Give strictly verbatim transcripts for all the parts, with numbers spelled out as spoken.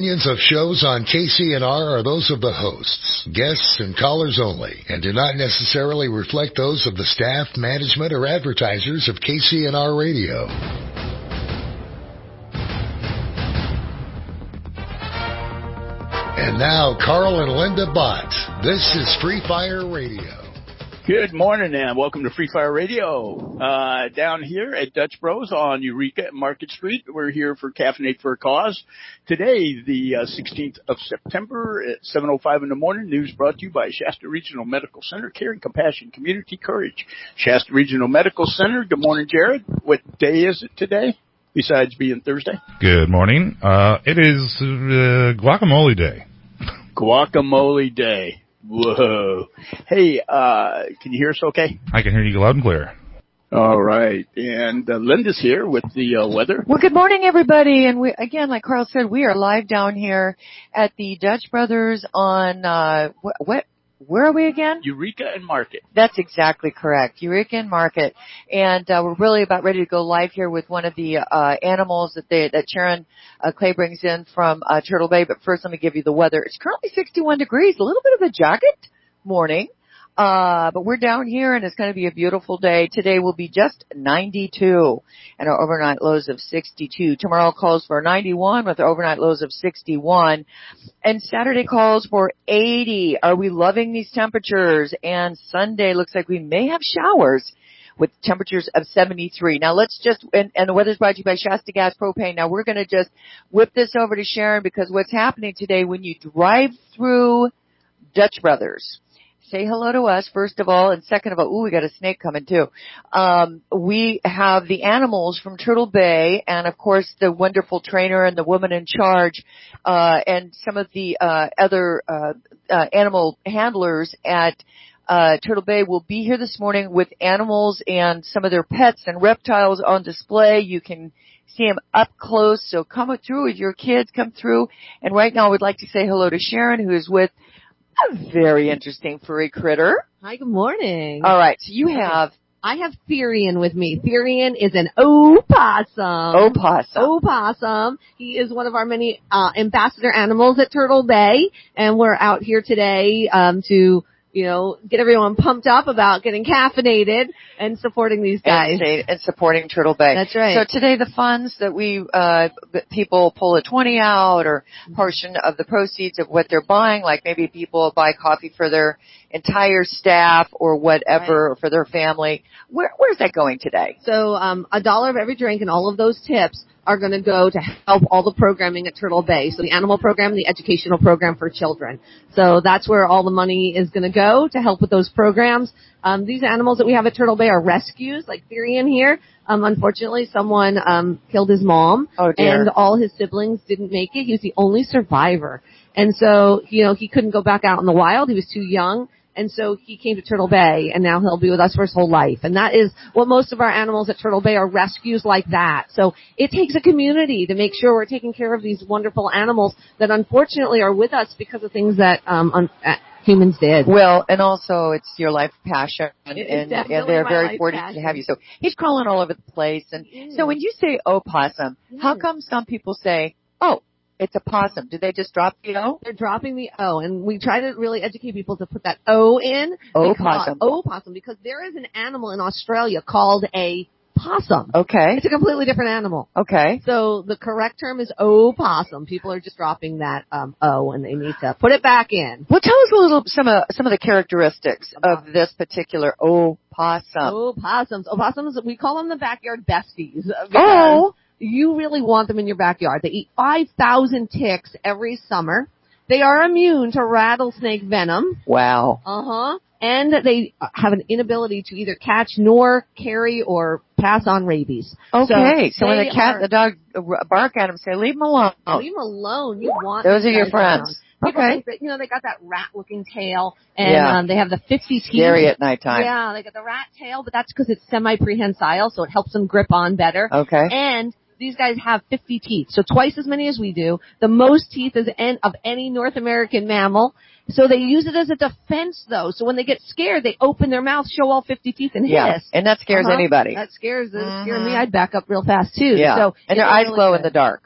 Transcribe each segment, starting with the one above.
Opinions of shows on K C N R are those of the hosts, guests, and callers only, and do not necessarily reflect those of the staff, management, or advertisers of K C N R Radio. And now, Carl and Linda Bott. This is Free Fire Radio. Good morning and welcome to Free Fire Radio. Uh, down here at Dutch Bros on Eureka and Market Street, we're here for Caffeinate for a Cause. Today, the uh, sixteenth of September at seven oh five in the morning, news brought to you by Shasta Regional Medical Center, Caring, Compassion, Community, Courage. Shasta Regional Medical Center, good morning, Jared. What day is it today, besides being Thursday? Good morning. Uh, it is uh, Guacamole Day. Guacamole Day. Whoa. Hey, uh, can you hear us okay? I can hear you loud and clear. All right. And uh, Linda's here with the uh, weather. Well, good morning, everybody. And we, again, like Carl said, we are live down here at the Dutch Brothers on, uh, what, what where are we again? Eureka and Market. That's exactly correct. Eureka and Market. And, uh, we're really about ready to go live here with one of the, uh, animals that they, that Sharon, uh, Clay brings in from, uh, Turtle Bay. But first, let me give you the weather. It's currently sixty-one degrees, a little bit of a jacket morning. Uh, but we're down here and it's going to be a beautiful day. Today will be just ninety-two and our overnight lows of sixty-two. Tomorrow calls for ninety-one with overnight lows of sixty-one. And Saturday calls for eighty. Are we loving these temperatures? And Sunday looks like we may have showers with temperatures of seventy-three. Now let's just, and, and the weather's brought to you by Shasta Gas Propane. Now we're going to just whip this over to Sharon because what's happening today when you drive through Dutch Brothers, say hello to us, first of all, and second of all, ooh, we got a snake coming too. Um, we have the animals from Turtle Bay and, of course, the wonderful trainer and the woman in charge, uh, and some of the, uh, other, uh, uh, animal handlers at, uh, Turtle Bay will be here this morning with animals and some of their pets and reptiles on display. You can see them up close, so come through with your kids, come through. And right now I would like to say hello to Sharon, who is with a very interesting furry critter. Hi, good morning. All right, so you have... I have Therian with me. Therian is an opossum. Opossum. Opossum. He is one of our many uh, ambassador animals at Turtle Bay, and we're out here today um, to, you know, get everyone pumped up about getting caffeinated and supporting these guys. And, and supporting Turtle Bay. That's right. So today the funds that we, uh, people pull a twenty out or portion of the proceeds of what they're buying, like maybe people buy coffee for their entire staff or whatever, right, or for their family. Where, where's that going today? So, um, a dollar of every drink and all of those tips are going to go to help all the programming at Turtle Bay. So the animal program, the educational program for children. So that's where all the money is going to go to help with those programs. Um, these animals that we have at Turtle Bay are rescues, like Therian here. Um, unfortunately, someone um, killed his mom, oh, dear. And all his siblings didn't make it. He was the only survivor. And so, you know, he couldn't go back out in the wild. He was too young. And so he came to Turtle Bay, and now he'll be with us for his whole life. And that is what most of our animals at Turtle Bay are, rescues like that. So it takes a community to make sure we're taking care of these wonderful animals that unfortunately are with us because of things that um un- uh, humans did. Well, and also it's your life passion, and, and, and they're very fortunate to have you. So he's crawling all over the place. And so when you say opossum, yes, how come some people say, oh, it's a possum? Did they just drop the O? They're dropping the O, and we try to really educate people to put that O in. Opossum. Opossum, because there is an animal in Australia called a possum. Okay. It's a completely different animal. Okay. So the correct term is opossum. People are just dropping that um, O, and they need to put it back in. Well, tell us a little some of some of the characteristics of this particular opossum. Opossums. Opossums, we call them the backyard besties. Oh. You really want them in your backyard. They eat five thousand ticks every summer. They are immune to rattlesnake venom. Wow. Uh-huh. And they have an inability to either catch nor carry or pass on rabies. Okay. So, so when the cat, are, the dog bark at them, say, leave them alone. Leave them alone. You want Those are your friends. Around. People okay. think that, you know, they got that rat-looking tail, and yeah. um, they have the fifty teeth. Scary at nighttime. Yeah, they got the rat tail, but that's because it's semi-prehensile, so it helps them grip on better. Okay. And these guys have fifty teeth, so twice as many as we do, the most teeth as en- of any North American mammal. So they use it as a defense, though. So when they get scared, they open their mouth, show all fifty teeth, and Yeah, hiss. and that scares Uh-huh. anybody. That scares, that Mhm. scared me. I'd back up real fast, too. Yeah, So and their it's eyes really glow good. in the dark.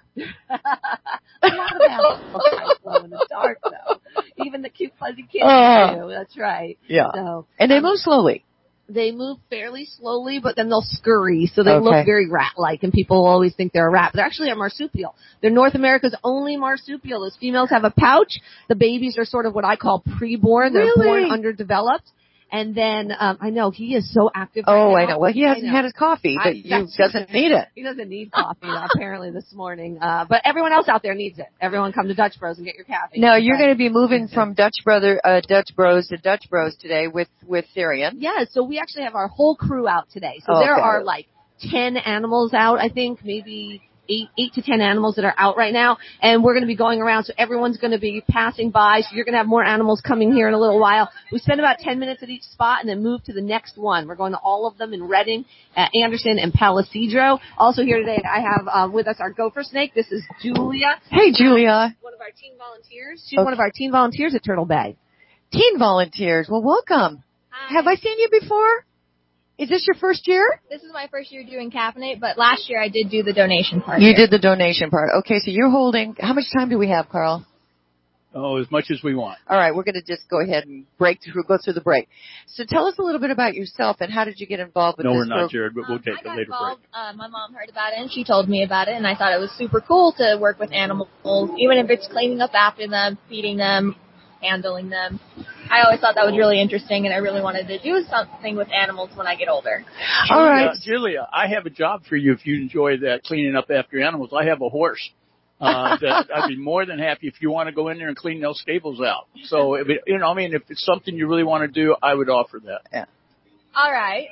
A lot of animals eyes glow in the dark, though. Even the cute fuzzy kids Uh, do. That's right. Yeah. So, And they um, move slowly. they move fairly slowly, but then they'll scurry, so they Okay. look very rat-like, and people always think they're a rat. But they're actually a marsupial. They're North America's only marsupial. Those females have a pouch. The babies are sort of what I call pre-born. They're Really? born underdeveloped. And then, um, I know, he is so active Oh, right I now. know. Well, he hasn't I know. had his coffee, I- but you that's- doesn't need it. He doesn't need coffee, apparently, this morning. Uh, but everyone else out there needs it. Everyone come to Dutch Bros and get your caffeine. No, you're But- going to be moving from Dutch brother, uh, Dutch Bros to Dutch Bros today with, with Therian. Yeah, so we actually have our whole crew out today. So Oh, there okay. are like ten animals out, I think, maybe eight, eight to ten animals that are out right now. And we're going to be going around, so everyone's going to be passing by. So you're going to have more animals coming here in a little while. We spend about ten minutes at each spot and then move to the next one. We're going to all of them in Reading, uh, Anderson, and Palisadro. Also here today, I have uh, with us our gopher snake. This is Julia, Hey, Julia. one of our teen volunteers. She's one of our teen volunteers at Turtle Bay. Teen volunteers. Well, welcome. Hi. Have I seen you before? Is this your first year? This is my first year doing Caffeinate, but last year I did do the donation part. You here. did the donation part. Okay, so you're holding, how much time do we have, Carl? Oh, as much as we want. All right, we're going to just go ahead and break through, go through the break. So tell us a little bit about yourself and how did you get involved with No, this we're not, program? Jared, but we'll Um, take I a got later involved. break. Uh, my mom heard about it and she told me about it, and I thought it was super cool to work with animals, even if it's cleaning up after them, feeding them, handling them. I always thought that was really interesting, and I really wanted to do something with animals when I get older. All right. Uh, Julia, I have a job for you if you enjoy that cleaning up after animals. I have a horse. Uh, that I'd be more than happy if you want to go in there and clean those stables out. So, if it, you know, I mean, if it's something you really want to do, I would offer that. Yeah. All right.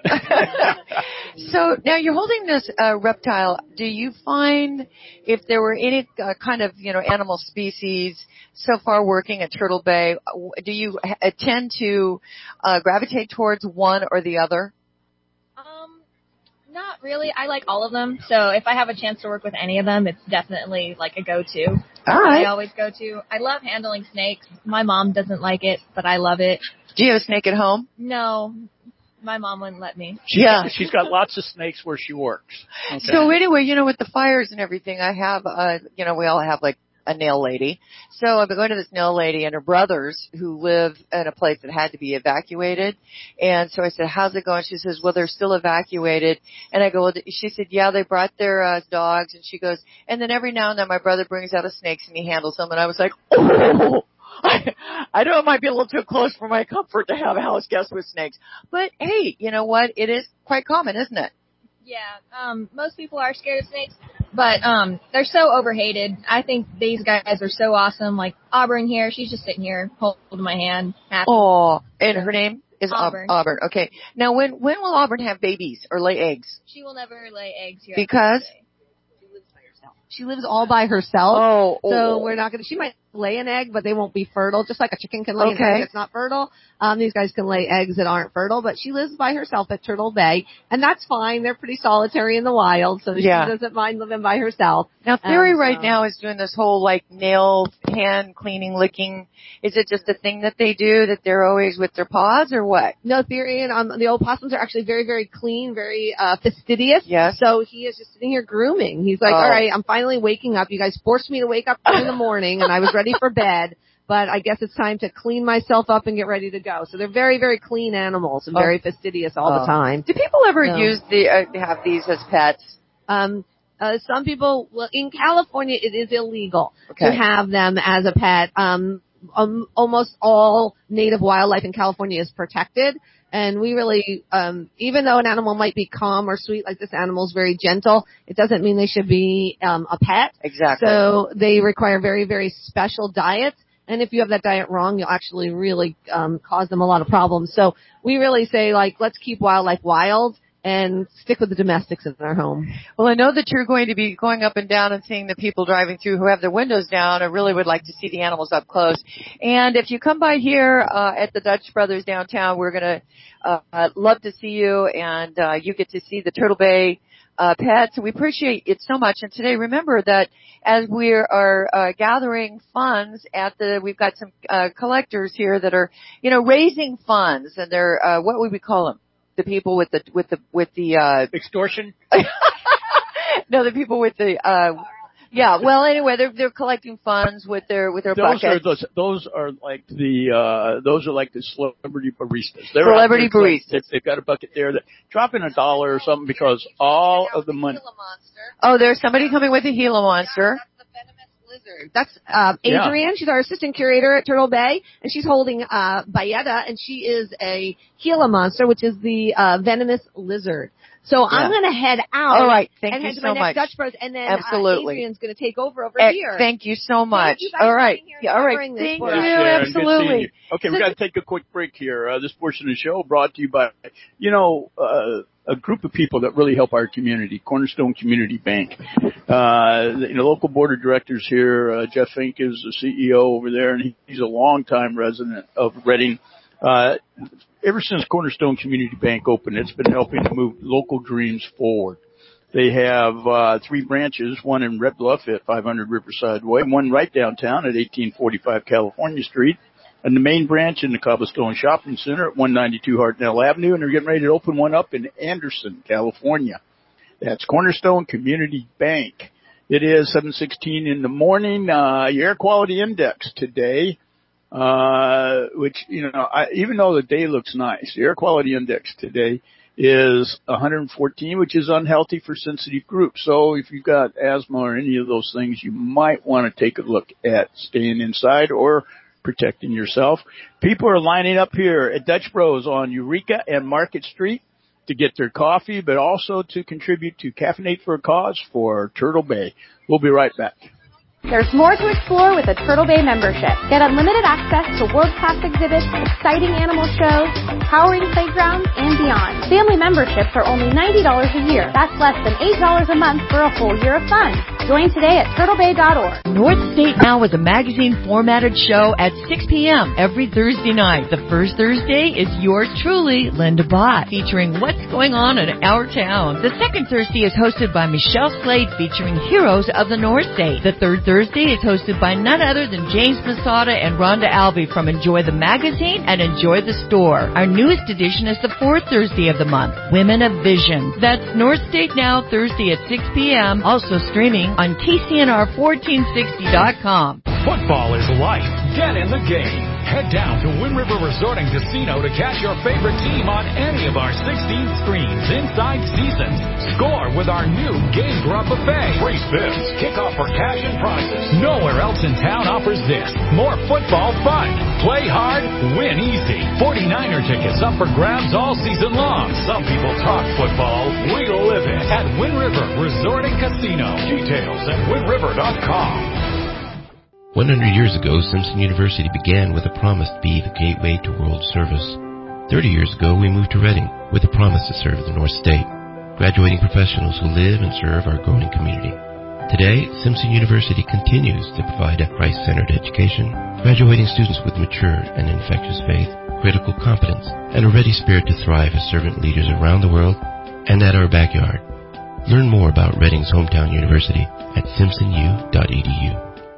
So now you're holding this uh, reptile. Do you find if there were any uh, kind of, you know, animal species so far working at Turtle Bay, do you ha- tend to uh, gravitate towards one or the other? Um, not really. I like all of them. So if I have a chance to work with any of them, it's definitely like a go-to. All right. I always go to. I love handling snakes. My mom doesn't like it, but I love it. Do you have a snake at home? No, my mom wouldn't let me. Yeah. She's got lots of snakes where she works. Okay. So anyway, you know, with the fires and everything, I have, uh, you know, we all have like a nail lady. So I've been going to this nail lady and her brothers who live in a place that had to be evacuated. And so I said, how's it going? She says, well, they're still evacuated. And I go, well, she said, yeah, they brought their uh, dogs. And she goes, and then every now and then my brother brings out a snake and he handles them. And I was like, oh, I, I know it might be a little too close for my comfort to have a house guest with snakes. But hey, you know what? It is quite common, isn't it? Yeah, um, most people are scared of snakes, but um, they're so overhated. I think these guys are so awesome. Like Auburn here, she's just sitting here holding my hand. Happy. Oh, and her name is Auburn. Aub- Auburn. Okay. Now, when when will Auburn have babies or lay eggs? She will never lay eggs here. Because She lives all by herself. oh, So oh. we're not going to, she might lay an egg, but they won't be fertile. Just like a chicken can lay Okay. an egg that's not fertile. Um, these guys can lay eggs that aren't fertile, but she lives by herself at Turtle Bay, and that's fine. They're pretty solitary in the wild, so Yeah. she doesn't mind living by herself. Now, Theory Um, right so- now is doing this whole like nail hand cleaning, licking. Is it just a thing that they do that they're always with their paws or what? No, Theory and um, the old possums are actually very, very clean, very uh, fastidious. Yes. So he is just sitting here grooming. He's like, Oh. all right, I'm finally waking up. You guys forced me to wake up in the morning, and I was ready for bed. But I guess it's time to clean myself up and get ready to go. So they're very, very clean animals and Oh. very fastidious all Oh. the time. Do people ever No. use the uh, have these as pets? Um, uh, some people, well, in California, it is illegal Okay. to have them as a pet. Um, um, almost all native wildlife in California is protected. And we really, um, even though an animal might be calm or sweet, like this animal is very gentle, it doesn't mean they should be um, a pet. Exactly. So they require very, very special diets. And if you have that diet wrong, you'll actually really um, cause them a lot of problems. So we really say, like, let's keep wildlife wild and stick with the domestics in our home. Well, I know that you're going to be going up and down and seeing the people driving through who have their windows down. I really would like to see the animals up close. And if you come by here uh, at the Dutch Brothers downtown, we're going to uh, uh, love to see you, and uh, you get to see the Turtle Bay uh, pets. We appreciate it so much. And today, remember that as we are uh, gathering funds at the, we've got some uh, collectors here that are, you know, raising funds, and they're uh, what would we call them? The people with the with the with the uh, extortion. No, the people with the. Uh, Yeah, well, anyway, they're they're collecting funds with their with their those buckets. Are those those are like the uh those are like the celebrity baristas. They're celebrity baristas. Like, they've got a bucket there that drop in a dollar or something because all of the money. Oh, there's somebody coming with a Gila monster. That's the venomous lizard. That's uh, Adrienne. Yeah. She's our assistant curator at Turtle Bay, and she's holding uh Bayetta, and she is a Gila monster, which is the uh venomous lizard. So yeah. I'm going to head out. All right. Thank and you head to so my next much. Dutch Bros, and then Absolutely. Uh, Adrienne's going to take over over uh, here. Thank you so much. Thank you All right. yeah, all right. Thank you. Absolutely. You. Okay, so we got to take a quick break here. Uh, this portion of the show brought to you by, you know, uh, a group of people that really help our community, Cornerstone Community Bank. Uh, the, the local board of directors here, uh, Jeff Fink is the C E O over there, and he, he's a longtime resident of Reading. Uh, ever since Cornerstone Community Bank opened, it's been helping to move local dreams forward. They have uh three branches, one in Red Bluff at five hundred Riverside Way, one right downtown at eighteen forty-five California Street, and the main branch in the Cobblestone Shopping Center at one ninety-two Hartnell Avenue, and they're getting ready to open one up in Anderson, California. That's Cornerstone Community Bank. It is seven sixteen in the morning. Uh, your air quality index today, uh, which, you know, I, even though the day looks nice, the air quality index today is one hundred fourteen, which is unhealthy for sensitive groups. So if you've got asthma or any of those things, you might want to take a look at staying inside or protecting yourself. People are lining up here at Dutch Bros on Eureka and Market Street to get their coffee, but also to contribute to Caffeinate for a Cause for Turtle Bay. We'll be right back. There's more to explore with a Turtle Bay membership. Get unlimited access to world-class exhibits, exciting animal shows, powering playgrounds, and beyond. Family memberships are only ninety dollars a year. That's less than eight dollars a month for a full year of fun. Join today at turtle bay dot org. North State Now is a magazine-formatted show at six p.m. every Thursday night. The first Thursday is yours truly, Linda Bott, featuring what's going on in our town. The second Thursday is hosted by Michelle Slade, featuring heroes of the North State. The third Thursday Thursday is hosted by none other than James Masada and Rhonda Albee from Enjoy the Magazine and Enjoy the Store. Our newest edition is the fourth Thursday of the month, Women of Vision. That's North State Now, Thursday at six p.m., also streaming on K C N R fourteen sixty dot com. Football is life. Get in the game. Head down to Wind River Resort and Casino to catch your favorite team on any of our sixteen screens inside seasons. Score with our new Game Grub Buffet. Free spins, kickoff for cash and prizes. Nowhere else in town offers this. More football fun. Play hard, win easy. forty-niner tickets up for grabs all season long. Some people talk football. We live it at Wind River Resort and Casino. Details at wind river dot com. one hundred years ago, Simpson University began with a promise to be the gateway to world service. thirty years ago, we moved to Reading with a promise to serve the North State, graduating professionals who live and serve our growing community. Today, Simpson University continues to provide a Christ-centered education, graduating students with mature and infectious faith, critical competence, and a ready spirit to thrive as servant leaders around the world and at our backyard. Learn more about Reading's hometown university at simpson u dot e d u.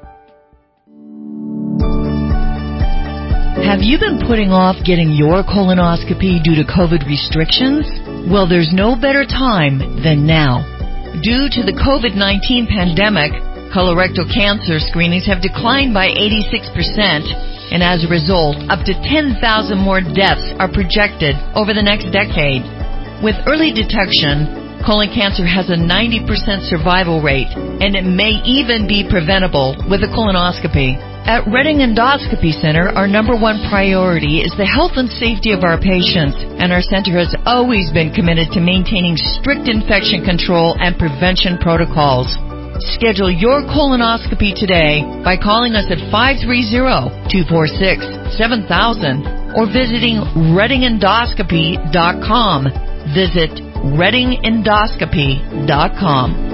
Have you been putting off getting your colonoscopy due to COVID restrictions? Well, there's no better time than now. Due to the COVID nineteen pandemic, colorectal cancer screenings have declined by eighty-six percent, and as a result, up to ten thousand more deaths are projected over the next decade. With early detection, colon cancer has a ninety percent survival rate, and it may even be preventable with a colonoscopy. At Reading Endoscopy Center, our number one priority is the health and safety of our patients, and our center has always been committed to maintaining strict infection control and prevention protocols. Schedule your colonoscopy today by calling us at five three zero, two four six, seven thousand or visiting reading endoscopy dot com. Visit reading endoscopy dot com.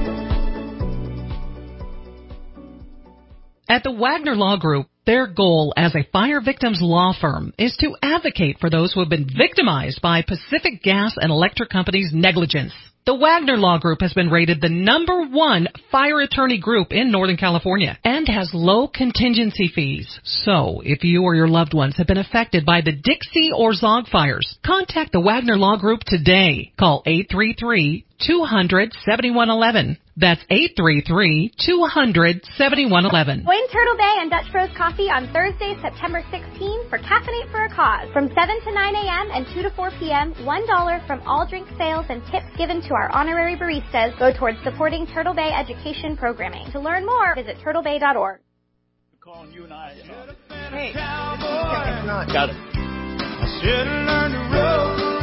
At the Wagner Law Group, their goal as a fire victims law firm is to advocate for those who have been victimized by Pacific Gas and Electric Company's negligence. The Wagner Law Group has been rated the number one fire attorney group in Northern California and has low contingency fees. So, if you or your loved ones have been affected by the Dixie or Zog fires, contact the Wagner Law Group today. Call eight three three, two hundred, seventy-one eleven. That's eight three three, two hundred, seventy-one eleven. Join Turtle Bay and Dutch Bros Coffee on Thursday, September sixteenth for Caffeinate for a Cause. From seven to nine a.m. and two to four p.m., one dollar from all drink sales and tips given to our honorary baristas go towards supporting Turtle Bay education programming. To learn more, visit turtle bay dot org. Calling you and I. Uh, Hey, got it. I should have learned to roll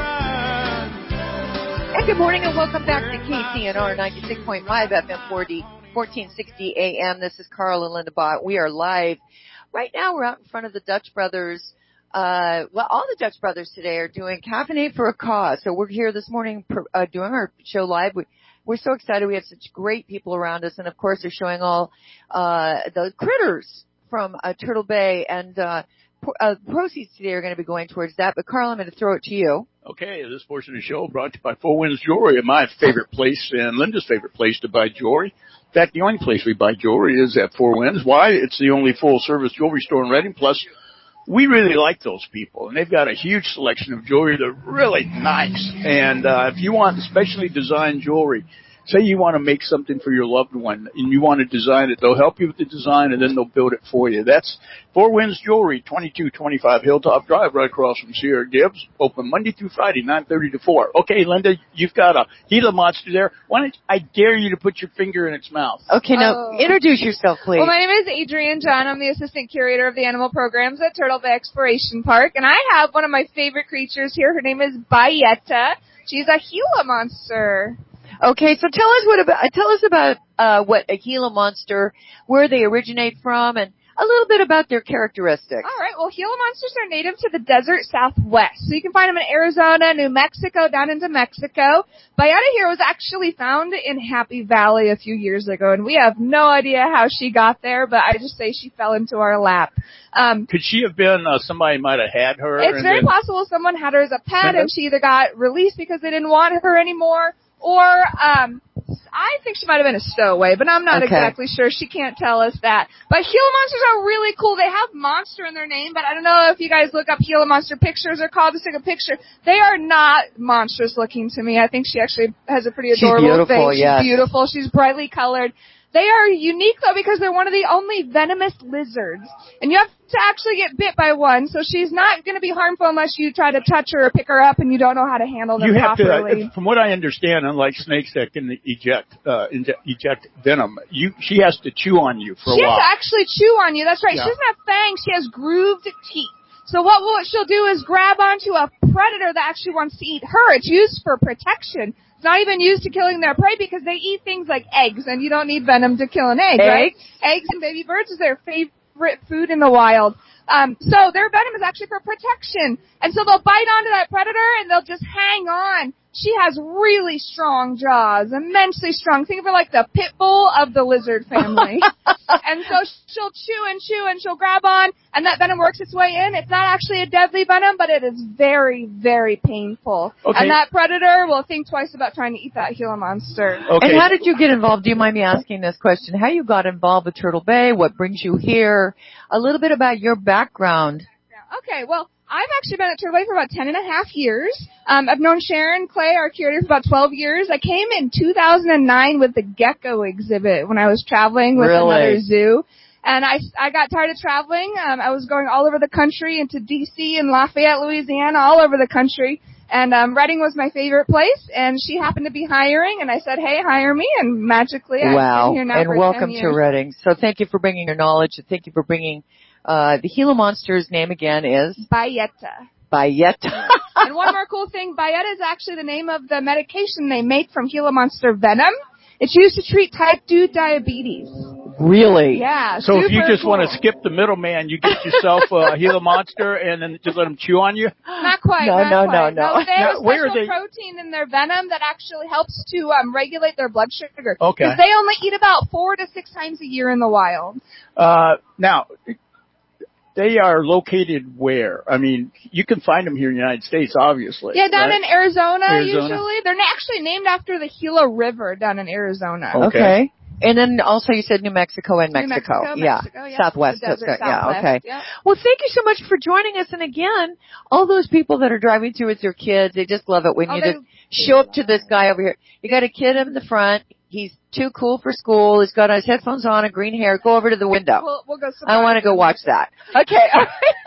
around. and good morning and welcome back to K C N R ninety-six point five F M forty, fourteen sixty A M. This is Carl and Linda Bott. We are live. Right now we're out in front of the Dutch Brothers. Uh, well, all the Dutch Brothers today are doing Caffeinate for a Cause. So we're here this morning uh, doing our show live. We, we're so excited. We have such great people around us. And, of course, they're showing all uh, the critters from uh, Turtle Bay. And uh, uh, proceeds today are going to be going towards that. But, Carl, I'm going to throw it to you. Okay, this portion of the show brought to you by Four Winds Jewelry, my favorite place and Linda's favorite place to buy jewelry. In fact, the only place we buy jewelry is at Four Winds. Why? It's the only full-service jewelry store in Redding. Plus, we really like those people, and they've got a huge selection of jewelry. They're really nice. And uh, if you want specially designed jewelry, say you want to make something for your loved one and you want to design it, they'll help you with the design and then they'll build it for you. That's Four Winds Jewelry, twenty-two twenty-five Hilltop Drive, right across from Sierra Gibbs. Open Monday through Friday, nine thirty to four. Okay, Linda, you've got a Gila monster there. Why don't I dare you to put your finger in its mouth? Okay, now Oh. introduce yourself, please. Well, my name is Adrienne John. I'm the assistant curator of the animal programs at Turtle Bay Exploration Park, and I have one of my favorite creatures here. Her name is Bayetta. She's a Gila monster. Okay, so tell us what about tell us about uh what a Gila monster, where they originate from, and a little bit about their characteristics. All right. Well, Gila monsters are native to the desert Southwest, so you can find them in Arizona, New Mexico, down into Mexico. Bayetta here was actually found in Happy Valley a few years ago, and we have no idea how she got there, but I just say she fell into our lap. Um, Could she have been uh, somebody might have had her? it's and very then, possible someone had her as a pet, Send her? and she either got released because they didn't want her anymore, or um I think she might have been a stowaway, but I'm not Okay. exactly sure. She can't tell us that. But Gila monsters are really cool. They have monster in their name, but I don't know if you guys look up Gila monster pictures or call this a picture. They are not monstrous looking to me. I think she actually has a pretty She's adorable beautiful, face. yes. She's beautiful. She's brightly colored. They are unique though because they're one of the only venomous lizards. And you have to actually get bit by one, so she's not going to be harmful unless you try to touch her or pick her up and you don't know how to handle them You have properly. to, from what I understand, unlike snakes that can eject uh, inje- eject venom, you she has to chew on you for She a while. has to actually chew on you. That's right. Yeah. She doesn't have fangs. She has grooved teeth. So what, what she'll do is grab onto a predator that actually wants to eat her. It's used for protection. It's not even used to killing their prey because they eat things like eggs, and you don't need venom to kill an egg, right? Eggs? Eggs and baby birds is their favorite food in the wild. Um, so their venom is actually for protection. And so they'll bite onto that predator and they'll just hang on. She has really strong jaws, immensely strong. Think of her like the pit bull of the lizard family. And so she'll chew and chew and she'll grab on, and that venom works its way in. It's not actually a deadly venom, but it is very, very painful. Okay. And that predator will think twice about trying to eat that Gila monster. Okay. And how did you get involved? Do you mind me asking this question? How you got involved with Turtle Bay? What brings you here? A little bit about your background. Okay, well, I've actually been at Turtle Bay for about ten and a half years. Um, I've known Sharon Clay, our curator, for about twelve years. I came in two thousand nine with the gecko exhibit when I was traveling with Really? another zoo. And I, I got tired of traveling. Um, I was going all over the country, into D C and Lafayette, Louisiana, all over the country. And um, Redding was my favorite place, and she happened to be hiring, and I said, hey, hire me, and magically I've Wow. been here now And for welcome ten to years. Redding. So thank you for bringing your knowledge, and thank you for bringing uh the Gila monster's name again is Bayetta. Bayetta. And one more cool thing, Bayetta is actually the name of the medication they make from Gila monster venom. It's used to treat type two diabetes. Really? Yeah, So if you super just cool. want to skip the middleman, you get yourself a Gila monster and then just let them chew on you? Not quite. No, not no, quite. no, no. They have Now, a where are special they- protein in their venom that actually helps to um, regulate their blood sugar. Okay. Because they only eat about four to six times a year in the wild. Uh, now, they are located where? I mean, you can find them here in the United States, obviously. Yeah, down right? in Arizona, Arizona, usually. They're actually named after the Gila River down in Arizona. Okay. okay. And then also you said New Mexico and New Mexico. Mexico, yeah. Mexico, yeah. Southwest. The desert That's good. Yeah, Southwest, okay. yep. Well, thank you so much for joining us. And again, all those people that are driving through with your kids, they just love it when Oh, you they- just show up to this guy over here. You got a kid in the front. He's too cool for school. He's got his headphones on and green hair. Go over to the window. We'll, we'll go I want to go surprise watch that. Okay. All right.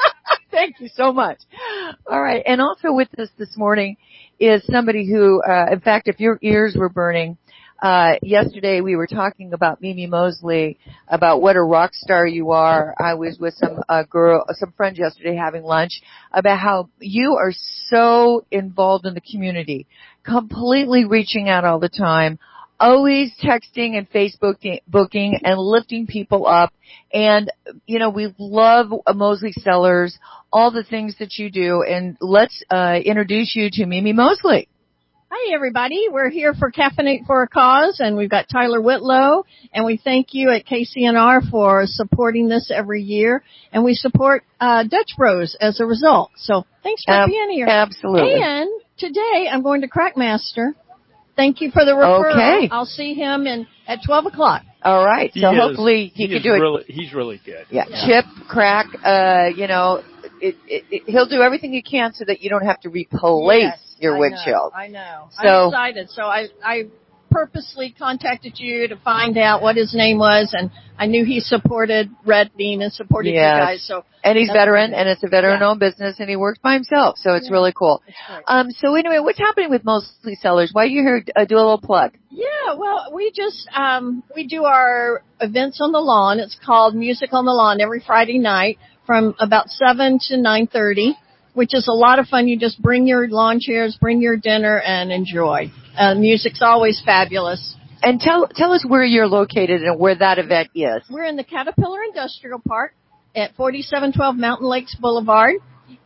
Thank you so much. All right. And also with us this morning is somebody who, uh, in fact, if your ears were burning, uh, yesterday we were talking about Mimi Mosley, about what a rock star you are. I was with some, uh, girl, some friends yesterday having lunch about how you are so involved in the community, completely reaching out all the time, always texting and Facebooking booking and lifting people up. And, you know, we love Mosley Cellars, all the things that you do. And let's uh introduce you to Mimi Mosley. Hi, everybody. We're here for Caffeinate for a Cause, and we've got Tyler Whitlow, and we thank you at K C N R for supporting this every year, and we support uh Dutch Bros as a result. So thanks for Ab- being here. Absolutely. And today I'm going to Crackmaster. Thank you for the referral. Okay. I'll see him in at twelve o'clock. All right. He So is- hopefully he, he can is do it. really, He's really good. Yeah. Yeah. Chip, crack, uh, you know, it, it, it, he'll do everything he can so that you don't have to replace Yes, your I windshield. Know, I know. So- I'm excited. So I, I purposely contacted you to find out what his name was, and I knew he supported Red Bean and supported Yes. you guys. So And he's that's veteran, great. and it's a veteran-owned business, and he works by himself, so it's Yeah. really cool. It's great. Um, so anyway, what's happening with Mosley Cellars? Why are you here? Uh, do a little plug. Yeah, well, we just um we do our events on the lawn. It's called Music on the Lawn every Friday night from about seven to nine thirty, which is a lot of fun. You just bring your lawn chairs, bring your dinner, and enjoy. Uh, music's always fabulous. And tell tell us where you're located and where that event is. We're in the Caterpillar Industrial Park at forty-seven twelve Mountain Lakes Boulevard,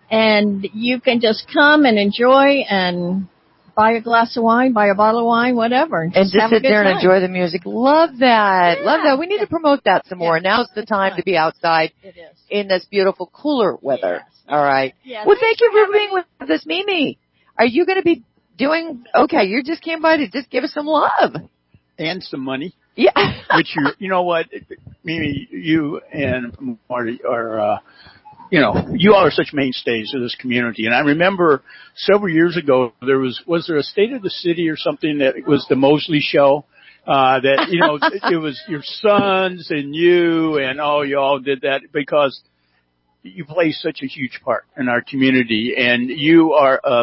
and you can just come and enjoy and buy a glass of wine, buy a bottle of wine, whatever. And just have a sit good there and time. enjoy the music. Love that. Yeah. Love that. We need to promote that some more. Yeah. Now's the It's time fun. to be outside It is. in this beautiful cooler weather. Yes. All right. Yeah, Well, thanks thank you for for being with us, Mimi. Are you going to be doing, okay, you just came by to just give us some love. And some money. Yeah. Which you, you know what, Mimi, you and Marty are, uh, you know, you all are such mainstays of this community. And I remember several years ago, there was, was there a State of the City or something that was the Mosley show? Uh, that, you know, it, it was your sons and you and oh, you all did that because you play such a huge part in our community and you are a,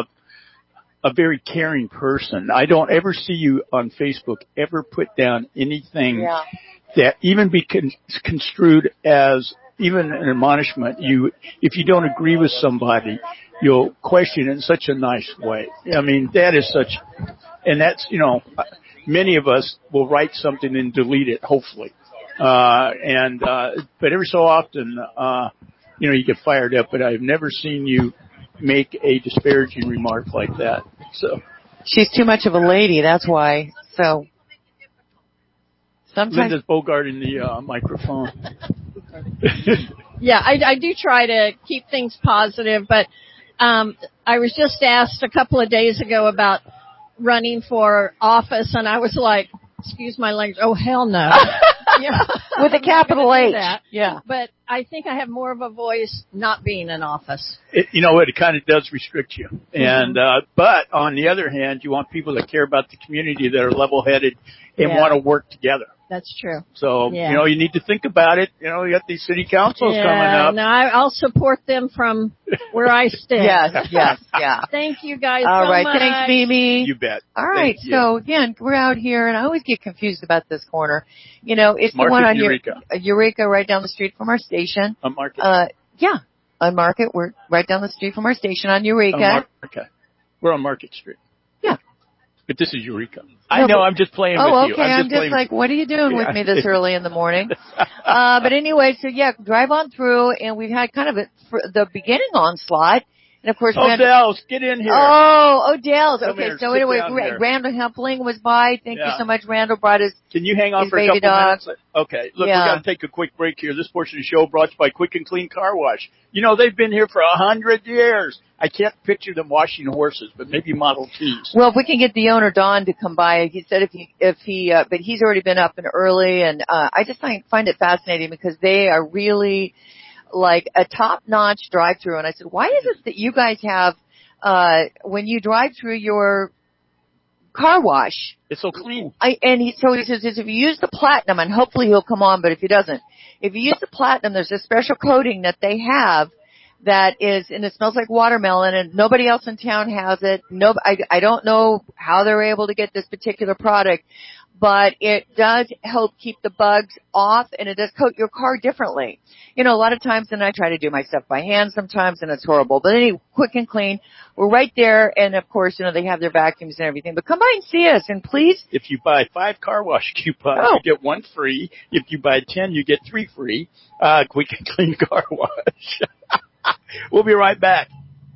a very caring person. I don't ever see you on Facebook ever put down anything Yeah. that even be con- construed as even an admonishment. You, if you don't agree with somebody, you'll question it in such a nice way. I mean, that is such, and that's, you know, many of us will write something and delete it, hopefully. Uh, and, uh, but every so often, uh, you know, you get fired up, but I've never seen you make a disparaging remark like that. So She's too much of a lady, that's why. So sometimes Linda's bogarting the uh, microphone. Yeah, I, I do try to keep things positive, but um, I was just asked a couple of days ago about running for office, and I was like, excuse my language, oh, hell no. Yeah. with a capital I'm not gonna H. do that. Yeah. But I think I have more of a voice not being in office. It, you know what? It kind of does restrict you. And, uh, but on the other hand, you want people that care about the community that are level-headed and Yeah. want to work together. That's true. So, Yeah. you know, you need to think about it. You know, you got these city councils yeah, coming up. No, I, I'll support them from where I stand. Yes, yes, yeah. Thank you guys All so right, much. thanks, Mimi. You bet. All right, Thank you. so again, we're out here, and I always get confused about this corner. You know, it's Market the one on Eureka. Your, uh, Eureka, right down the street from our station. On Market. Uh, yeah, on Market. We're right down the street from our station on Eureka. On Market. We're on Market Street. Yeah. But this is Eureka. I No, know, but- I'm just playing Oh, with okay. you. I'm just, just playing like, what are you doing Yeah. with me this early in the morning? uh, but anyway, so yeah, drive on through, and we've had kind of a, for the beginning onslaught And of course, Odell's, get in here. Oh, Odell's. Come Okay, here, so sit anyway, down Ra- here. Randall Hempling was by. Thank Yeah. you so much. Randall brought his Can you hang on his for a baby couple dog. minutes? Okay, look, Yeah. we got to take a quick break here. This portion of the show brought to you by Quick and Clean Car Wash. You know, they've been here for a hundred years. I can't picture them washing horses, but maybe Model Ts. Well, if we can get the owner Don to come by, he said if he if he, uh, but he's already been up and early, and uh, I just find find it fascinating because they are really like a top-notch drive-through. And I said, why is it that you guys have uh when you drive through your car wash? It's so clean. I and he so he says if you use the platinum, and hopefully he'll come on, but if he doesn't, if you use the platinum, there's a special coating that they have that is, and it smells like watermelon, and nobody else in town has it. No, I, I don't know how they're able to get this particular product, but it does help keep the bugs off, and it does coat your car differently. You know, a lot of times, and I try to do my stuff by hand sometimes, and it's horrible. But anyway, Quick and Clean, we're right there, and of course, you know, they have their vacuums and everything. But come by and see us, and please. If you buy five car wash coupons, Oh. you get one free. If you buy ten, you get three free. Uh, Quick and Clean Car Wash. We'll be right back.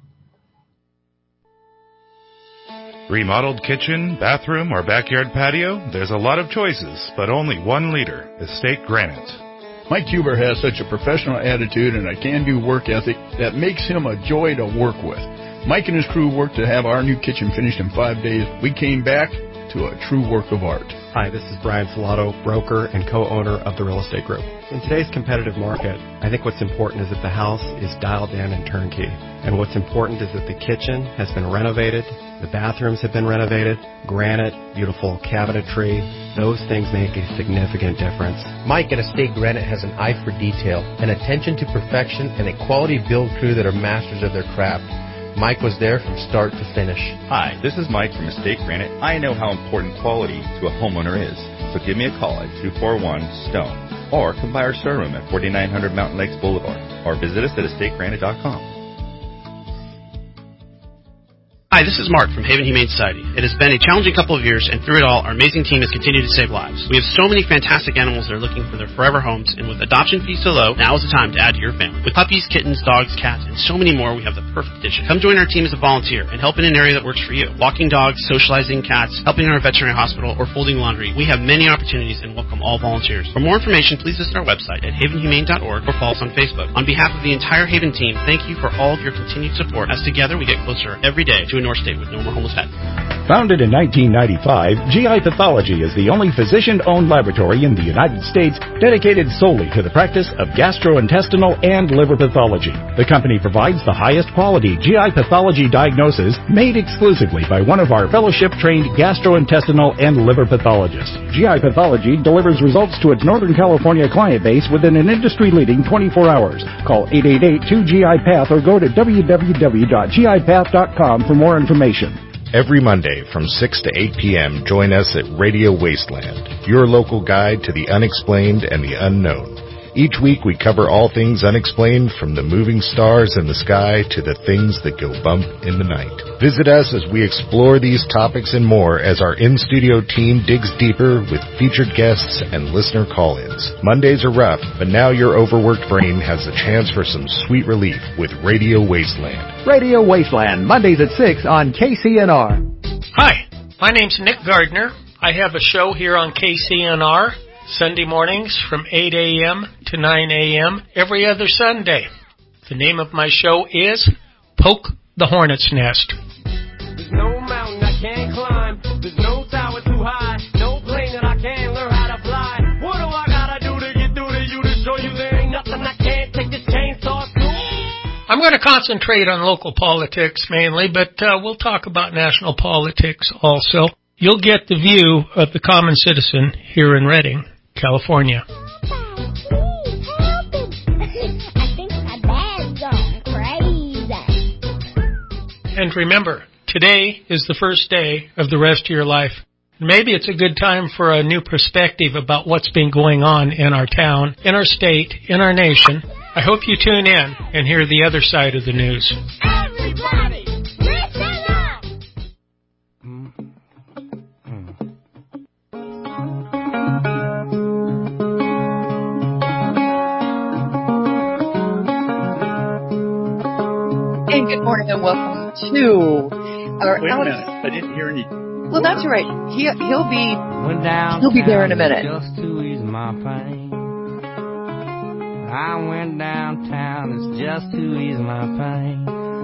Remodeled kitchen, bathroom, or backyard patio? There's a lot of choices, but only one leader, Estate Granite. Mike Huber has such a professional attitude and a can-do work ethic that makes him a joy to work with. Mike and his crew worked to have our new kitchen finished in five days. We came back to a true work of art. Hi, this is Brian Salato, broker and co-owner of the Real Estate Group. In today's competitive market, I think what's important is that the house is dialed in and turnkey. And what's important is that the kitchen has been renovated, the bathrooms have been renovated, granite, beautiful cabinetry. Those things make a significant difference. Mike at Estate Granite has an eye for detail, an attention to perfection, and a quality build crew that are masters of their craft. Mike was there from start to finish. Hi, this is Mike from Estate Granite. I know how important quality to a homeowner is. So give me a call at two four one STONE or come by our showroom at forty-nine hundred Mountain Lakes Boulevard or visit us at estate granite dot com. Hi, this is Mark from Haven Humane Society. It has been a challenging couple of years, and through it all, our amazing team has continued to save lives. We have so many fantastic animals that are looking for their forever homes, and with adoption fees so low, now is the time to add to your family. With puppies, kittens, dogs, cats, and so many more, we have the perfect addition. Come join our team as a volunteer and help in an area that works for you. Walking dogs, socializing cats, helping in our veterinary hospital, or folding laundry. We have many opportunities and welcome all volunteers. For more information, please visit our website at haven humane dot org or follow us on Facebook. On behalf of the entire Haven team, thank you for all of your continued support, as together we get closer every day to a North State with no more homeless pets. Founded in nineteen ninety-five, G I Pathology is the only physician-owned laboratory in the United States dedicated solely to the practice of gastrointestinal and liver pathology. The company provides the highest quality G I pathology diagnosis made exclusively by one of our fellowship-trained gastrointestinal and liver pathologists. G I Pathology delivers results to its Northern California client base within an industry-leading twenty-four hours. Call eight eight eight, two G I Path or go to w w w dot g i path dot com for more information. Every Monday from six to eight p.m., join us at Radio Wasteland, your local guide to the unexplained and the unknown. Each week we cover all things unexplained, from the moving stars in the sky to the things that go bump in the night. Visit us as we explore these topics and more as our in-studio team digs deeper with featured guests and listener call-ins. Mondays are rough, but now your overworked brain has a chance for some sweet relief with Radio Wasteland. Radio Wasteland, Mondays at six on K C N R. Hi, my name's Nick Gardner. I have a show here on K C N R, Sunday mornings from eight a.m. to nine a.m. every other Sunday. The name of my show is Poke the Hornet's Nest. There's no mountain I can't climb. There's no tower too high. No plane that I can't learn how to fly. What do I gotta do to get through to you to show you there ain't nothing I can't take this chainsaw to? I'm going to concentrate on local politics mainly, but uh, we'll talk about national politics also. You'll get the view of the common citizen here in Redding, California. And remember, today is the first day of the rest of your life. Maybe it's a good time for a new perspective about what's been going on in our town, in our state, in our nation. I hope you tune in and hear the other side of the news. Everybody, listen up! morning, good morning, and welcome to our Wait a out- minute. I didn't hear any. Well, that's all right. He, he'll be he'll be there in a minute. Just to ease my pain. I went downtown, it's just to ease my pain.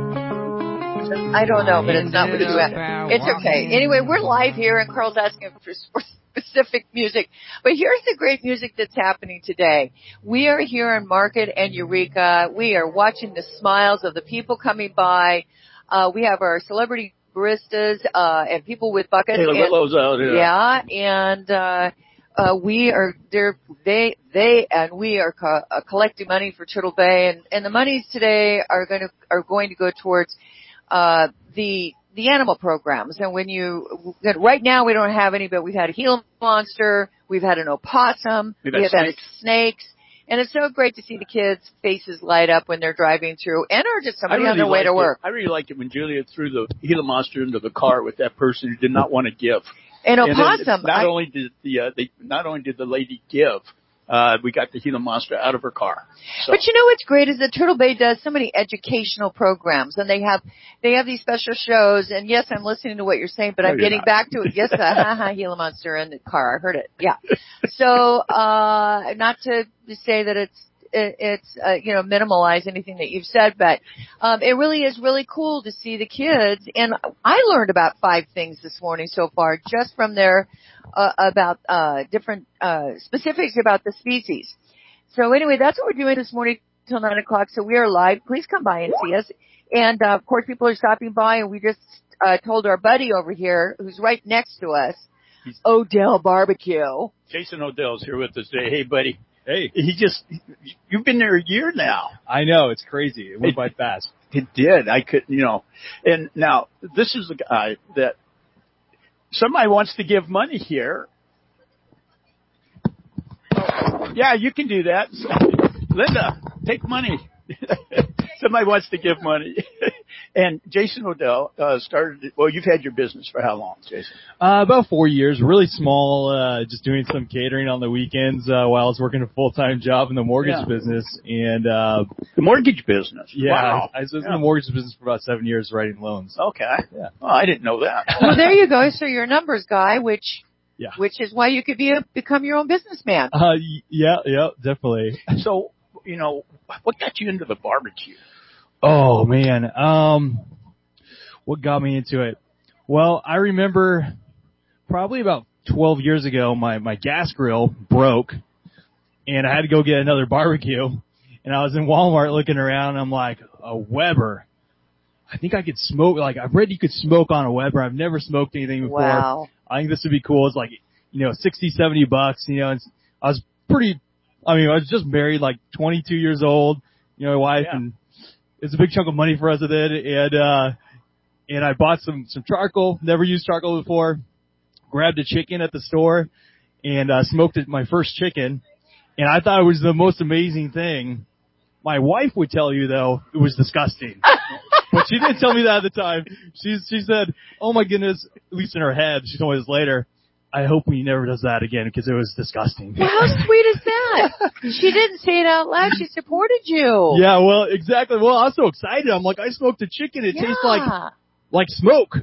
I don't know, but it's not what you at. It's okay. Anyway, we're live here, and Carl's asking for specific music. But here's the great music that's happening today. We are here in Market and Eureka. We are watching the smiles of the people coming by. Uh, we have our celebrity baristas uh, and people with buckets. Taylor Whitlow's out here. Yeah, and uh, uh, we are there. They they and we are co- uh, collecting money for Turtle Bay, and, and the monies today are going to are going to go towards uh, the the animal programs. And when you right now we don't have any, but we've had a Gila monster, we've had an opossum, we've we have snakes. had snakes. And it's so great to see the kids' faces light up when they're driving through, and or just somebody really on their way to liked work. It. I really liked it when Julia threw the Gila monster into the car with that person who did not want to give. And then opossum. Not I, only did the uh, they not only did the lady give, uh, we got the Gila monster out of her car. So. But you know what's great is that Turtle Bay does so many educational programs, and they have they have these special shows. And yes, I'm listening to what you're saying, but no, I'm getting not. back to it. Yes, the ha ha Gila monster in the car. I heard it. Yeah. So uh not to say that it's it's, uh, you know, minimalize anything that you've said, but, um, it really is really cool to see the kids. And I learned about five things this morning so far just from their, uh, about, uh, different, uh, specifics about the species. So anyway, that's what we're doing this morning till nine o'clock. So we are live. Please come by and see us. And, uh, of course, people are stopping by, and we just, uh, told our buddy over here, who's right next to us, Odell Barbecue. Jason Odell's here with us today. Hey, buddy. Hey. He just, you've been there a year now. I know, it's crazy. It went it, by fast. It did. I could, you know, and now this is the guy that somebody wants to give money here. Oh, yeah, you can do that. Linda, take money. Somebody wants to give money. And Jason Odell uh, started, well, you've had your business for how long, Jason? Uh, about four years, really small, uh, just doing some catering on the weekends uh, while I was working a full-time job in the mortgage yeah. business. And uh, the mortgage business? Yeah. Wow. I, I was yeah. in the mortgage business for about seven years writing loans. Okay. Yeah. Oh, I didn't know that. Well, there you go. So you're a numbers guy, which... Yeah. Which is why you could be a, become your own businessman. Uh, yeah, yeah, definitely. So, you know, what got you into the barbecue? Oh, man. Um, what got me into it? Well, I remember probably about twelve years ago, my, my gas grill broke, and I had to go get another barbecue. And I was in Walmart looking around, and I'm like, a Weber. I think I could smoke, like, I've read you could smoke on a Weber. I've never smoked anything before. Wow. I think this would be cool. It's like, you know, sixty, seventy bucks, you know, and I was pretty, I mean, I was just married, like twenty-two years old, you know, my wife, yeah. and it's a big chunk of money for us at it. And, uh, and I bought some, some charcoal, never used charcoal before, grabbed a chicken at the store, and, uh, smoked it, my first chicken. And I thought it was the most amazing thing. My wife would tell you, though, it was disgusting. But she didn't tell me that at the time. She, she said, oh my goodness, at least in her head, she told me this later, I hope he never does that again because it was disgusting. Well, how sweet is that? She didn't say it out loud. She supported you. Yeah, well, exactly. Well, I was so excited. I'm like, I smoked a chicken. It yeah. tastes like, like smoke.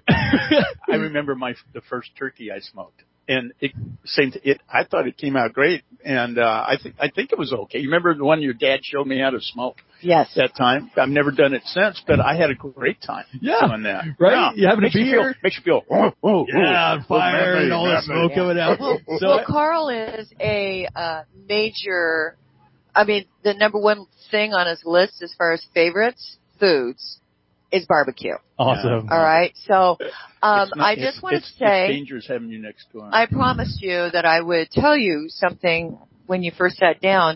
I remember my, the first turkey I smoked. And it, same, it, I thought it came out great. And, uh, I think, I think it was okay. You remember the one your dad showed me how to smoke? Yes. That time. I've never done it since, but I had a great time yeah. doing that. Right? Yeah. You having makes a beer? You feel, makes you feel, oh, oh, yeah, oh, fire oh, and all the smoke coming out. Well, so well Carl is a, uh, major, I mean, the number one thing on his list as far as favorites, foods, is barbecue. Awesome. All right. So, um, not, I just want to it's, say, it's dangerous having you next door. I promised you that I would tell you something when you first sat down.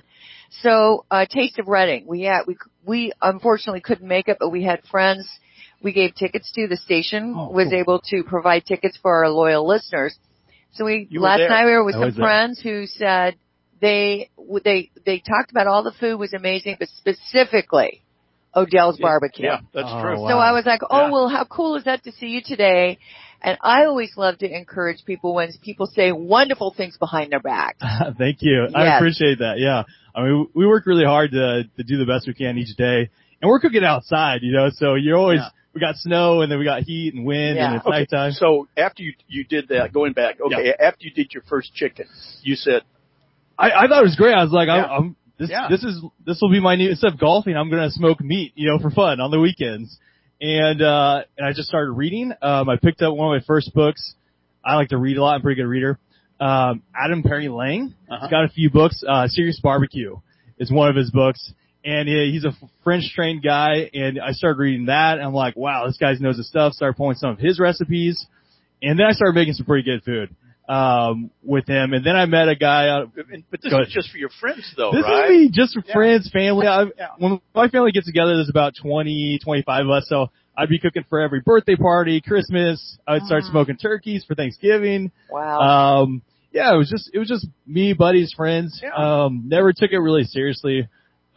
So, uh, Taste of Reading. We had, we, we unfortunately couldn't make it, but we had friends we gave tickets to. The station oh, was cool. able to provide tickets for our loyal listeners. So we, you last night we were with I some was there. friends who said they, they, they talked about all the food was amazing, but specifically Odell's yeah, barbecue. Yeah, that's oh, true. Wow. So I was like, oh, yeah. well, how cool is that to see you today? And I always love to encourage people when people say wonderful things behind their back. Thank you. Yes. I appreciate that. Yeah. I mean, we work really hard to, to do the best we can each day. and we're cooking outside, you know, so you're always, Yeah. we got snow and then we got heat and wind Yeah. and it's Okay, nighttime. so after you you did that, going back, okay, after you did your first chicken, you said, I, I thought it was great. I was like, Yeah. I'm, I'm this, Yeah. this is, this will be my new, instead of golfing, I'm going to smoke meat, you know, for fun on the weekends. And, uh, and I just started reading. Um, I picked up one of my first books. I like to read a lot. I'm a pretty good reader. Um, Adam Perry Lang. Uh-huh. He's got a few books. Uh, Serious Barbecue is one of his books. And he, he's a French trained guy. And I started reading that. And I'm like, wow, this guy knows his stuff. Started pulling some of his recipes. And then I started making some pretty good food. Um, with him, and then I met a guy. Uh, but this is just for your friends, though, this right? is me, just for Yeah. friends, family. I, Yeah. When my family gets together, there's about twenty, twenty-five of us. So I'd be cooking for every birthday party, Christmas. I'd start smoking turkeys for Thanksgiving. Wow. Um, yeah, it was just it was just me, buddies, friends. Yeah. Um, never took it really seriously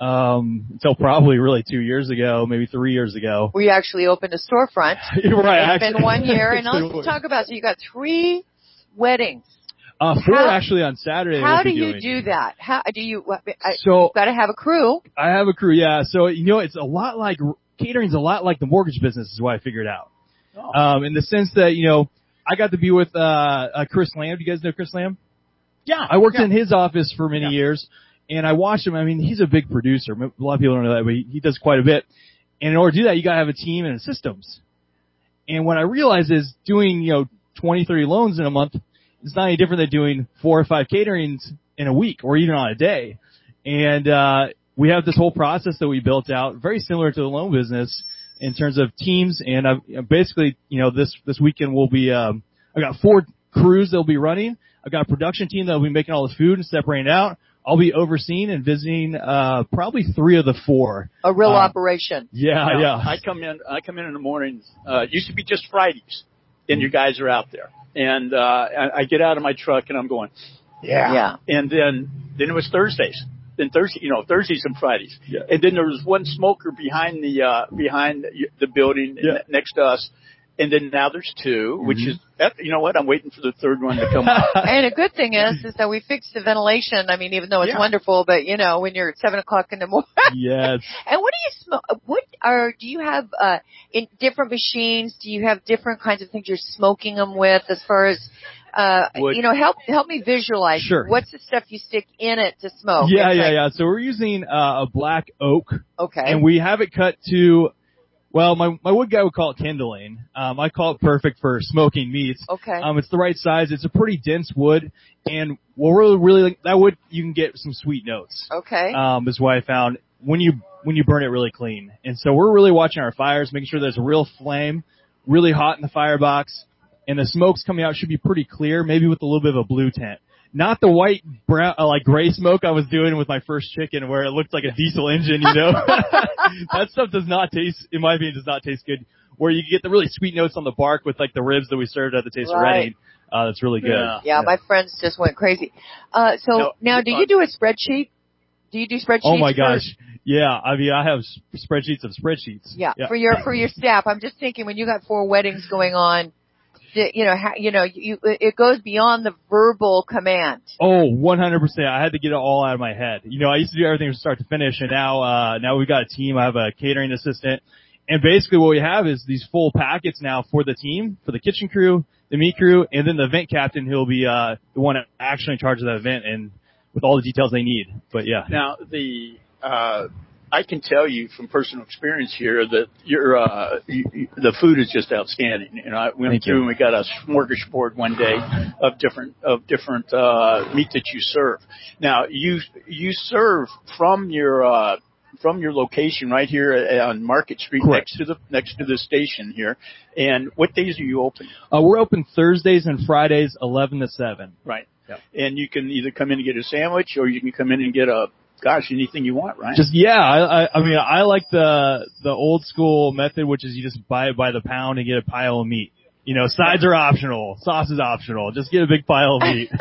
um, until probably really two years ago, maybe three years ago. We actually opened a storefront. You're right. It's been actually- one year, and actually, let's talk about. So you got three weddings. Uh, four How- actually on Saturday. How we'll do be you doing. do that? How do you? what- I, So- you've got to have a crew. I have a crew, yeah. So, you know, it's a lot like, catering's a lot like the mortgage business is what I figured out. Oh. Um, in the sense that, you know, I got to be with, uh, uh Chris Lamb. Do you guys know Chris Lamb? Yeah. I worked yeah. in his office for many Yeah. years, and I watched him. I mean, he's a big producer. A lot of people don't know that, but he, he does quite a bit. And in order to do that, you gotta have a team and systems. And what I realized is doing, you know, twenty, thirty loans in a month is not any different than doing four or five caterings in a week or even on a day. And, uh, we have this whole process that we built out, very similar to the loan business in terms of teams. And I've basically, you know, this, this weekend will be, um, I've got four crews that'll be running. I've got a production team that'll be making all the food and separating it out. I'll be overseeing and visiting, uh, probably three of the four. A real Uh, operation. Yeah, Now, yeah. I come in. I come in in the mornings. Uh, it used to be just Fridays, and your guys are out there, and uh, I, I get out of my truck and I'm going, yeah. Yeah. And then then it was Thursdays. Then Thursday, you know, Thursdays and Fridays. Yeah. And then there was one smoker behind the uh, behind the building Yeah. next to us. And then now there's two, which Mhm. is, that, you know what? I'm waiting for the third one to come out. And a good thing is, is that we fixed the ventilation. I mean, even though it's Yeah. wonderful, but you know, when you're at seven o'clock in the morning. Yes. And what do you smoke? What are? Do you have uh in different machines? Do you have different kinds of things you're smoking them with? As far as uh, Wood. you know, help help me visualize. Sure. What's the stuff you stick in it to smoke? Yeah, It's yeah, like- yeah. So we're using uh, a black oak, Okay. and we have it cut to, well, my my wood guy would call it kindling. Um, I call it perfect for smoking meats. Okay. Um, it's the right size. It's a pretty dense wood, and what we're really like, that wood you can get some sweet notes. Okay. Um, is what I found when you when you burn it really clean. And so we're really watching our fires, making sure there's a real flame, really hot in the firebox, and the smoke's coming out should be pretty clear, maybe with a little bit of a blue tint. Not the white, brown, uh, like gray smoke I was doing with my first chicken where it looked like a diesel engine, you know? That stuff does not taste, in my opinion, does not taste good. Where you get the really sweet notes on the bark with like the ribs that we served at the Taste of Right. Reading. Uh, that's really good. Yeah. yeah, my friends just went crazy. Uh, so No, now, do uh, you do a spreadsheet? Do you do spreadsheets? Oh my for- gosh. Yeah. I mean, I have s- spreadsheets of spreadsheets. Yeah, for your for your staff. I'm just thinking when you got four weddings going on, the- you know, ha, you know, you it goes beyond the verbal command. Oh, one hundred percent. I had to get it all out of my head. You know, I used to do everything from start to finish, and now, uh, now we've got a team. I have a catering assistant. And basically what we have is these full packets now for the team, for the kitchen crew, the meat crew, and then the event captain who'll be, uh, the one actually in charge of that event and with all the details they need. But yeah. Now, the uh, I can tell you from personal experience here that your uh, you, you, the food is just outstanding. You know, I went Thank through you. and we got a smorgasbord one day of different of different uh, meat that you serve. Now, you you serve from your uh, from your location right here on Market Street, Correct. next to the next to the station here. And what days are you open? Uh, we're open Thursdays and Fridays, eleven to seven. Right. And you can either come in and get a sandwich, or you can come in and get a gosh anything you want. Right. Just, yeah, I, I, I mean, I like the, the old school method, which is you just buy it by the pound and get a pile of meat. You know, sides are optional, sauce is optional. Just get a big pile of meat.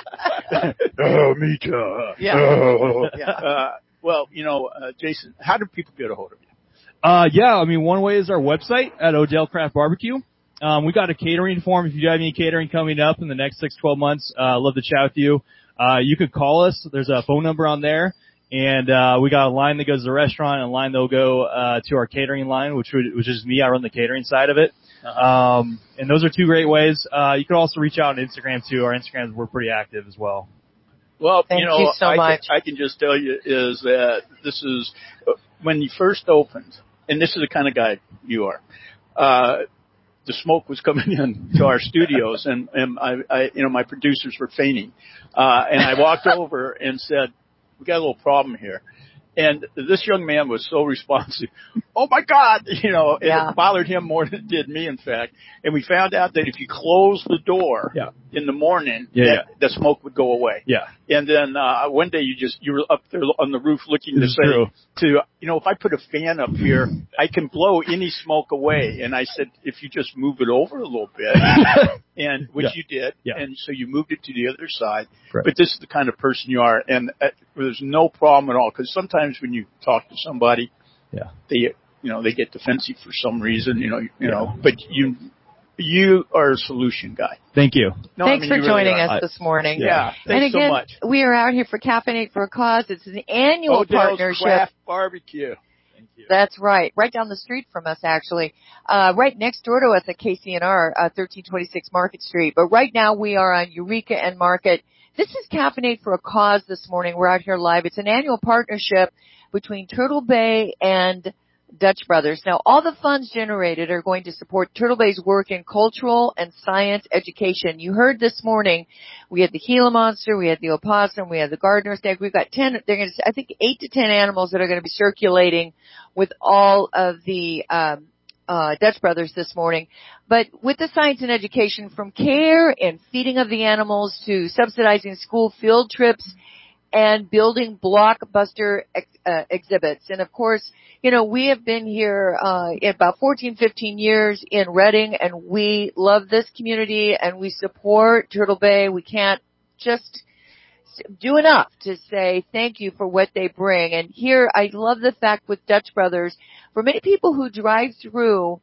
Oh, me too. Yeah. Oh. yeah. Uh, well, you know, uh, Jason, how do people get a hold of you? Uh, yeah, I mean, one way is our website at Odell Craft Barbecue. Um, we got a catering form. If you have any catering coming up in the next six, twelve months, uh, love to chat with you. Uh, you could call us. There's a phone number on there. And uh, we got a line that goes to the restaurant and a line that will go uh, to our catering line, which would, which is me. I run the catering side of it. Um, and those are two great ways. Uh, you can also reach out on Instagram too. Our Instagrams, we're pretty active as well. Well, Thank you know, you so I, much. Can, I can just tell you is that this is when you first opened, and this is the kind of guy you are. Uh, the smoke was coming in to our studios, and, and I, I, you know, my producers were fainting. Uh, and I walked over and said, "We got a little problem here." And this young man was so responsive. Oh my God! You know, yeah. it bothered him more than it did me, in fact. And we found out that if you close the door yeah. in the morning, yeah, that yeah. the smoke would go away. Yeah. And then uh one day you just you were up there on the roof looking to say true. to you know if I put a fan up here, I can blow any smoke away. And I said if you just move it over a little bit, and which yeah. you did, yeah. and so you moved it to the other side. Right. But this is the kind of person you are, and uh, there's no problem at all. Because sometimes when you talk to somebody, yeah, they you know they get defensive for some reason, you know, you yeah. know, but you. You are a solution guy. Thank you. No, thanks I mean, for you joining really us this morning. Yeah, thanks and again, so much. We are out here for Caffeinate for a Cause. It's an annual Odell's partnership. Craft Barbecue. Thank you. That's right. Right down the street from us, actually. Uh, right next door to us at K C N R, uh, thirteen twenty-six Market Street. But right now we are on Eureka and Market. This is Caffeinate for a Cause this morning. We're out here live. It's an annual partnership between Turtle Bay and Dutch Brothers. Now, all the funds generated are going to support Turtle Bay's work in cultural and science education. You heard this morning, we had the Gila monster, we had the opossum, we had the gardener snake. We've got ten, they're going to, I think eight to ten animals that are going to be circulating with all of the, um, uh, Dutch Brothers this morning. But with the science and education, from care and feeding of the animals to subsidizing school field trips and building blockbuster ex- uh, exhibits. And of course, you know, we have been here uh about fourteen, fifteen years in Redding, and we love this community and we support Turtle Bay. We can't just do enough to say thank you for what they bring. And here, I love the fact with Dutch Brothers, for many people who drive through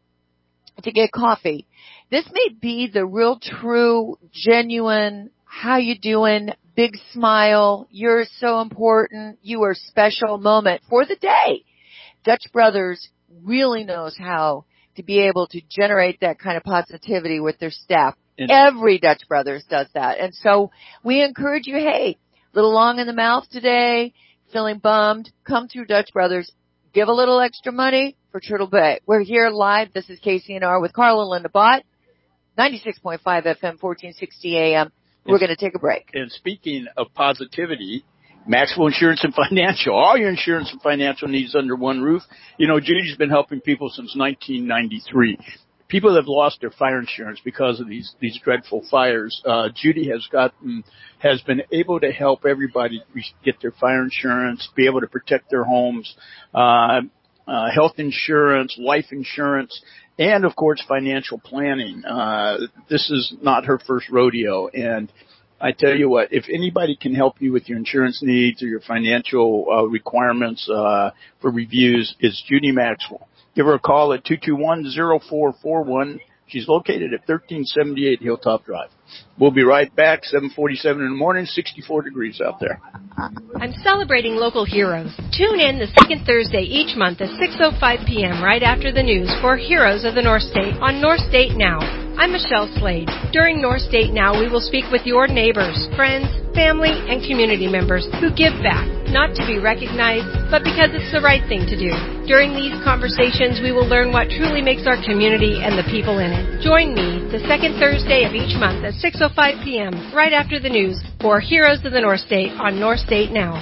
to get coffee, this may be the real, true, genuine, how you doing, big smile, you're so important, you are special moment for the day. Dutch Brothers really knows how to be able to generate that kind of positivity with their staff. And every Dutch Brothers does that. And so we encourage you, hey, a little long in the mouth today, feeling bummed, come through Dutch Brothers, give a little extra money for Turtle Bay. We're here live. This is K C N R with Carl and Linda Bott, ninety-six point five F M, fourteen sixty A M. We're going to take a break. And speaking of positivity, Maxwell Insurance and Financial, all your insurance and financial needs under one roof. You know, Judy's been helping people since nineteen ninety-three. People that have lost their fire insurance because of these these dreadful fires. Uh, Judy has gotten has been able to help everybody get their fire insurance, be able to protect their homes, uh, uh, health insurance, life insurance, and of course financial planning. Uh, this is not her first rodeo, and I tell you what, if anybody can help you with your insurance needs or your financial uh, requirements uh, for reviews, it's Judy Maxwell. Give her a call at two two one, zero four four one. She's located at thirteen seventy-eight Hilltop Drive. We'll be right back, seven forty-seven in the morning, sixty-four degrees out there. I'm celebrating local heroes. Tune in the second Thursday each month at six oh five p.m. right after the news for Heroes of the North State on North State Now. I'm Michelle Slade. During North State Now, we will speak with your neighbors, friends, family, and community members who give back, not to be recognized, but because it's the right thing to do. During these conversations, we will learn what truly makes our community and the people in it. Join me the second Thursday of each month at six oh five p.m. right after the news for Heroes of the North State on North State Now.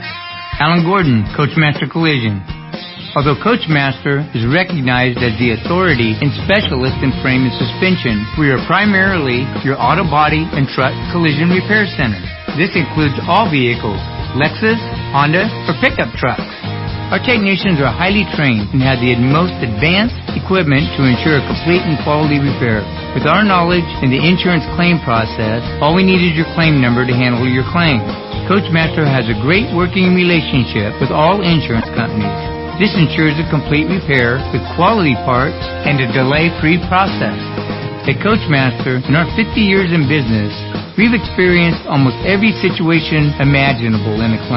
Alan Gordon, Coachmaster Collision. Although Coachmaster is recognized as the authority and specialist in frame and suspension, we are primarily your auto body and truck collision repair center. This includes all vehicles, Lexus, Honda, or pickup trucks. Our technicians are highly trained and have the most advanced equipment to ensure a complete and quality repair. With our knowledge in the insurance claim process, all we need is your claim number to handle your claim. Coachmaster has a great working relationship with all insurance companies. This ensures a complete repair with quality parts and a delay-free process. At Coachmaster, in our fifty years in business, we've experienced almost every situation imaginable in a claim.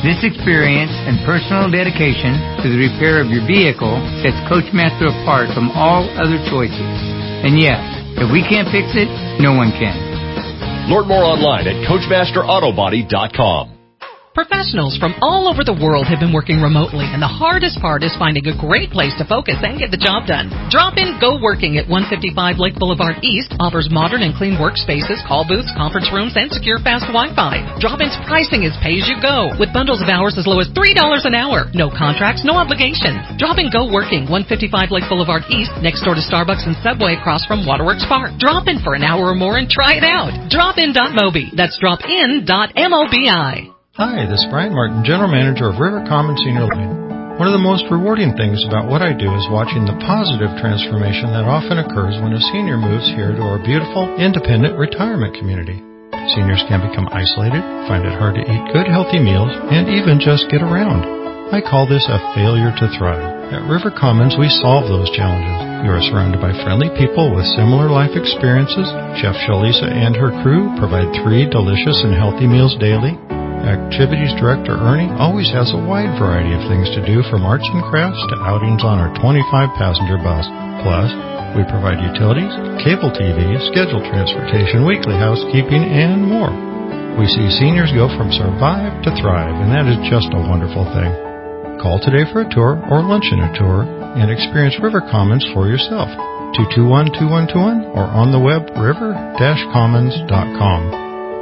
This experience and personal dedication to the repair of your vehicle sets Coachmaster apart from all other choices. And yes, if we can't fix it, no one can. Learn more online at Coachmaster Auto Body dot com. Professionals from all over the world have been working remotely, and the hardest part is finding a great place to focus and get the job done. Drop-in Go Working at one fifty-five Lake Boulevard East offers modern and clean workspaces, call booths, conference rooms, and secure fast Wi-Fi. Drop-in's pricing is pay-as-you-go, with bundles of hours as low as three dollars an hour. No contracts, no obligations. Drop-in Go Working, one fifty-five Lake Boulevard East, next door to Starbucks and Subway across from Waterworks Park. Drop in for an hour or more and try it out. drop in dot mobi. That's drop in dot mobi. Hi, this is Brian Martin, General Manager of River Commons Senior Living. One of the most rewarding things about what I do is watching the positive transformation that often occurs when a senior moves here to our beautiful, independent retirement community. Seniors can become isolated, find it hard to eat good, healthy meals, and even just get around. I call this a failure to thrive. At River Commons, we solve those challenges. You are surrounded by friendly people with similar life experiences. Chef Shalisa and her crew provide three delicious and healthy meals daily. Activities Director Ernie always has a wide variety of things to do, from arts and crafts to outings on our twenty-five passenger bus. Plus, we provide utilities, cable T V, scheduled transportation, weekly housekeeping, and more. We see seniors go from survive to thrive, and that is just a wonderful thing. Call today for a tour or lunch and a tour and experience River Commons for yourself. two two one, two one two one or on the web river dash commons dot com.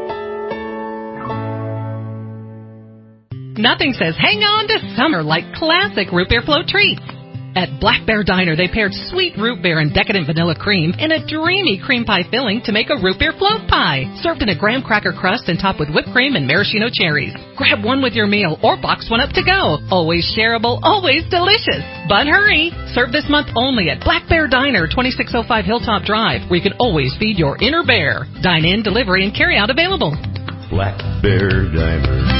Nothing says hang on to summer like classic root beer float treats. At Black Bear Diner, they paired sweet root beer and decadent vanilla cream in a dreamy cream pie filling to make a root beer float pie, served in a graham cracker crust and topped with whipped cream and maraschino cherries. Grab one with your meal or box one up to go. Always shareable, always delicious. But hurry! Served this month only at Black Bear Diner, twenty-six oh five Hilltop Drive, where you can always feed your inner bear. Dine-in, delivery, and carry-out available. Black Bear Diner.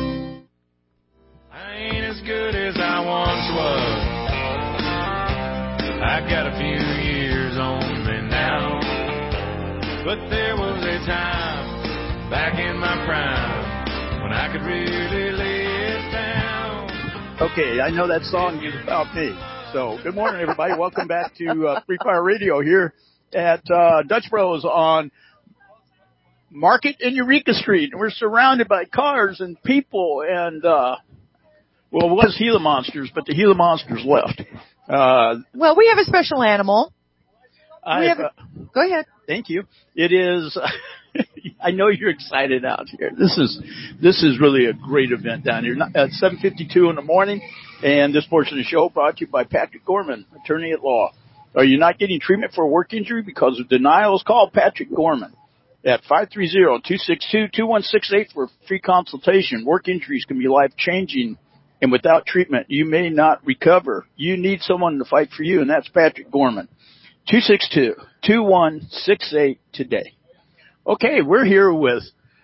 Good as I once was. I got a few years on me now, but there was a time back in my prime when I could really lay it down. Okay, I know that song is about me. So, good morning, everybody. Welcome back to uh, Free Fire Radio here at uh, Dutch Bros on Market and Eureka Street. We're surrounded by cars and people and uh well, it was Gila Monsters, but the Gila Monsters left. Uh, well, we have a special animal. I have, uh, go ahead. Thank you. It is. I know you're excited out here. This is this is really a great event down here at seven fifty-two in the morning, and this portion of the show brought to you by Patrick Gorman, attorney at law. Are you not getting treatment for a work injury because of denials? Call Patrick Gorman at five three zero, two six two, two one six eight for a free consultation. Work injuries can be life-changing. And without treatment, you may not recover. You need someone to fight for you, and that's Patrick Gorman. two six two, two one six eight today. Okay, we're here with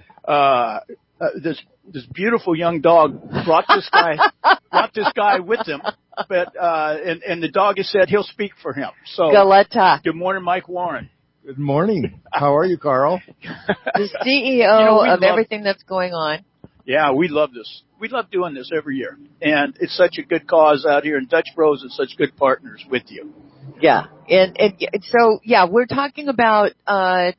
uh, uh this this beautiful young dog. Brought this guy brought this guy with him, but uh and, and the dog has said he'll speak for him. So Galetta. Good morning, Mike Warren. Good morning. How are you, Carl? The C E O you know, of love, everything that's going on. Yeah, we love this. We love doing this every year. And it's such a good cause out here, and Dutch Bros is such good partners with you. Yeah. And, and so, yeah, we're talking about, uh,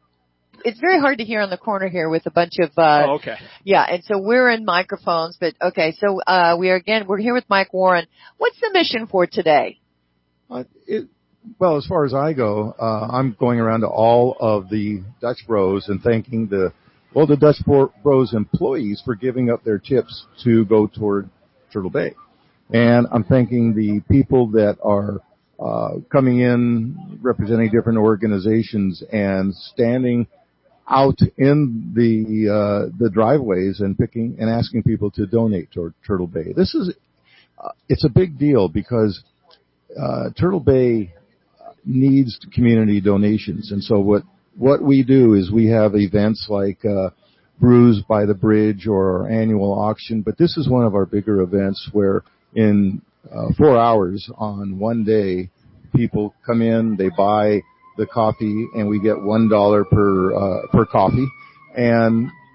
it's very hard to hear on the corner here with a bunch of, uh, oh, okay. Yeah, and so we're in microphones, but okay, so, uh, we are again, we're here with Mike Warren. What's the mission for today? Uh, it, well, as far as I go, uh, I'm going around to all of the Dutch Bros and thanking the Well, the Dutch Bros employees for giving up their tips to go toward Turtle Bay. And I'm thanking the people that are uh, coming in, representing different organizations and standing out in the uh, the driveways and picking and asking people to donate toward Turtle Bay. This is uh, it's a big deal because uh, Turtle Bay needs community donations. And so what What we do is we have events like uh, Brews by the Bridge or our annual auction, but this is one of our bigger events where in uh, four hours on one day, people come in, they buy the coffee, and we get one dollar per uh, per coffee, and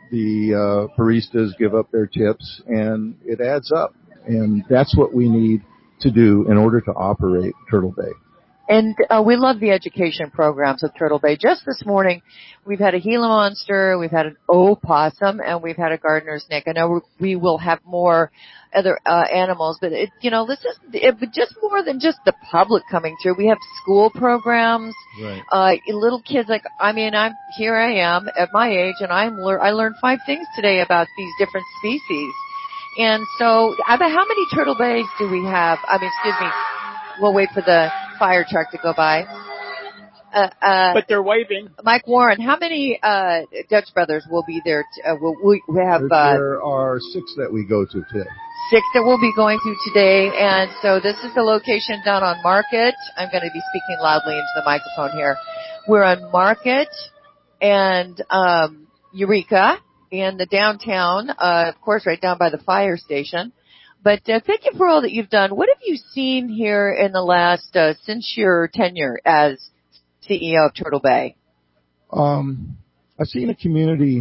the uh, baristas give up their tips, and it adds up. And that's what we need to do in order to operate Turtle Bay. And uh, we love the education programs at Turtle Bay. Just this morning, we've had a Gila monster, we've had an opossum, and we've had a gardener snake. I know we will have more other uh, animals, but it, you know, this is it, just more than just the public coming through. We have school programs, right. uh, little kids. Like, I mean, I'm here. I am at my age, and I'm lear- I learned five things today about these different species. And so, about how many Turtle Bays do we have? I mean, excuse me. We'll wait for the fire truck to go by. Uh, uh, but they're waving. Mike Warren, how many uh, Dutch Brothers will be there? T- uh, will we, we have uh, there are six that we go to today. Six that we'll be going to today, and so this is the location down on Market. I'm going to be speaking loudly into the microphone here. We're on Market and um, Eureka in the downtown, uh, of course, right down by the fire station. But uh, thank you for all that you've done. What have you seen here in the last, uh, since your tenure as C E O of Turtle Bay? Um, I've seen a community,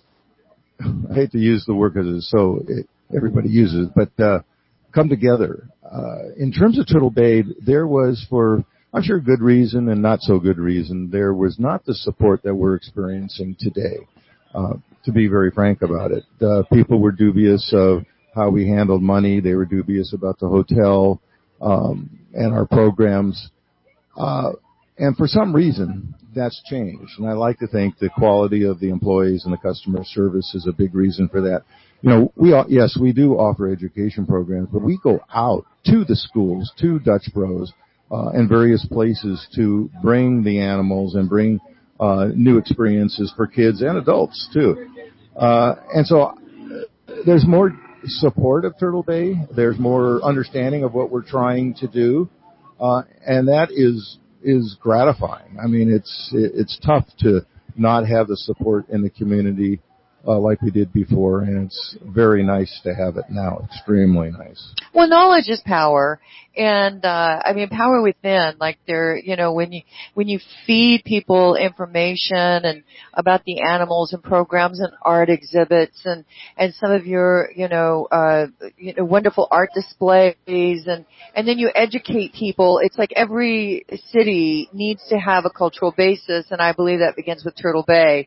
I hate to use the word because it's so, it, everybody uses it, but uh, come together. Uh, in terms of Turtle Bay, there was, for I'm sure good reason and not so good reason, there was not the support that we're experiencing today. Uh, to be very frank about it, uh, people were dubious of how we handled money. They were dubious about the hotel um, and our programs. Uh, and for some reason, that's changed. And I like to think the quality of the employees and the customer service is a big reason for that. You know, we yes, we do offer education programs, but we go out to the schools, to Dutch Bros, uh, and various places to bring the animals and bring uh, new experiences for kids and adults, too. Uh, and so uh, there's more support of Turtle Bay. There's more understanding of what we're trying to do, uh, and that is is gratifying. I mean, it's it's tough to not have the support in the community uh, like we did before, and it's very nice to have it now. Extremely nice. Well, knowledge is power, and uh I mean power within. Like there, you know, when you when you feed people information and about the animals and programs and art exhibits and and some of your you know uh you know wonderful art displays and and then you educate people. It's like every city needs to have a cultural basis, and I believe that begins with Turtle Bay.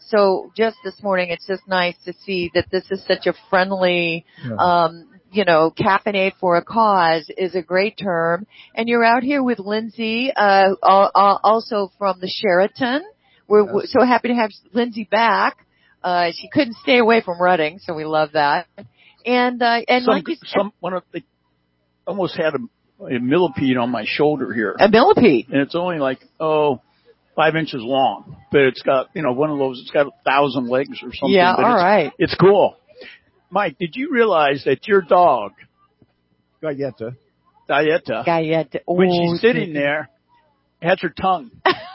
So just this morning, it's just nice to see that this is such a friendly. Yeah. um You know, caffeinate for a cause is a great term. And you're out here with Lindsay, uh, also from the Sheraton. We're yes. so happy to have Lindsay back. Uh, she couldn't stay away from Reading, so we love that. And, uh, and some, like you said, some, one of the, almost had a, a millipede on my shoulder here. A millipede? And it's only like, oh, five inches long. But it's got, you know, one of those, it's got a thousand legs or something. Yeah, but all it's, right. It's cool. Mike, did you realize that your dog, Galleta, Galleta, Galleta. Oh, when she's sitting there, has her tongue?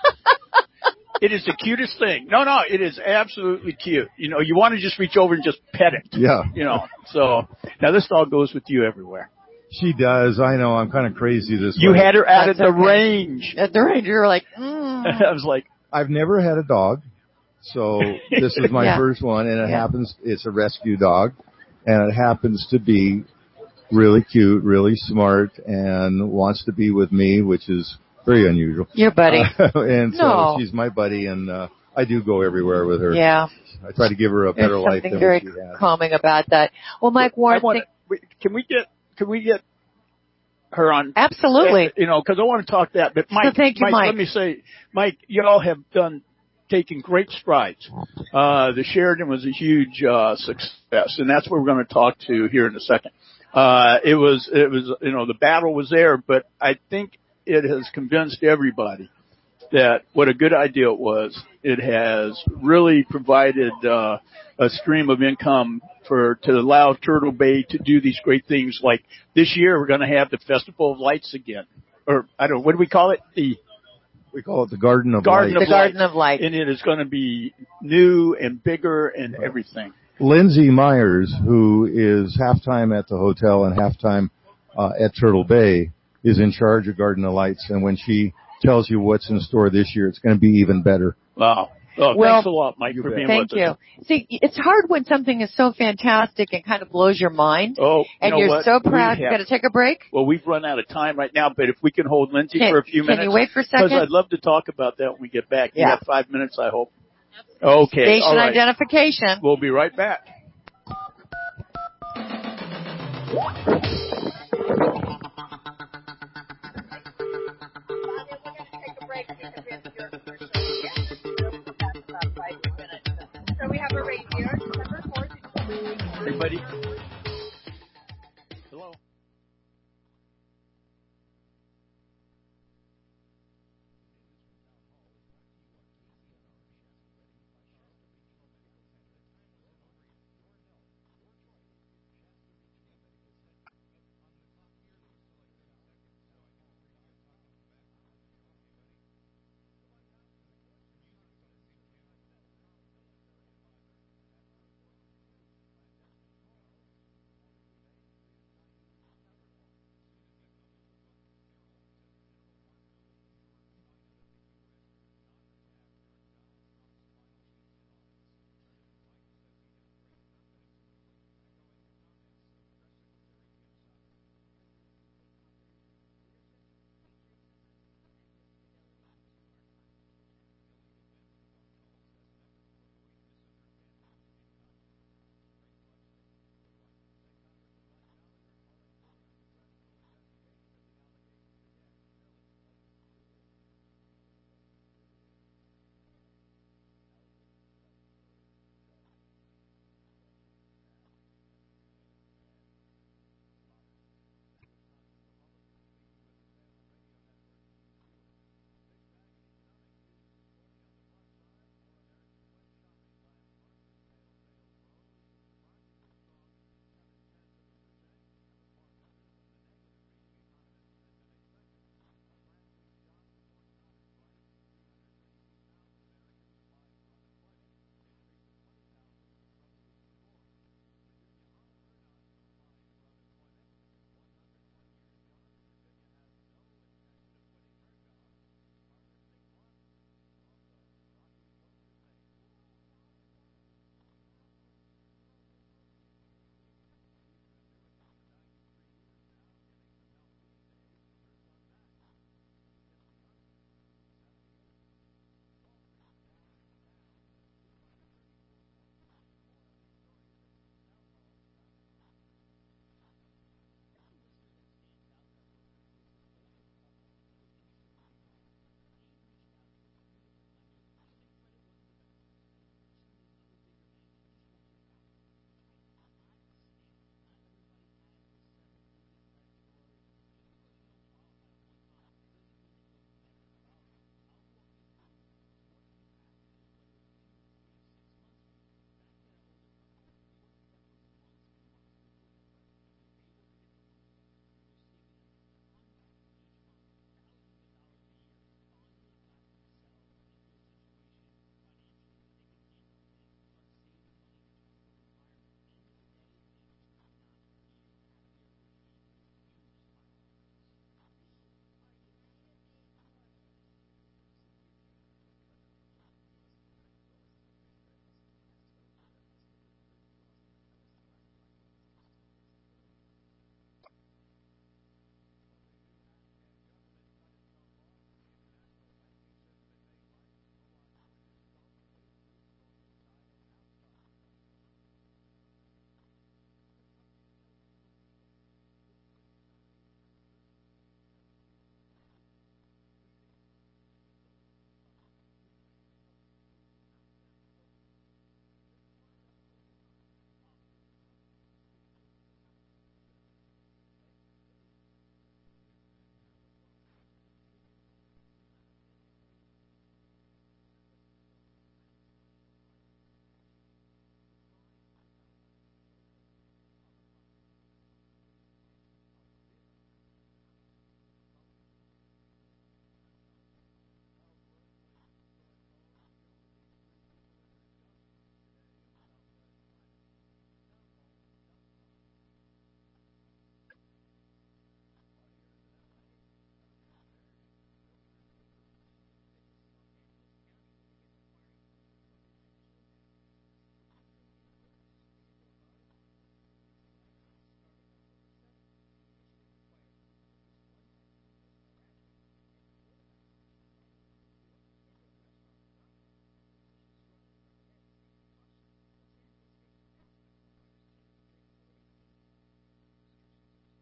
It is the cutest thing. No, no, it is absolutely cute. You know, you want to just reach over and just pet it. Yeah. You know, so now this dog goes with you everywhere. She does. I know. I'm kind of crazy this You way. had her out That's at the okay. range. At the range, you were like, mm. I was like, I've never had a dog. So this is my Yeah. first one, and it Yeah. happens, it's a rescue dog, and it happens to be really cute, really smart, and wants to be with me, which is very unusual. Your buddy. Uh, and so No. she's my buddy, and uh, I do go everywhere with her. Yeah. I try to give her a better There's life something than very what she has. calming about that. Well, Mike Warren, I wanna, think- wait, can we get, can we get her on? Absolutely. Uh, you know, because I want to talk that. But Mike, So thank you, Mike, Mike. let me say, Mike, y'all have done taken great strides. Uh, the Sheridan was a huge uh, success, and that's what we're going to talk to here in a second. Uh, it was, it was, you know, the battle was there, but I think it has convinced everybody that what a good idea it was. It has really provided uh, a stream of income for to allow Turtle Bay to do these great things. Like this year, we're going to have the Festival of Lights again, or I don't know, what do we call it? The We call it the Garden of Garden Light. of the Garden Light. of Light. And it is going to be new and bigger and everything. Lindsay Myers, who is half-time at the hotel and half-time uh, at Turtle Bay, is in charge of Garden of Lights. And when she tells you what's in store this year, it's going to be even better. Wow. Oh, well, thanks a lot, Mike, for being thank with you. us. See, it's hard when something is so fantastic and kind of blows your mind. Oh, you and know you're what? so We proud. You have- got to take a break? Well, we've run out of time right now, but if we can hold Lindsay Can- for a few can minutes. you wait for a second? Because I'd love to talk about that when we get back. You Yeah. have five minutes, I hope. Okay. Station all right. identification. We'll be right back. So we have a radio, December fourth. Everybody. Hello.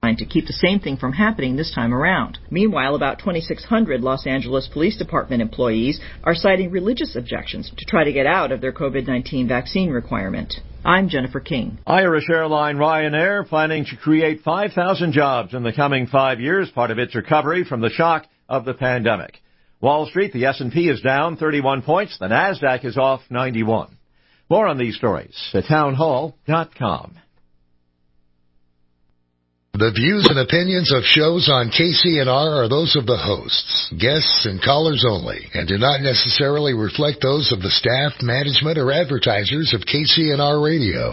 to keep the same thing from happening this time around. Meanwhile, about twenty-six hundred Los Angeles Police Department employees are citing religious objections to try to get out of their COVID nineteen vaccine requirement. I'm Jennifer King. Irish airline Ryanair planning to create five thousand jobs in the coming five years, part of its recovery from the shock of the pandemic. Wall Street, the S and P is down thirty-one points. The NASDAQ is off ninety-one. More on these stories at townhall dot com. The views and opinions of shows on K C N R are those of the hosts, guests, and callers only, and do not necessarily reflect those of the staff, management, or advertisers of K C N R Radio.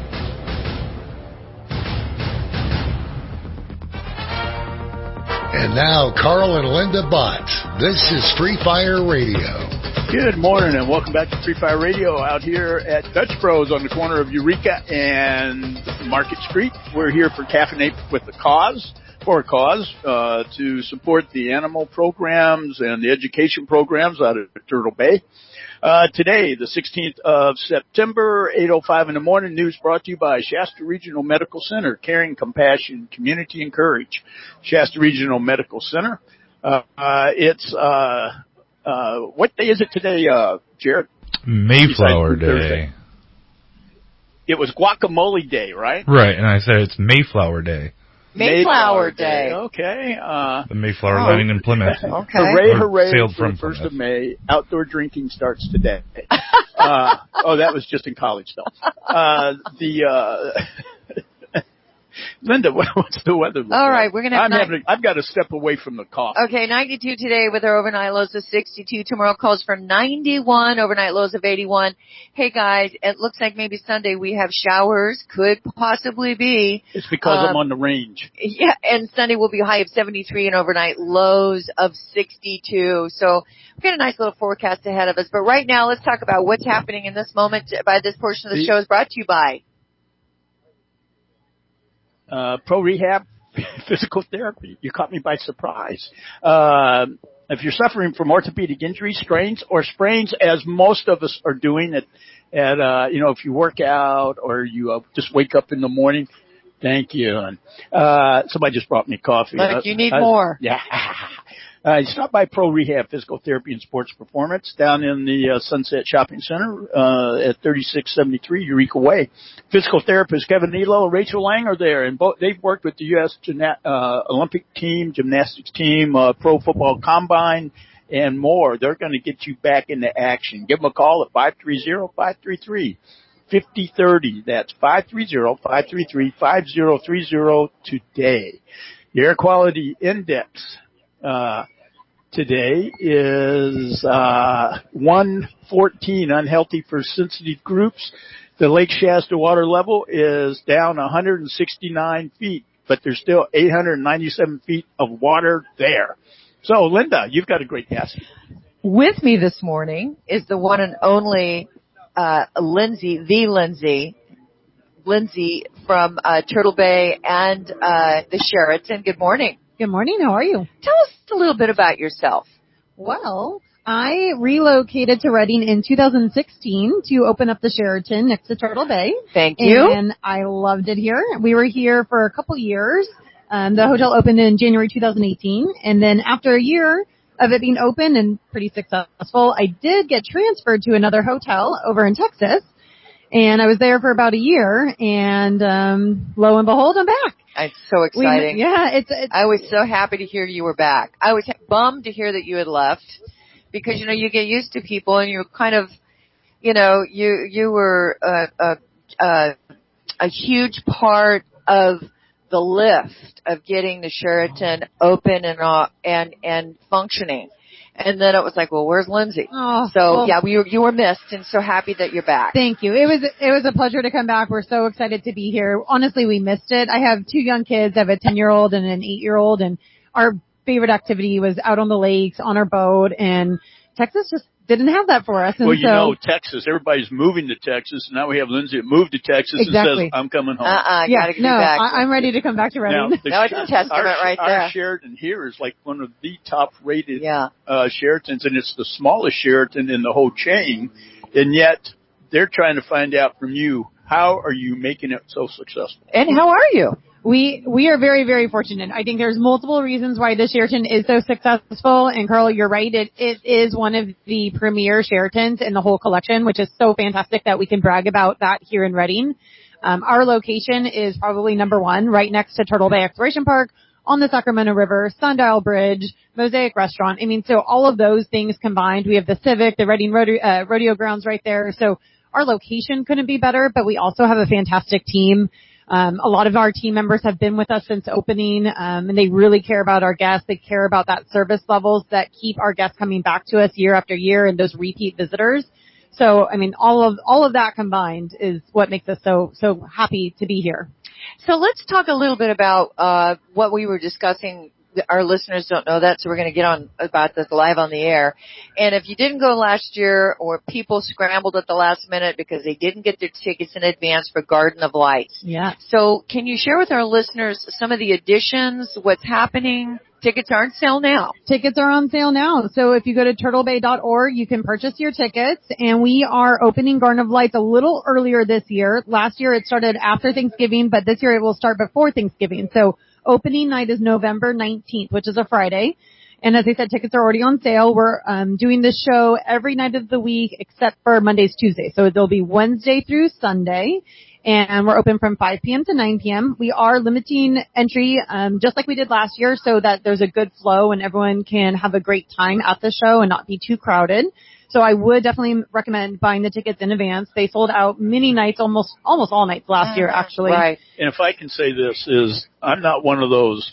And now, Carl and Linda Bott. This is Free Fire Radio. Good morning and welcome back to Free Fire Radio out here at Dutch Bros on the corner of Eureka and Market Street. We're here for Caffeinate with the Cause, for a cause, uh, to support the animal programs and the education programs out of Turtle Bay. Uh, today, the sixteenth of September, eight oh five in the morning, news brought to you by Shasta Regional Medical Center, caring, compassion, community, and courage. Shasta Regional Medical Center. Uh, uh, it's, uh, uh, what day is it today, uh, Jared? Mayflower Day. Thursday. It was Guacamole Day, right? Right, and I said it's Mayflower Day. Mayflower Day. Okay. Uh, the Mayflower oh, landing in Plymouth. Okay. Hooray, hooray sailed for from the first Plymouth. of May. Outdoor drinking starts today. uh, oh, that was just in college, though. Uh, the, uh, Linda, what's the weather look All like? right, we're going to have I'm nine- having a, I've got to step away from the coffee. Okay, ninety-two today with our overnight lows of sixty-two. Tomorrow calls for ninety-one, overnight lows of eighty-one. Hey guys, it looks like maybe Sunday we have showers. Could possibly be. It's because um, I'm on the range. Yeah, and Sunday will be a high of seventy-three and overnight lows of sixty-two. So we've got a nice little forecast ahead of us. But right now, let's talk about what's happening in this moment. By this portion of the show is brought to you by Uh, Pro Rehab Physical Therapy. You caught me by surprise. Uh, if you're suffering from orthopedic injuries, strains, or sprains, as most of us are doing at, at uh, you know, if you work out or you uh, just wake up in the morning, thank you. And, uh, somebody just brought me coffee. Look, uh, you need uh, more. Yeah. Uh, stop by Pro Rehab Physical Therapy and Sports Performance down in the uh, Sunset Shopping Center uh, at thirty-six seventy-three Eureka Way. Physical therapists Kevin Nilo and Rachel Lang are there, and both they've worked with the U S Gymna- uh, Olympic team, gymnastics team, uh, Pro Football Combine, and more. They're going to get you back into action. Give them a call at five three zero, five three three, five zero three zero. That's five three zero, five three three, five zero three zero today. The Air Quality Index uh today is uh one fourteen, unhealthy for sensitive groups. The Lake Shasta water level is down one hundred sixty-nine feet, but there's still eight hundred ninety-seven feet of water there. So, Linda, you've got a great guest. With me this morning is the one and only uh Lindsay, the Lindsay, Lindsay from uh Turtle Bay and uh the Sheraton. Good morning. Good morning. How are you? Tell us a little bit about yourself. Well, I relocated to Redding in two thousand sixteen to open up the Sheraton next to Turtle Bay. Thank you. And I loved it here. We were here for a couple years. Um, the hotel opened in January two thousand eighteen. And then after a year of it being open and pretty successful, I did get transferred to another hotel over in Texas. And I was there for about a year. And um, lo and behold, I'm back. It's so exciting. We, yeah, it's, it's. I was so happy to hear you were back. I was bummed to hear that you had left because, you know, you get used to people and you're kind of, you know, you, you were a, a, a, a huge part of the lift of getting the Sheraton open and, uh, and, and functioning. And then it was like, well, where's Lindsay? Oh, so well, yeah, we were, you were missed and so happy that you're back. Thank you. It was, it was a pleasure to come back. We're so excited to be here. Honestly, we missed it. I have two young kids. I have a ten year old and an eight year old, and our favorite activity was out on the lakes, on our boat, and Texas just didn't have that for us. And well, you so, know, Texas, everybody's moving to Texas. Now we have Lindsay that moved to Texas exactly. and says, I'm coming home. Uh-uh, yeah, gotta get no, back. I, I'm ready to come back to Redding. Now, the no, it's a testament our, right there. Our Sheraton here is like one of the top rated yeah. uh, Sheratons, and it's the smallest Sheraton in the whole chain. And yet they're trying to find out from you, how are you making it so successful? And how are you? We we are very, very fortunate. I think there's multiple reasons why the Sheraton is so successful. And Carl, you're right. It it is one of the premier Sheratons in the whole collection, which is so fantastic that we can brag about that here in Redding. Um, our location is probably number one, right next to Turtle Bay Exploration Park, on the Sacramento River, Sundial Bridge, Mosaic Restaurant. I mean, so all of those things combined. We have the Civic, the Redding Rodeo, uh, rodeo grounds right there. So our location couldn't be better, but we also have a fantastic team. Um, a lot of our team members have been with us since opening, um, and they really care about our guests. They care about that service levels that keep our guests coming back to us year after year and those repeat visitors. So, I mean, all of, all of that combined is what makes us so, so happy to be here. So let's talk a little bit about, uh, what we were discussing. Our listeners don't know that, so we're going to get on about this live on the air. And if you didn't go last year, or people scrambled at the last minute because they didn't get their tickets in advance for Garden of Lights. Yeah. So can you share with our listeners some of the additions, what's happening? Tickets are on sale now. Tickets are on sale now. So if you go to turtle bay dot org, you can purchase your tickets. And we are opening Garden of Lights a little earlier this year. Last year it started after Thanksgiving, but this year it will start before Thanksgiving. So opening night is November nineteenth, which is a Friday. And as I said, tickets are already on sale. We're um, doing this show every night of the week except for Mondays, Tuesdays. So it'll be Wednesday through Sunday. And we're open from five p.m. to nine p.m. We are limiting entry, um, just like we did last year, so that there's a good flow and everyone can have a great time at the show and not be too crowded. So I would definitely recommend buying the tickets in advance. They sold out many nights, almost almost all nights last year, actually. Right. And if I can say this, is I'm not one of those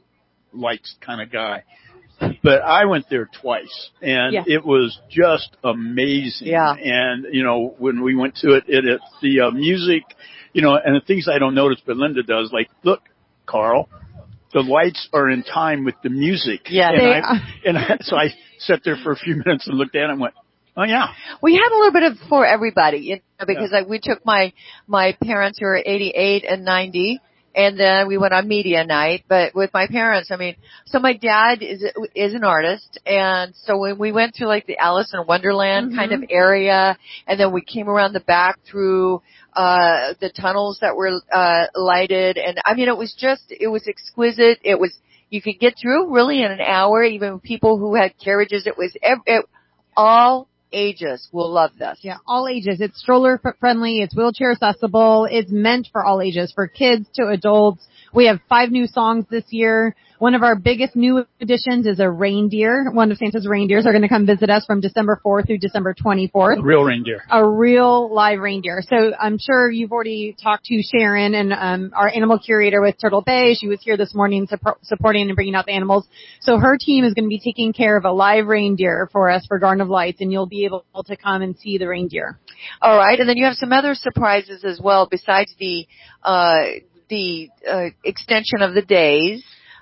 lights kind of guy, but I went there twice, and Yeah. it was just amazing. Yeah. And, you know, when we went to it, it, it the uh, music, you know, and the things I don't notice, but Linda does, like, look, Carl, the lights are in time with the music. Yeah, and they I, are. and I, so I sat there for a few minutes and looked at it and went, oh, yeah. We had a little bit of for everybody, you know, because Yeah. like we took my my parents who are eighty-eight and ninety, and then we went on media night. But with my parents, I mean, so my dad is is an artist, and so when we went through like the Alice in Wonderland Mm-hmm. kind of area, and then we came around the back through uh the tunnels that were uh lighted, and I mean, it was just it was exquisite. It was you could get through really in an hour, even people who had carriages. It was ev- it, all ages will love this. Yeah, all ages. It's stroller f- friendly. It's wheelchair accessible. It's meant for all ages, for kids to adults. We have five new songs this year. One of our biggest new additions is a reindeer. One of Santa's reindeers are going to come visit us from December fourth through December twenty-fourth. A real reindeer. A real live reindeer. So I'm sure you've already talked to Sharon and um, our animal curator with Turtle Bay. She was here this morning support, supporting and bringing out the animals. So her team is going to be taking care of a live reindeer for us for Garden of Lights, and you'll be able to come and see the reindeer. All right, and then you have some other surprises as well besides the uh the uh, extension of the days.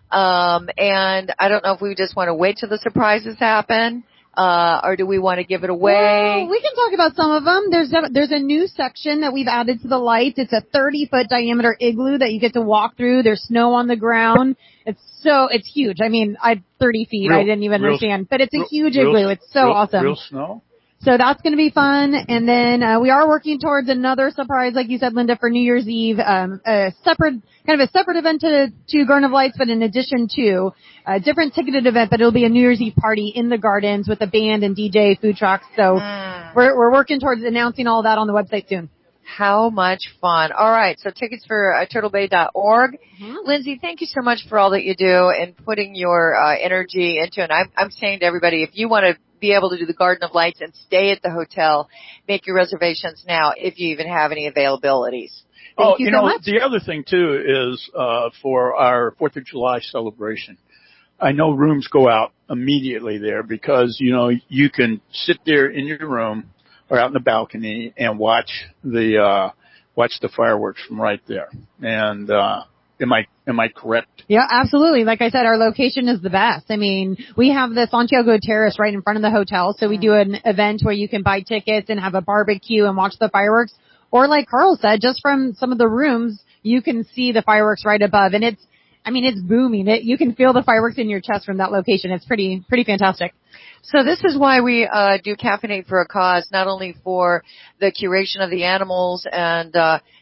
Um and I don't know if we just want to wait till the surprises happen, uh or do we want to give it away? Well, we can talk about some of them. There's a, there's a new section that we've added to the lights. It's a thirty foot diameter igloo that you get to walk through. There's snow on the ground. It's so, it's huge. I mean, I, thirty feet, Real- I didn't even real- understand, but it's a real- huge real- igloo. It's so real- awesome. Real snow? So that's going to be fun. And then uh, we are working towards another surprise, like you said, Linda, for New Year's Eve, um, a separate, kind of a separate event to, to Garden of Lights, but in addition to a different ticketed event, but it'll be a New Year's Eve party in the gardens with a band and D J, food trucks. So Mm. we're, we're working towards announcing all that on the website soon. How much fun. All right, so tickets for uh, turtle bay dot org. Mm-hmm. Lindsay, thank you so much for all that you do and putting your uh, energy into it. And I'm, I'm saying to everybody, if you want to be able to do the Garden of Lights and stay at the hotel, make your reservations now if you even have any availabilities. Thank oh, you, you so know, much. the other thing too is uh for our Fourth of July celebration. I know rooms go out immediately there because, you know, you can sit there in your room or out in the balcony and watch the uh watch the fireworks from right there. And uh am I am I correct? Yeah, absolutely. Like I said, our location is the best. I mean, we have the Santiago Terrace right in front of the hotel, so we do an event where you can buy tickets and have a barbecue and watch the fireworks. Or like Carl said, just from some of the rooms, you can see the fireworks right above. And it's, I mean, it's booming. It, you can feel the fireworks in your chest from that location. It's pretty, pretty fantastic. So this is why we uh do Caffeinate for a Cause, not only for the curation of the animals and uh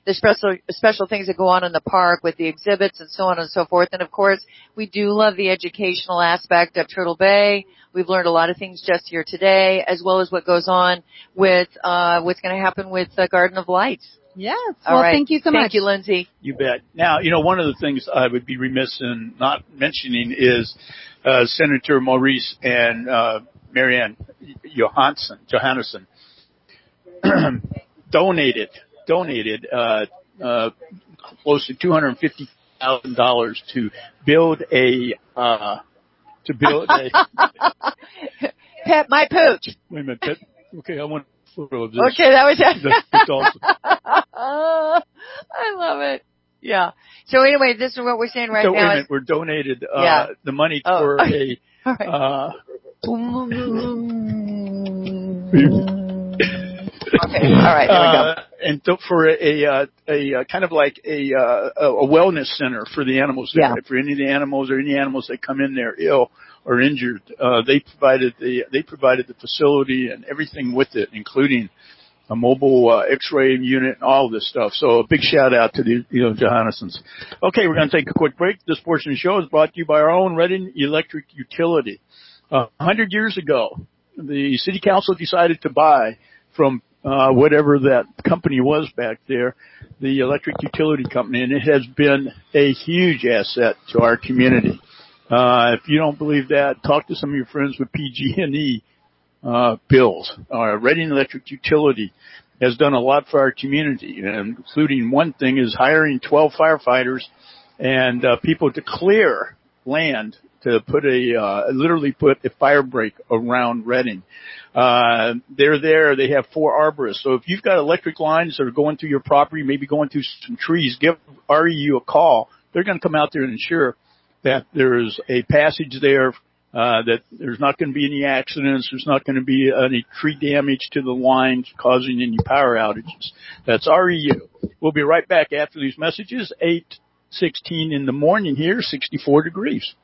the special special things that go on in the park with the exhibits and so on and so forth. And of course, we do love the educational aspect of Turtle Bay. We've learned a lot of things just here today, as well as what goes on with uh what's going to happen with the Garden of Lights. Yes. All well, right. thank you so thank much. Thank you, Lindsay. You bet. Now, you know, one of the things I would be remiss in not mentioning is uh Senator Maurice and uh Marianne Johansson, Johannesson donated donated uh uh close to two hundred fifty thousand dollars to build a uh to build a Pet my pooch. Wait a minute, Pet. Okay, I want a photo of this. Okay, that was it. That's, that's awesome. I love it. Yeah. So anyway, this is what we're saying right so, now. Wait a minute, is, we're donated uh yeah. the money oh. for a All right. uh Okay. All right. There we go. Uh, and th- for a, a, a, a kind of like a, uh, a wellness center for the animals there. Yeah. For any of the animals or any animals that come in there ill or injured, uh, they provided the they provided the facility and everything with it, including a mobile uh, X-ray unit and all of this stuff. So a big shout out to the you know Johannessons. Okay, we're going to take a quick break. This portion of the show is brought to you by our own Reading Electric Utility. Uh, a hundred years ago, the city council decided to buy from uh, whatever that company was back there, the electric utility company, and it has been a huge asset to our community. Uh, if you don't believe that, talk to some of your friends with P G and E uh, bills. Uh, Reading Electric Utility has done a lot for our community, including one thing is hiring twelve firefighters and uh, people to clear land to put a, uh, literally put a fire break around Reading. Uh, they're there. They have four arborists. So if you've got electric lines that are going through your property, maybe going through some trees, give R E U a call. They're going to come out there and ensure that there's a passage there, uh, that there's not going to be any accidents. There's not going to be any tree damage to the lines causing any power outages. That's R E U. We'll be right back after these messages. eight sixteen in the morning here, sixty-four degrees.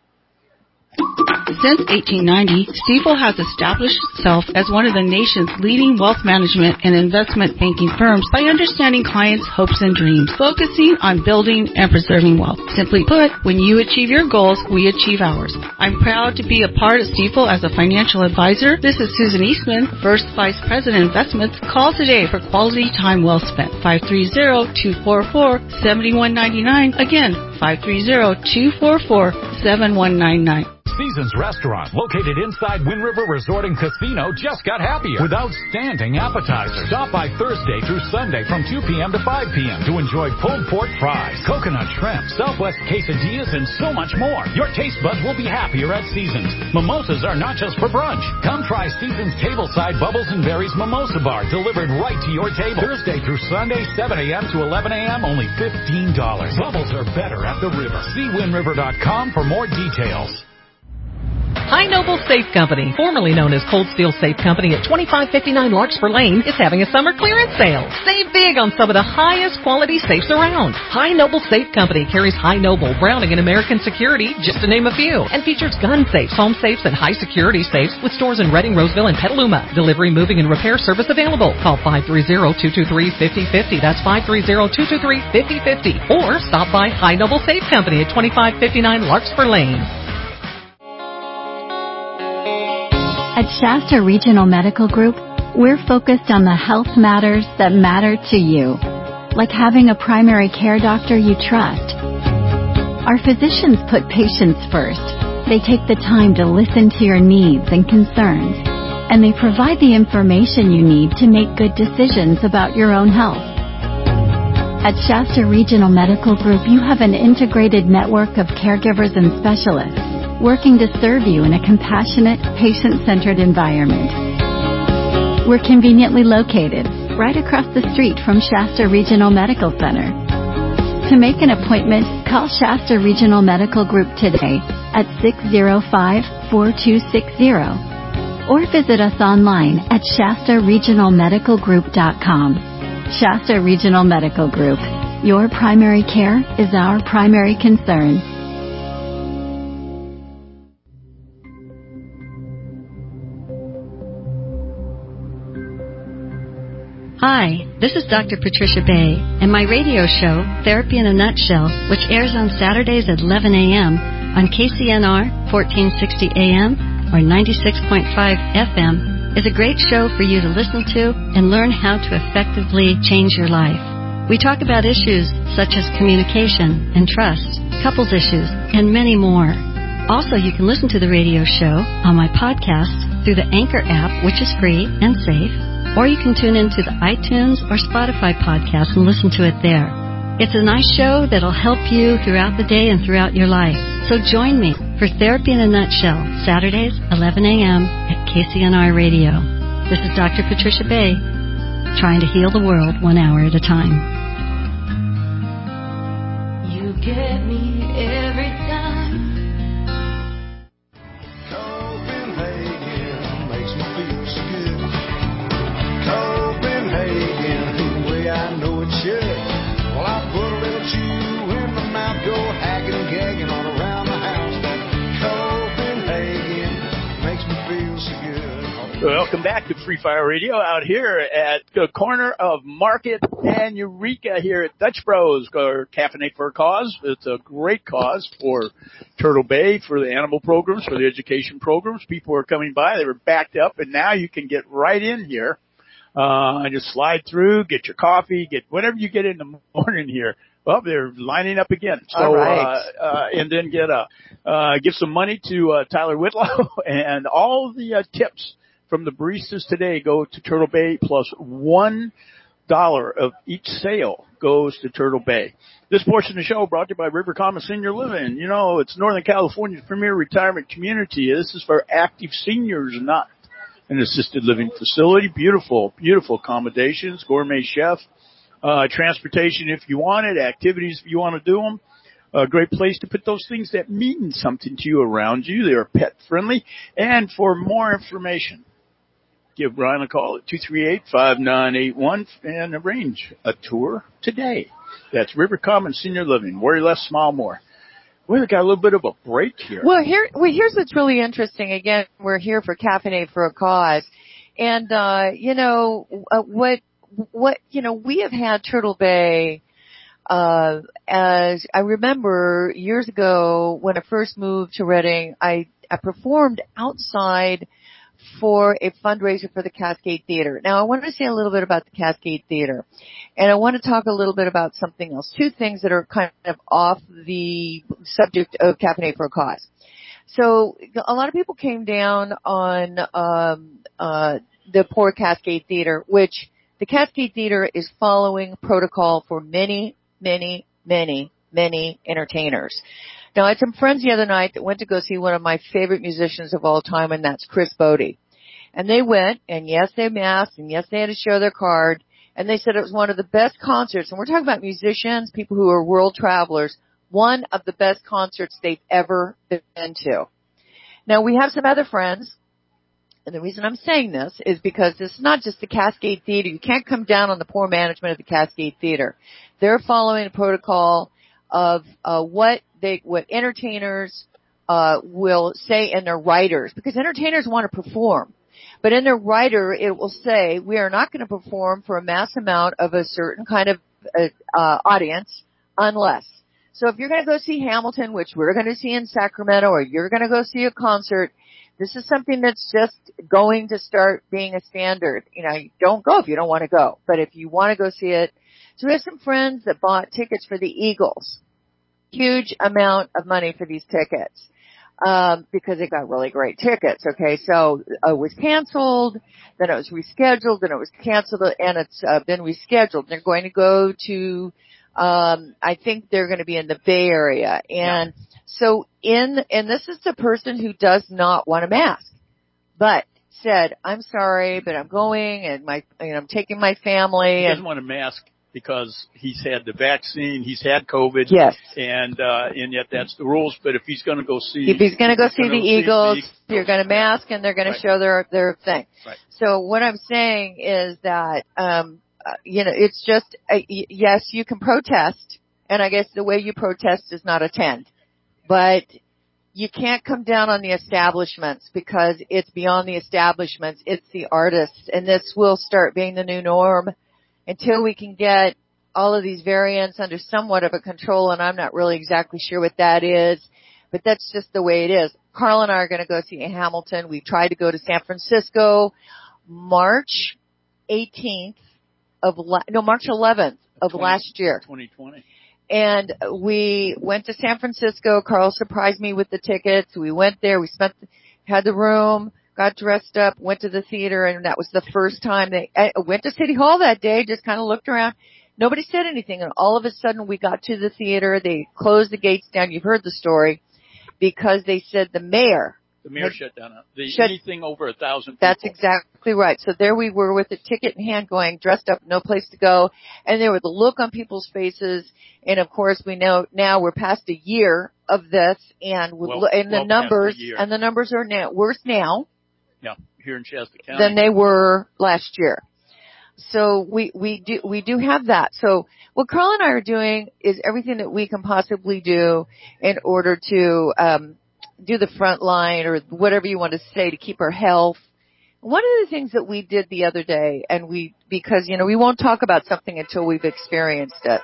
Since eighteen ninety, Stifel has established itself as one of the nation's leading wealth management and investment banking firms by understanding clients' hopes and dreams, focusing on building and preserving wealth. Simply put, when you achieve your goals, we achieve ours. I'm proud to be a part of Stifel as a financial advisor. This is Susan Eastman, First Vice President Investments. Call today for quality time well spent. five three zero, two four four, seven one nine nine. Again, five three zero, two four four, seven one nine nine. Seasons Restaurant, located inside Wind River Resort and Casino, just got happier with outstanding appetizers. Stop by Thursday through Sunday from two p.m. to five p.m. to enjoy pulled pork fries, coconut shrimp, Southwest quesadillas, and so much more. Your taste buds will be happier at Seasons. Mimosas are not just for brunch. Come try Seasons Tableside Bubbles and Berries Mimosa Bar, delivered right to your table. Thursday through Sunday, seven a.m. to eleven a.m., only fifteen dollars. Bubbles are better at the river. See wind river dot com for more details. High Noble Safe Company, formerly known as Cold Steel Safe Company at twenty-five fifty-nine Larkspur Lane, is having a summer clearance sale. Save big on some of the highest quality safes around. High Noble Safe Company carries High Noble, Browning, and American Security, just to name a few, and features gun safes, home safes, and high security safes with stores in Reading, Roseville, and Petaluma. Delivery, moving, and repair service available. Call five three zero, two two three, five zero five zero. That's five three zero, two two three, five zero five zero. Or stop by High Noble Safe Company at twenty-five fifty-nine Larkspur Lane. At Shasta Regional Medical Group, we're focused on the health matters that matter to you, like having a primary care doctor you trust. Our physicians put patients first. They take the time to listen to your needs and concerns, and they provide the information you need to make good decisions about your own health. At Shasta Regional Medical Group, you have an integrated network of caregivers and specialists working to serve you in a compassionate, patient-centered environment. We're conveniently located right across the street from Shasta Regional Medical Center. To make an appointment, call Shasta Regional Medical Group today at six zero five, four two six zero or visit us online at shasta regional medical group dot com. Shasta Regional Medical Group. Your primary care is our primary concern. Hi, this is Doctor Patricia Bay, and my radio show, Therapy in a Nutshell, which airs on Saturdays at eleven a.m. on K C N R fourteen sixty A M or ninety-six point five F M, is a great show for you to listen to and learn how to effectively change your life. We talk about issues such as communication and trust, couples issues, and many more. Also, you can listen to the radio show on my podcast through the Anchor app, which is free and safe, or you can tune into the iTunes or Spotify podcast and listen to it there. It's a nice show that'll help you throughout the day and throughout your life. So join me for Therapy in a Nutshell, Saturdays, eleven a.m. at K C N R Radio. This is Doctor Patricia Bay, trying to heal the world one hour at a time. You get me every time. Copenhagen makes me feel so good. Copenhagen, the way I know it should. Well, I put a little chew in my mouth, go hacking and gagging all around the house. Copenhagen makes me feel so good. Welcome back to Free Fire Radio out here at the corner of Market and Eureka here at Dutch Bros, or Caffeinate for a Cause. It's a great cause for Turtle Bay, for the animal programs, for the education programs. People are coming by. They were backed up, and now you can get right in here uh, and just slide through, get your coffee, get whatever you get in the morning here. Well, they're lining up again. So, All right. uh, uh, and then get a, uh, give some money to, uh, Tyler Whitlow, and all the, uh, tips from the baristas today go to Turtle Bay, plus one dollar of each sale goes to Turtle Bay. This portion of the show brought to you by River Common Senior Living. You know, it's Northern California's premier retirement community. This is for active seniors, not an assisted living facility. Beautiful, beautiful accommodations, gourmet chef. Uh, transportation if you want it, activities if you want to do them. A great place to put those things that mean something to you around you. They are pet friendly. And for more information, give Brian a call at two three eight, five nine eight one and arrange a tour today. That's River Common Senior Living. Worry less, smile more. We've got a little bit of a break here. Well, here, well, here's what's really interesting. Again, we're here for Caffeinate for a Cause. And, uh, you know, uh, what, what, you know, we have had Turtle Bay, uh, as I remember years ago when I first moved to Redding, I, I performed outside for a fundraiser for the Cascade Theater. Now, I want to say a little bit about the Cascade Theater, and I want to talk a little bit about something else. Two things that are kind of off the subject of Caffeinate for a Cause. So, a lot of people came down on um, uh, the poor Cascade Theater, which the Cascade Theater is following protocol for many, many, many, many entertainers. Now, I had some friends the other night that went to go see one of my favorite musicians of all time, and that's Chris Bodie. And they went, and yes, they masked, and yes, they had to show their card, and they said it was one of the best concerts. And we're talking about musicians, people who are world travelers, one of the best concerts they've ever been to. Now, we have some other friends, and the reason I'm saying this is because this is not just the Cascade Theater. You can't come down on the poor management of the Cascade Theater. They're following a protocol of uh, what they, what entertainers uh, will say in their writers, because entertainers want to perform. But in their writer, it will say, we are not going to perform for a mass amount of a certain kind of uh, uh, audience unless. So if you're going to go see Hamilton, which we're going to see in Sacramento, or you're going to go see a concert, this is something that's just going to start being a standard. You know, you don't go if you don't want to go. But if you want to go see it. So we have some friends that bought tickets for the Eagles. Huge amount of money for these tickets. Um, because they got really great tickets. Okay, so uh, it was canceled, then it was rescheduled, then it was canceled, and it's uh, been rescheduled. They're going to go to, um, I think they're going to be in the Bay Area, and yeah. so in, and this is the person who does not want a mask, but said, "I'm sorry, but I'm going, and my, you know, I'm taking my family." He doesn't and, want a mask because he's had the vaccine, he's had COVID, yes, and uh, and yet that's the rules. But if he's going to go see, if he's going to go see the Eagles, the Eagles, you're going to mask, and they're going right. to show their their thing. Right. So what I'm saying is that, um, uh, you know, it's just uh, y- yes, you can protest, and I guess the way you protest is not attend, but you can't come down on the establishments because it's beyond the establishments. It's the artists, and this will start being the new norm. until we can get all of these variants under somewhat of a control, and I'm not really exactly sure what that is, but that's just the way it is. Carl and I are going to go see Hamilton. We tried to go to San Francisco March eighteenth of, la- no, March eleventh of twenty, last year. twenty twenty. And we went to San Francisco. Carl surprised me with the tickets. We went there. We spent, had the room, got dressed up, went to the theater, and that was the first time they, I went to City Hall that day, just kind of looked around. Nobody said anything, and all of a sudden we got to the theater. They closed the gates down. You've heard the story, because they said the mayor. The mayor shut down the, shut, anything over a thousand people. That's exactly right. So there we were with a ticket in hand going, dressed up, no place to go. And there was the look on people's faces. And of course we know now we're past a year of this, and, with, well, and the well numbers, and the numbers are now worse now. Yeah, here in Shasta County. Than they were last year. So we, we do, we do have that. So what Carl and I are doing is everything that we can possibly do in order to, um, do the front line or whatever you want to say to keep our health. One of the things that we did the other day, and we, because, you know, we won't talk about something until we've experienced it.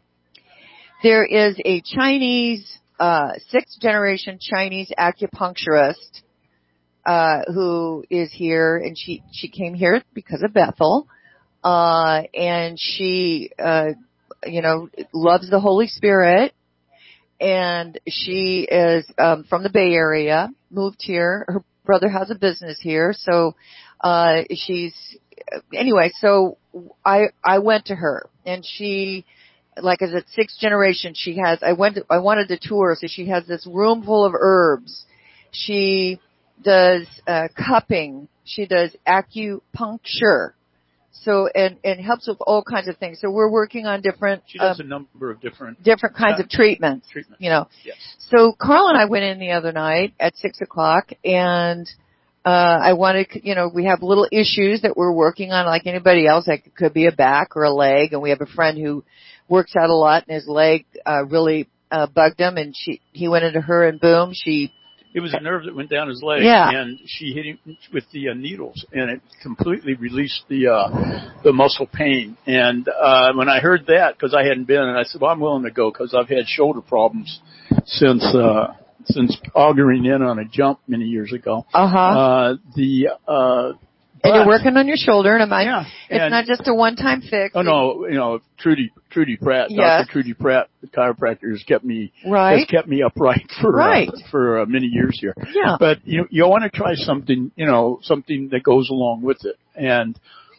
There is a Chinese, uh, sixth generation Chinese acupuncturist, uh, who is here, and she, she came here because of Bethel. Uh, and she, uh, you know, loves the Holy Spirit, and she is, um, from the Bay Area, moved here. Her brother has a business here, so, uh, she's, anyway, so I, I went to her, and she, like I said, sixth generation, she has, I went, to, I wanted to tour, so she has this room full of herbs. She does, uh, cupping. She does acupuncture. So, and, and helps with all kinds of things. So we're working on different, she does um, a number of different, different kinds uh, of treatments, treatments, you know. Yes. So Carl and I went in the other night at six o'clock, and, uh, I wanted, you know, we have little issues that we're working on like anybody else. Like it could be a back or a leg, and we have a friend who works out a lot, and his leg, uh, really, uh, bugged him, and she, he went into her, and boom, she, it was a nerve that went down his leg, yeah. and she hit him with the uh, needles, and it completely released the uh, the muscle pain. And uh, when I heard that, because I hadn't been, and I said, "Well, I'm willing to go because I've had shoulder problems since uh, since auguring in on a jump many years ago." Uh-huh. Uh The uh, and you're working on your shoulder, and I'm, yeah, it's and, not just a one-time fix. Oh no, you know, Trudy, Trudy Pratt, yes. Doctor Trudy Pratt, the chiropractor, has kept me, right. has kept me upright for, right. uh, for uh, many years here. Yeah. But you you want to try something, you know, something that goes along with it. And,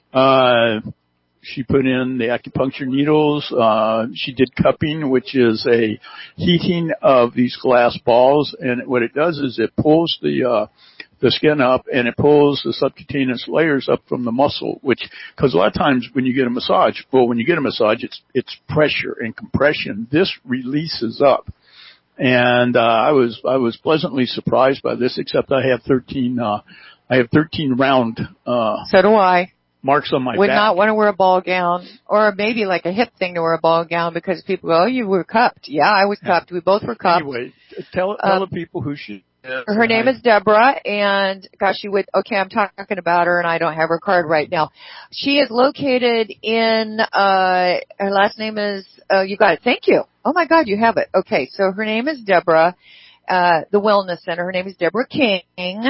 uh, she put in the acupuncture needles, uh, she did cupping, which is a heating of these glass balls. And what it does is it pulls the, uh, the skin up, and it pulls the subcutaneous layers up from the muscle, which, cause a lot of times when you get a massage, well, when you get a massage, it's, it's pressure and compression. This releases up. And, uh, I was, I was pleasantly surprised by this, except I have thirteen, uh, I have thirteen round, uh, so do I. Marks on my Would back. not want to wear a ball gown, or maybe like a hip thing to wear a ball gown, because people go, "Oh, you were cupped." Yeah, I was cupped. We both were cupped. Anyway, tell, tell um, the people who she is. Her name is Deborah, and gosh, she would, okay, I'm talking about her, and I don't have her card right now. She is located in, uh, her last name is, uh, you got it. Thank you. Oh my God, you have it. Okay, so her name is Deborah, uh, the Wellness Center. Her name is Deborah King.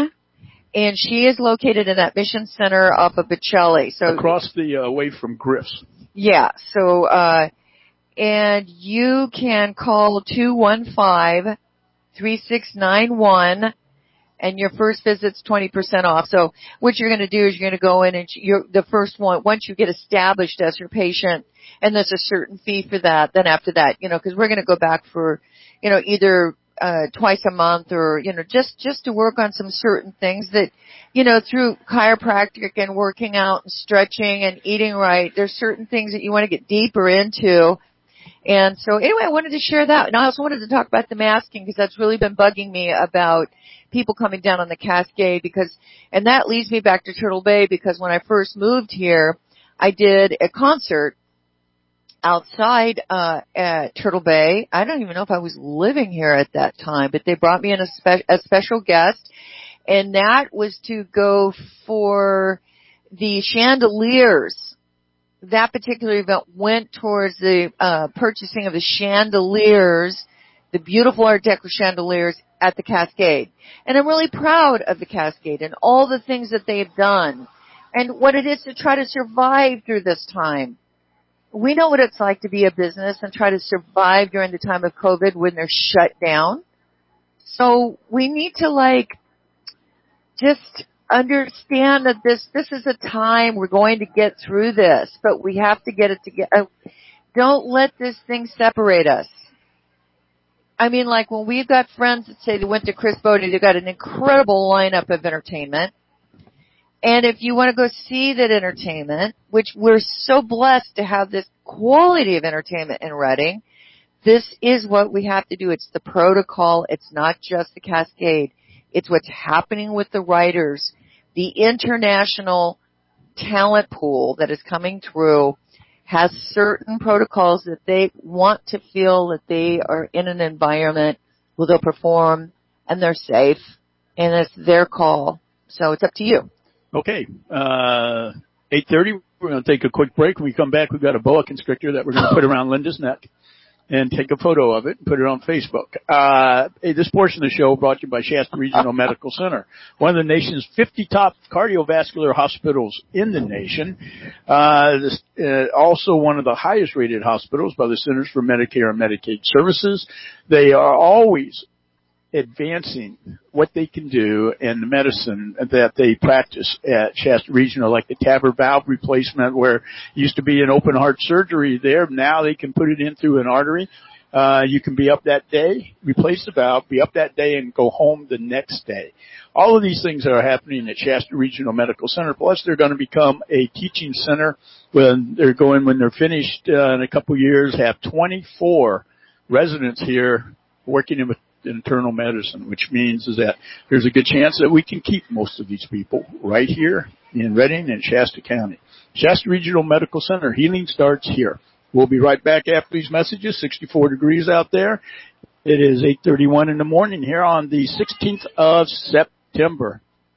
And she is located in that Mission Center off of Bocelli. So across the uh, way from Griff's. Yeah. So, uh, and you can call two one five, three six nine one, and your first visit's twenty percent off. So what you're going to do is you're going to go in, and you're the first one, once you get established as her patient, and there's a certain fee for that, then after that, you know, because we're going to go back for, you know, either Uh, twice a month, or, you know, just, just to work on some certain things that, you know, through chiropractic and working out and stretching and eating right, there's certain things that you want to get deeper into. And so anyway, I wanted to share that. And I also wanted to talk about the masking, because that's really been bugging me about people coming down on the Cascade, because, and that leads me back to Turtle Bay, because when I first moved here, I did a concert outside, uh, at Turtle Bay. I don't even know if I was living here at that time, but they brought me in a, spe- a special guest, and that was to go for the chandeliers that particular event went towards the uh, purchasing of the chandeliers, the beautiful Art Deco chandeliers at the Cascade. And I'm really proud of the Cascade and all the things that they've done and what it is to try to survive through this time. We know what it's like to be a business and try to survive during the time of COVID when they're shut down. So we need to, like, just understand that this this is a time we're going to get through this, but we have to get it together. Don't let this thing separate us. I mean, like when we've got friends that say they went to Chris Bode, they've got an incredible lineup of entertainment. And if you want to go see that entertainment, which we're so blessed to have this quality of entertainment in Reading, this is what we have to do. It's the protocol. It's not just the Cascade. It's what's happening with the writers. The international talent pool that is coming through has certain protocols that they want to feel that they are in an environment where they'll perform and they're safe, and it's their call. So it's up to you. Okay, uh, eight thirty, we're going to take a quick break. When we come back, we've got a boa constrictor that we're going to put around Linda's neck and take a photo of it and put it on Facebook. Uh, this portion of the show brought to you by Shasta Regional Medical Center, one of the nation's fifty top cardiovascular hospitals in the nation. Uh, this, uh, also one of the highest rated hospitals by the Centers for Medicare and Medicaid Services. They are always advancing what they can do and the medicine that they practice at Shasta Regional, like the TAVR valve replacement, where it used to be an open heart surgery there. Now they can put it in through an artery. Uh, you can be up that day, replace the valve, be up that day, and go home the next day. All of these things are happening at Shasta Regional Medical Center. Plus, they're going to become a teaching center when they're going, when they're finished uh, in a couple years, have twenty-four residents here working in internal medicine, which means is that there's a good chance that we can keep most of these people right here in Reading and Shasta County. Shasta Regional Medical Center, healing starts here. We'll be right back after these messages. sixty-four degrees out there. It is eight thirty-one in the morning here on the sixteenth of September.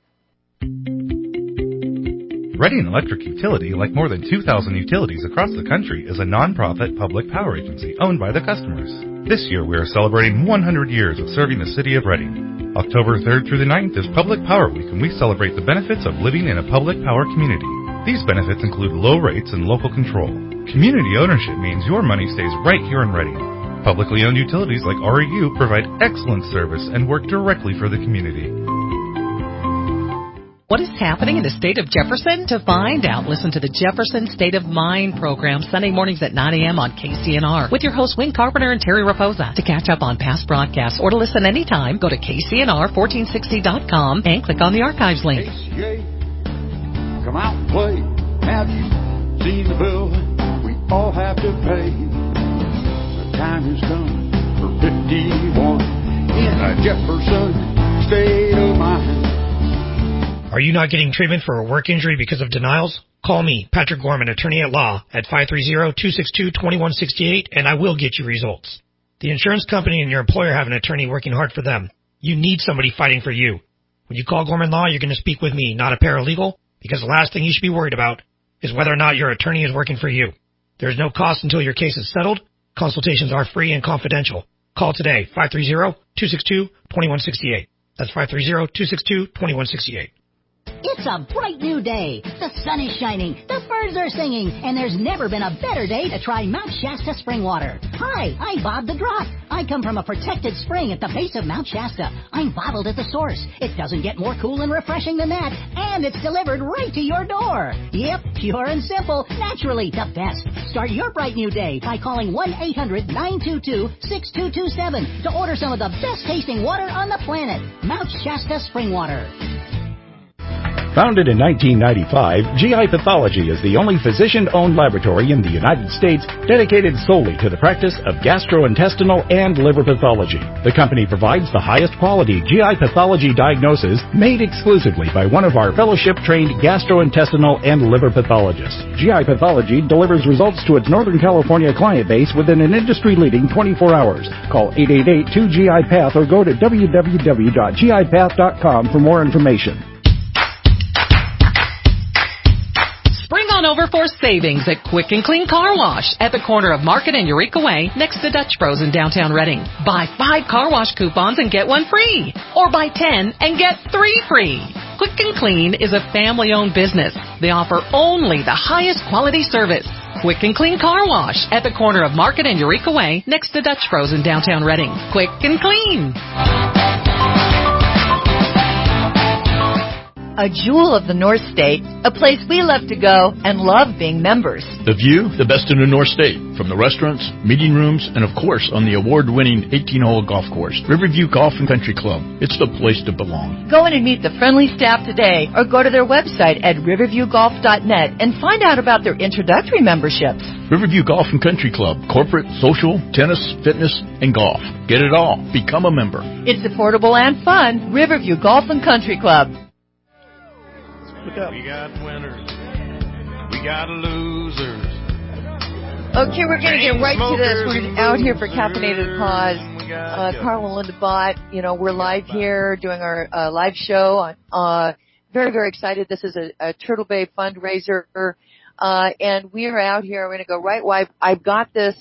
Reading Electric Utility, like more than two thousand utilities across the country, is a non-profit public power agency owned by the customers. This year, we are celebrating one hundred years of serving the city of Reading. October third through the ninth is Public Power Week, and we celebrate the benefits of living in a public power community. These benefits include low rates and local control. Community ownership means your money stays right here in Reading. Publicly owned utilities like R E U provide excellent service and work directly for the community. What is happening in the state of Jefferson? To find out, listen to the Jefferson State of Mind program Sunday mornings at nine a.m. on K C N R with your hosts Wayne Carpenter and Terry Raposa. To catch up on past broadcasts or to listen anytime, go to K C N R fourteen sixty dot com and click on the archives link. K C A, come out and play. Have you seen the bill we all have to pay? The time has come for fifty-one in a Jefferson State of Mind. Are you not getting treatment for a work injury because of denials? Call me, Patrick Gorman, attorney at law, at five three zero, two six two, two one six eight, and I will get you results. The insurance company and your employer have an attorney working hard for them. You need somebody fighting for you. When you call Gorman Law, you're going to speak with me, not a paralegal, because the last thing you should be worried about is whether or not your attorney is working for you. There is no cost until your case is settled. Consultations are free and confidential. Call today, five three zero, two six two, two one six eight. That's five three zero, two six two, two one six eight. It's a bright new day. The sun is shining, the birds are singing, and there's never been a better day to try Mount Shasta spring water. Hi, I'm Bob the Drop. I come from a protected spring at the base of Mount Shasta. I'm bottled at the source. It doesn't get more cool and refreshing than that, and it's delivered right to your door. Yep, pure and simple, naturally the best. Start your bright new day by calling one eight hundred, nine two two, six two two seven to order some of the best tasting water on the planet. Mount Shasta spring water. Founded in nineteen ninety-five, G I Pathology is the only physician-owned laboratory in the United States dedicated solely to the practice of gastrointestinal and liver pathology. The company provides the highest quality G I pathology diagnosis made exclusively by one of our fellowship-trained gastrointestinal and liver pathologists. G I Pathology delivers results to its Northern California client base within an industry-leading twenty-four hours. Call eight eight eight, two G I Path or go to w w w dot g i path dot com for more information. Spring on on over for savings at Quick and Clean Car Wash at the corner of Market and Eureka Way next to Dutch Bros in downtown Reading. Buy five car wash coupons and get one free. Or buy ten and get three free. Quick and Clean is a family-owned business. They offer only the highest quality service. Quick and Clean Car Wash at the corner of Market and Eureka Way next to Dutch Bros in downtown Reading. Quick and Clean. A jewel of the North State, a place we love to go and love being members. The view, the best in the North State, from the restaurants, meeting rooms, and of course on the award-winning eighteen-hole golf course, Riverview Golf and Country Club. It's the place to belong. Go in and meet the friendly staff today or go to their website at riverview golf dot net and find out about their introductory memberships. Riverview Golf and Country Club, corporate, social, tennis, fitness, and golf. Get it all. Become a member. It's affordable and fun. Riverview Golf and Country Club. We got winners. We got losers. Okay, we're going to get right to this. We're out here for Caffeinated Cause. Uh, Carl and Linda Bott, you know, we're live here doing our uh, live show. Uh, very, very excited. This is a, a Turtle Bay fundraiser. Uh, and we are out here. We're going to go right. Well, I've, I've got this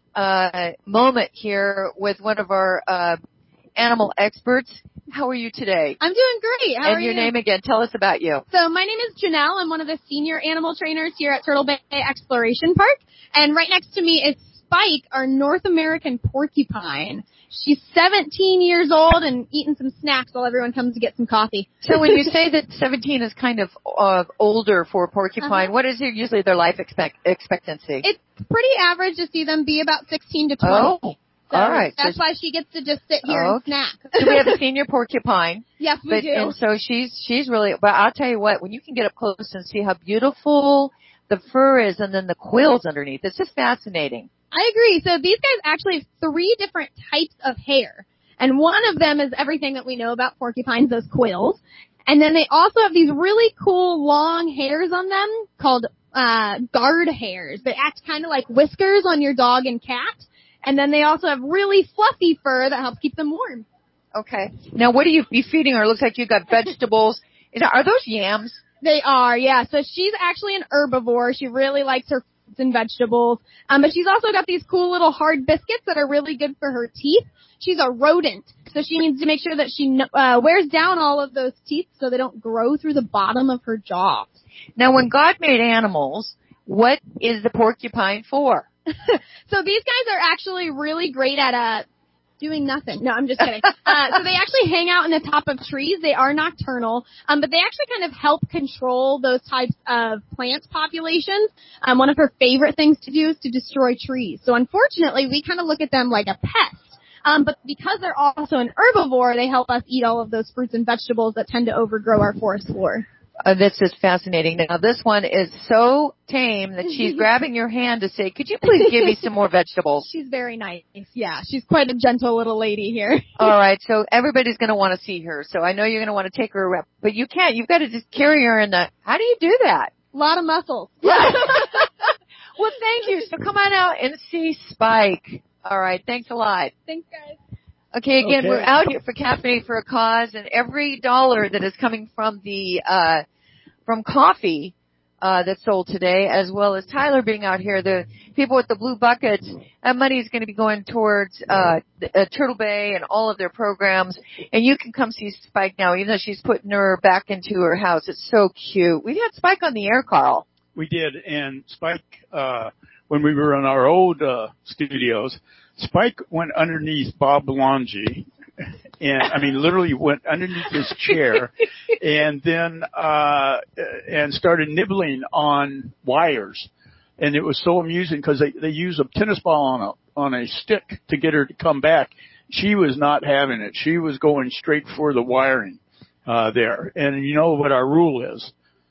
uh, moment here with one of our uh, animal experts. How are you today? I'm doing great. How and are your you? name again. Tell us about you. So my name is Janelle. I'm one of the senior animal trainers here at Turtle Bay Exploration Park. And right next to me is Spike, our North American porcupine. She's seventeen years old and eating some snacks while everyone comes to get some coffee. So when you say that seventeen is kind of uh, older for a porcupine, uh-huh. what is usually their life expect- expectancy? It's pretty average to see them be about sixteen to twenty. Oh. So all right. That's so why she gets to just sit here oh, and snack. So we have a senior porcupine. Yes, we but, do. And so she's she's really. But I'll tell you what, when you can get up close and see how beautiful the fur is, and then the quills underneath, it's just fascinating. I agree. So these guys actually have three different types of hair, and one of them is everything that we know about porcupines, those quills. And then they also have these really cool long hairs on them called uh guard hairs that act kind of like whiskers on your dog and cat. And then they also have really fluffy fur that helps keep them warm. Okay. Now, what do you be feeding her? It looks like you got vegetables. Is that, are those yams? They are, yeah. So she's actually an herbivore. She really likes her fruits and vegetables. Um, but she's also got these cool little hard biscuits that are really good for her teeth. She's a rodent, so she needs to make sure that she uh, wears down all of those teeth so they don't grow through the bottom of her jaw. Now, when God made animals, what is the porcupine for? So these guys are actually really great at uh doing nothing. No, I'm just kidding. Uh, so they actually hang out in the top of trees. They are nocturnal, um, but they actually kind of help control those types of plant populations. Um, one of her favorite things to do is to destroy trees. So unfortunately, we kind of look at them like a pest. Um, but because they're also an herbivore, they help us eat all of those fruits and vegetables that tend to overgrow our forest floor. Uh, this is fascinating. Now, this one is so tame that she's grabbing your hand to say, could you please give me some more vegetables? She's very nice. Yeah, she's quite a gentle little lady here. All right, so everybody's going to want to see her. So I know you're going to want to take her around, but you can't. You've got to just carry her in the, how do you do that? A lot of muscles. Yeah. Well, thank you. So come on out and see Spike. All right, thanks a lot. Thanks, guys. Okay, again, Okay. we're out here for Caffeinate for a Cause, and every dollar that is coming from the, uh, from coffee, uh, that's sold today, as well as Tyler being out here, the people with the blue buckets, that money is going to be going towards, uh, uh, Turtle Bay and all of their programs, and you can come see Spike now, even though she's putting her back into her house. It's so cute. We've had Spike on the air, Carl. We did, and Spike, uh, when we were in our old, uh, studios, Spike went underneath Bob Belangi, and I mean literally went underneath his chair, and then uh and started nibbling on wires, and it was so amusing because they they use a tennis ball on a on a stick to get her to come back. She was not having it. She was going straight for the wiring uh there, and you know what our rule is.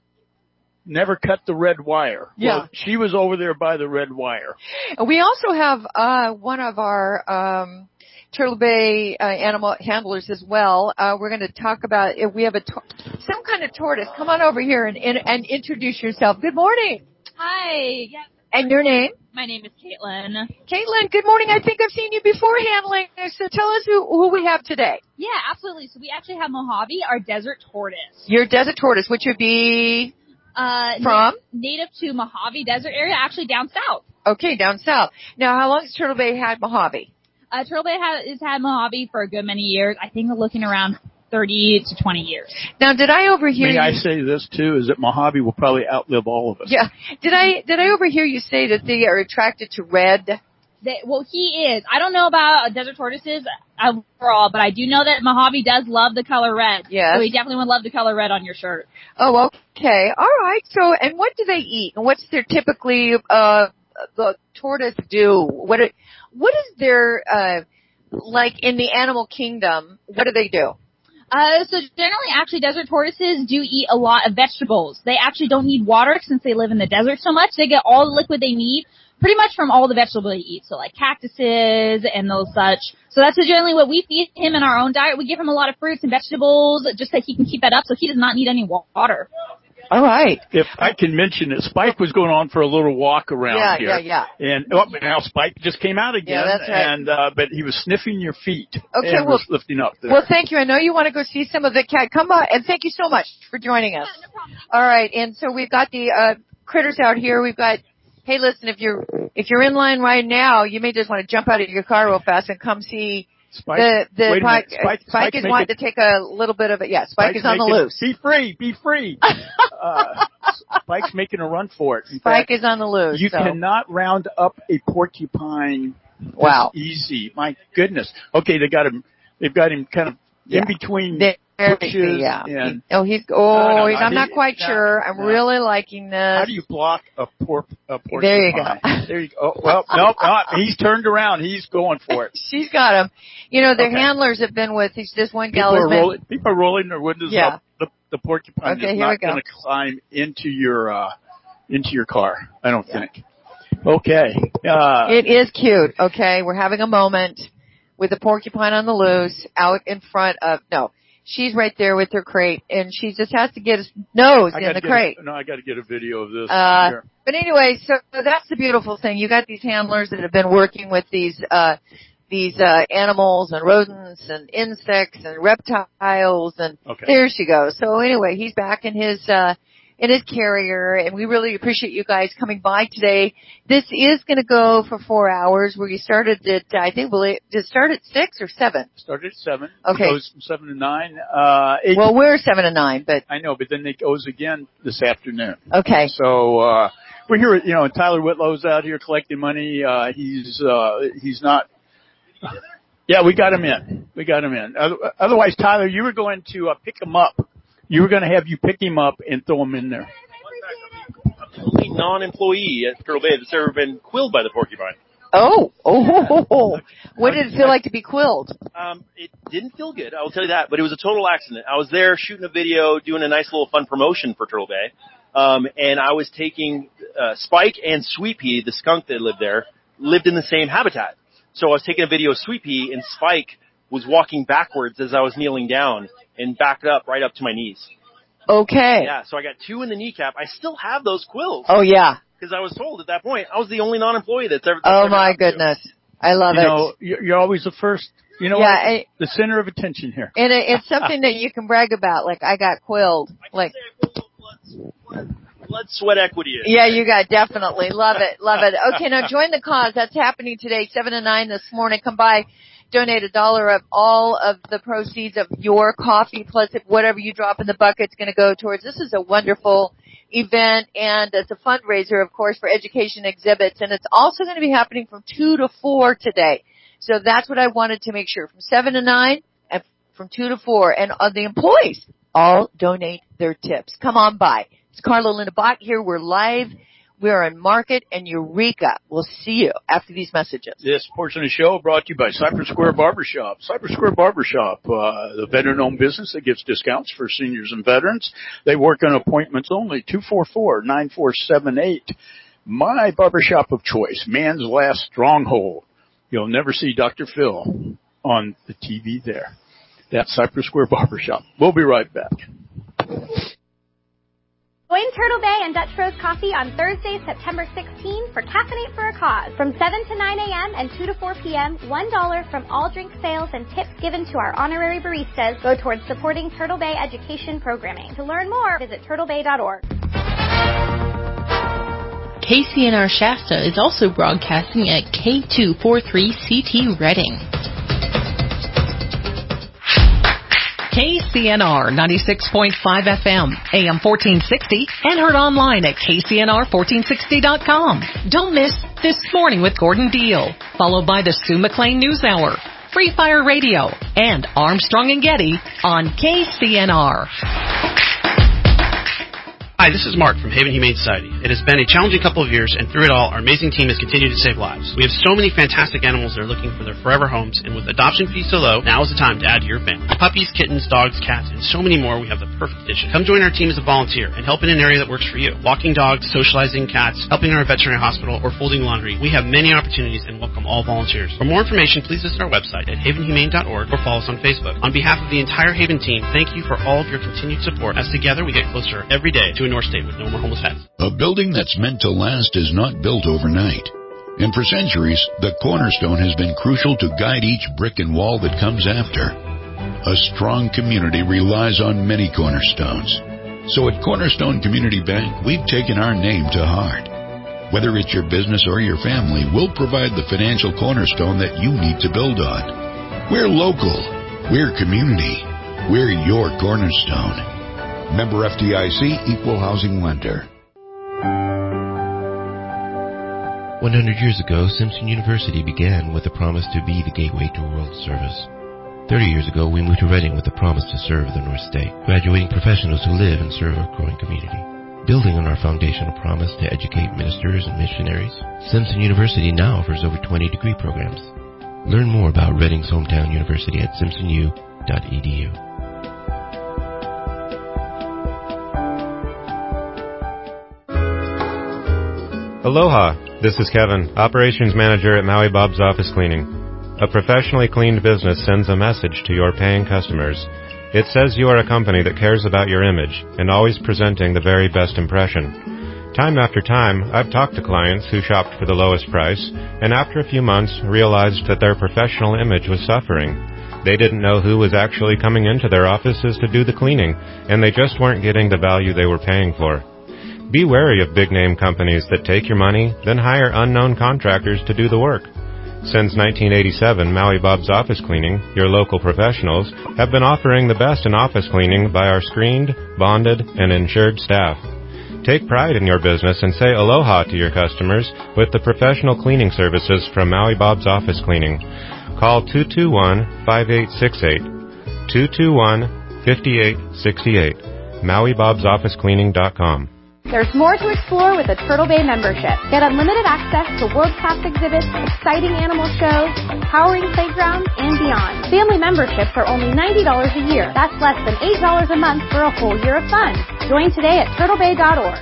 Never cut the red wire. Yeah. Well, she was over there by the red wire. We also have uh one of our um Turtle Bay uh, animal handlers as well. Uh we're going to talk about if we have a to- some kind of tortoise. Come on over here and, and and introduce yourself. Good morning. Hi. Yes. And your name? My name is Caitlin. Caitlin, good morning. I think I've seen you before handling. So tell us who who we have today. Yeah, absolutely. So we actually have Mojave, our desert tortoise. Your desert tortoise, which would be Uh, From? Native to Mojave Desert area, actually down south. Okay, down south. Now, how long has Turtle Bay had Mojave? Uh, Turtle Bay ha- has had Mojave for a good many years. I think we're looking around thirty to twenty years. Now, did I overhear May you? I say this too, is that Mojave will probably outlive all of us. Yeah. Did I, did I overhear you say that they are attracted to red? They, well, he is. I don't know about uh, desert tortoises overall, but I do know that Mojave does love the color red. Yes. So he definitely would love the color red on your shirt. Oh, okay. All right. So, and what do they eat? And what's their typically, uh, the tortoise do? What, it, what is their, uh, like in the animal kingdom, what do they do? Uh, so generally, actually, desert tortoises do eat a lot of vegetables. They actually don't need water since they live in the desert so much. They get all the liquid they need pretty much from all the vegetables they eat. So like cactuses and those such. So that's generally what we feed him in our own diet. We give him a lot of fruits and vegetables just so he can keep that up so he does not need any water. All right. If I can mention it, Spike was going on for a little walk around yeah, here. Yeah, yeah, yeah. And oh, now Spike just came out again. Yeah, that's right. And, uh, but he was sniffing your feet. Okay, and well, was lifting up there. Well, thank you. I know you want to go see some of the cat. Come on, and thank you so much for joining us. Yeah, no problem. All right, and so we've got the, uh, critters out here. We've got, hey, listen, if you're, if you're in line right now, you may just want to jump out of your car real fast and come see Spike, the, the, wait a Spike, minute. Spike, Spike, Spike is wanting it, to take a little bit of it. Yeah, Spike Spike's is on the making, loose. Be free, be free. uh, Spike's making a run for it. In Spike fact, is on the loose. You so. cannot round up a porcupine. Wow. Easy. My goodness. Okay, they got him, they've got him kind of yeah. in between. There, bushes yeah. and, he, oh, he's, oh, no, no, he's, no, I'm he, not quite no, sure. I'm no. really liking this. How do you block a porp, a porcupine? There you go. There you go. Oh, well, no, no, he's turned around. He's going for it. She's got him. You know, their okay. handlers have been with, he's this one People gal has are been. rolling, people are rolling their windows Yeah. up. The, the porcupine Okay, is here we not go. going to climb into your, uh, into your car. I don't yeah. think. Okay. Uh, it is cute. Okay. We're having a moment with the porcupine on the loose out in front of, no. She's right there with her crate, and she just has to get his nose I in the get crate. A, no, I got to get a video of this. Uh, here. But anyway, so that's the beautiful thing. You got these handlers that have been working with these, uh, these, uh, animals and rodents and insects and reptiles, and okay. there she goes. So anyway, he's back in his, uh, in his carrier, and we really appreciate you guys coming by today. This is going to go for four hours. Where you started at, I think, did it start at six or seven? Started at seven. Okay. It goes from seven to nine. Uh, eight. Well, we're seven to nine, but I know, but then it goes again this afternoon. Okay. So uh, we're here. You know, Tyler Whitlow's out here collecting money. Uh, he's uh, he's not. Yeah, we got him in. We got him in. Otherwise, Tyler, you were going to uh, pick him up. You were going to have you pick him up and throw him in there. I'm the only non-employee at Turtle Bay that's ever been quilled by the porcupine. Oh, oh, oh. What did it feel like to be quilled? Um, it didn't feel good, I will tell you that, but it was a total accident. I was there shooting a video, doing a nice little fun promotion for Turtle Bay, um, and I was taking uh, Spike and Sweet Pea, the skunk that lived there, lived in the same habitat. So I was taking a video of Sweet Pea, and Spike was walking backwards as I was kneeling down and backed up right up to my knees. Okay. Yeah, so I got two in the kneecap. I still have those quills. Oh, yeah. Because I was told at that point I was the only non-employee that's ever. That's oh, ever my goodness. To. I love you it. Know, you're always the first, you know, yeah, what? I, the center of attention here. And it, it's something that you can brag about, like I got quilled. I like, say I put a little blood, blood, blood, sweat equity in. Yeah, you got definitely. Love it, love it. Okay, now join the cause. That's happening today, seven to nine this morning. Come by. Donate a dollar of all of the proceeds of your coffee, plus if whatever you drop in the bucket's going to go towards. This is a wonderful event, and it's a fundraiser, of course, for education exhibits, and it's also going to be happening from two to four today. So that's what I wanted to make sure, from seven to nine and from two to four. And uh, the employees all donate their tips. Come on by. It's Carla Linda Bott here. We're live. We are in Market and Eureka. We'll see you after these messages. This portion of the show brought to you by Cypress Square Barbershop. Cypress Square Barbershop, uh, the veteran-owned business that gives discounts for seniors and veterans. They work on appointments only. two four four, nine four seven eight. My barbershop of choice, man's last stronghold. You'll never see Doctor Phil on the T V there. That's Cypress Square Barbershop. We'll be right back. Join Turtle Bay and Dutch Bros Coffee on Thursday, September sixteenth for Caffeinate for a Cause. From seven to nine a.m. and two to four p.m., one dollar from all drink sales and tips given to our honorary baristas go towards supporting Turtle Bay education programming. To learn more, visit turtle bay dot org. K C N R Shasta is also broadcasting at K two forty-three C T Reading. K C N R ninety-six point five F M, A M fourteen sixty, and heard online at K C N R fourteen sixty dot com. Don't miss This Morning with Gordon Deal, followed by the Sue McLean News Hour, Free Fire Radio, and Armstrong and Getty on K C N R. Hi, this is Mark from Haven Humane Society. It has been a challenging couple of years, and through it all, our amazing team has continued to save lives. We have so many fantastic animals that are looking for their forever homes, and with adoption fees so low, now is the time to add to your family. Puppies, kittens, dogs, cats, and so many more, we have the perfect addition. Come join our team as a volunteer and help in an area that works for you. Walking dogs, socializing cats, helping in our veterinary hospital, or folding laundry. We have many opportunities and welcome all volunteers. For more information, please visit our website at haven humane dot org or follow us on Facebook. On behalf of the entire Haven team, thank you for all of your continued support, as together we get closer every day to a North State with no more homeless pets. A building that's meant to last is not built overnight. And for centuries, the cornerstone has been crucial to guide each brick and wall that comes after. A strong community relies on many cornerstones. So at Cornerstone Community Bank, we've taken our name to heart. Whether it's your business or your family, we'll provide the financial cornerstone that you need to build on. We're local. We're community. We're your cornerstone. Member F D I C, Equal Housing Lender. one hundred years ago, Simpson University began with a promise to be the gateway to world service. thirty years ago, we moved to Reading with a promise to serve the North State, graduating professionals who live and serve our growing community. Building on our foundational promise to educate ministers and missionaries, Simpson University now offers over twenty degree programs. Learn more about Reading's hometown university at simpson u dot e d u. Aloha, this is Kevin, Operations Manager at Maui Bob's Office Cleaning. A professionally cleaned business sends a message to your paying customers. It says you are a company that cares about your image and always presenting the very best impression. Time after time, I've talked to clients who shopped for the lowest price and after a few months realized that their professional image was suffering. They didn't know who was actually coming into their offices to do the cleaning, and they just weren't getting the value they were paying for. Be wary of big-name companies that take your money, then hire unknown contractors to do the work. Since nineteen eighty-seven, Maui Bob's Office Cleaning, your local professionals, have been offering the best in office cleaning by our screened, bonded, and insured staff. Take pride in your business and say aloha to your customers with the professional cleaning services from Maui Bob's Office Cleaning. Call two two one, five eight six eight, two two one, five eight six eight, maui bobs office cleaning dot com. There's more to explore with a Turtle Bay membership. Get unlimited access to world-class exhibits, exciting animal shows, empowering playgrounds, and beyond. Family memberships are only ninety dollars a year. That's less than eight dollars a month for a whole year of fun. Join today at turtle bay dot org.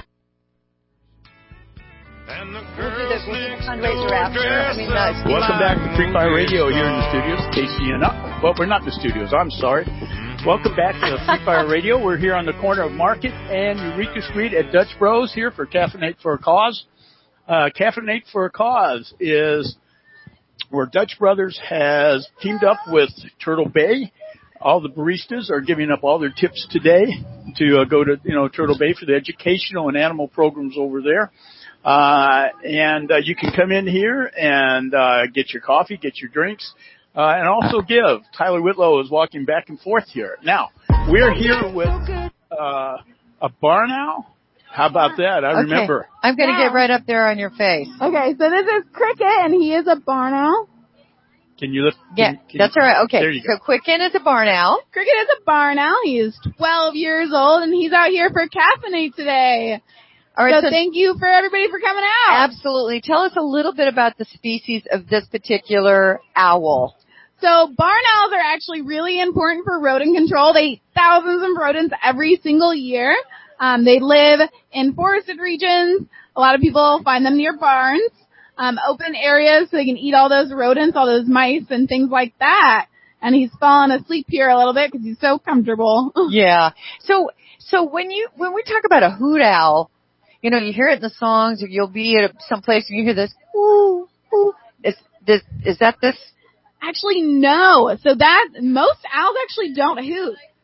We'll do the, we'll do the fundraiser after. I mean, uh, Welcome back to Free Fire Radio here in the studios. K C N R. Well, we're not in the studios. I'm sorry. Welcome back to Free Fire Radio. We're here on the corner of Market and Eureka Street at Dutch Bros here for Caffeinate for a Cause. Uh, Caffeinate for a Cause is where Dutch Brothers has teamed up with Turtle Bay. All the baristas are giving up all their tips today to uh, go to, you know, Turtle Bay for the educational and animal programs over there. Uh, and uh, you can come in here and uh, get your coffee, get your drinks. Uh, and also give. Tyler Whitlow is walking back and forth here. Now, we're here with uh, a barn owl. How about that? I okay. remember. I'm going to Wow. get right up there on your face. Okay, so this is Cricket, and he is a barn owl. Can you lift? Yeah, can, can that's you, all right. Okay, there you so go. Quicken is a barn owl. Cricket is a barn owl. He is twelve years old, and he's out here for Caffeinate today. All right, so, so thank you for everybody for coming out. Absolutely. Tell us a little bit about the species of this particular owl. So barn owls are actually really important for rodent control. They eat thousands of rodents every single year. Um, they live in forested regions. A lot of people find them near barns, um, open areas so they can eat all those rodents, all those mice and things like that. And he's fallen asleep here a little bit because he's so comfortable. Yeah. So, so when you, when we talk about a hoot owl, you know, you hear it in the songs, or you'll be at some place and you hear this, ooh, ooh. Is, this, is that this? Actually, no. So that, most owls actually don't hoot.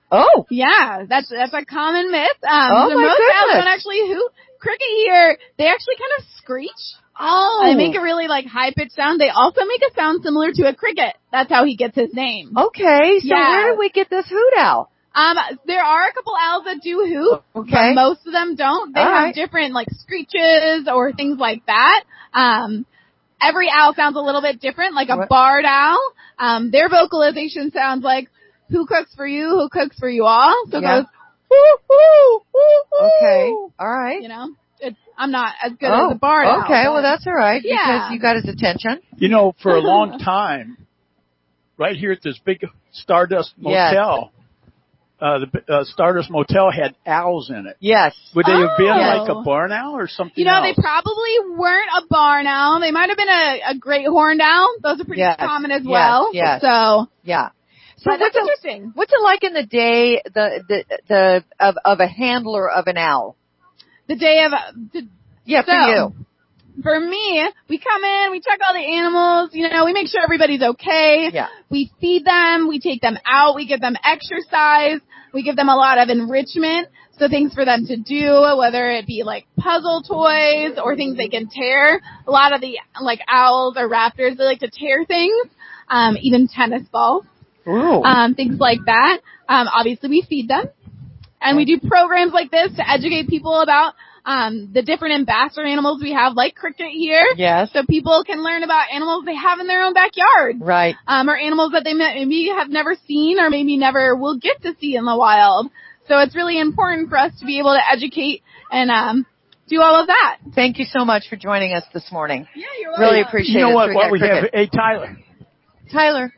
Oh. Yeah, that's that's a common myth. Um, Oh, so my most owls goodness. don't actually hoot. Cricket here, they actually kind of screech. Oh. They make a really like high pitched sound. They also make a sound similar to a cricket. That's how he gets his name. Okay, so Yeah. where did we get this hoot owl? Um, there are a couple owls that do hoot, Okay. but most of them don't. They All have right. different like screeches or things like that. Um, every owl sounds a little bit different. Like a What? barred owl, um, their vocalization sounds like "Who cooks for you? Who cooks for you all?" So Yeah. it goes woo woo woo woo. Okay. All right. You know, it's, I'm not as good oh, as a barred owl. okay. but- Well, that's all right Yeah. because you got his attention. You know, for a long time, right here at this big Stardust Yes. Motel, uh, the uh, Stardust Motel had owls in it. Yes. Would they have been Oh. like a barn owl or something You know, else? they probably weren't a barn owl. They might have been a, a great horned owl. Those are pretty Yes. common as Yes, well. yes. So, Yeah. So but what's that's it, interesting. what's it like in the day the the the of of a handler of an owl? The day of, the, Yeah, for so, you. For me, we come in, we check all the animals, you know, we make sure everybody's okay. Yeah. We feed them, we take them out, we give them exercise, we give them a lot of enrichment, so things for them to do, whether it be like puzzle toys or things they can tear. A lot of the, like owls or raptors, they like to tear things, um, even tennis balls, Ooh. um, things like that. Um, obviously we feed them. And we do programs like this to educate people about um, the different ambassador animals we have, like cricket here. Yes. So people can learn about animals they have in their own backyard. Right. Um, or animals that they maybe have never seen or maybe never will get to see in the wild. So it's really important for us to be able to educate and um, do all of that. Thank you so much for joining us this morning. Yeah, you're welcome. Really appreciate You know it. what? So What got we have? cricket. Hey, Tyler. Tyler.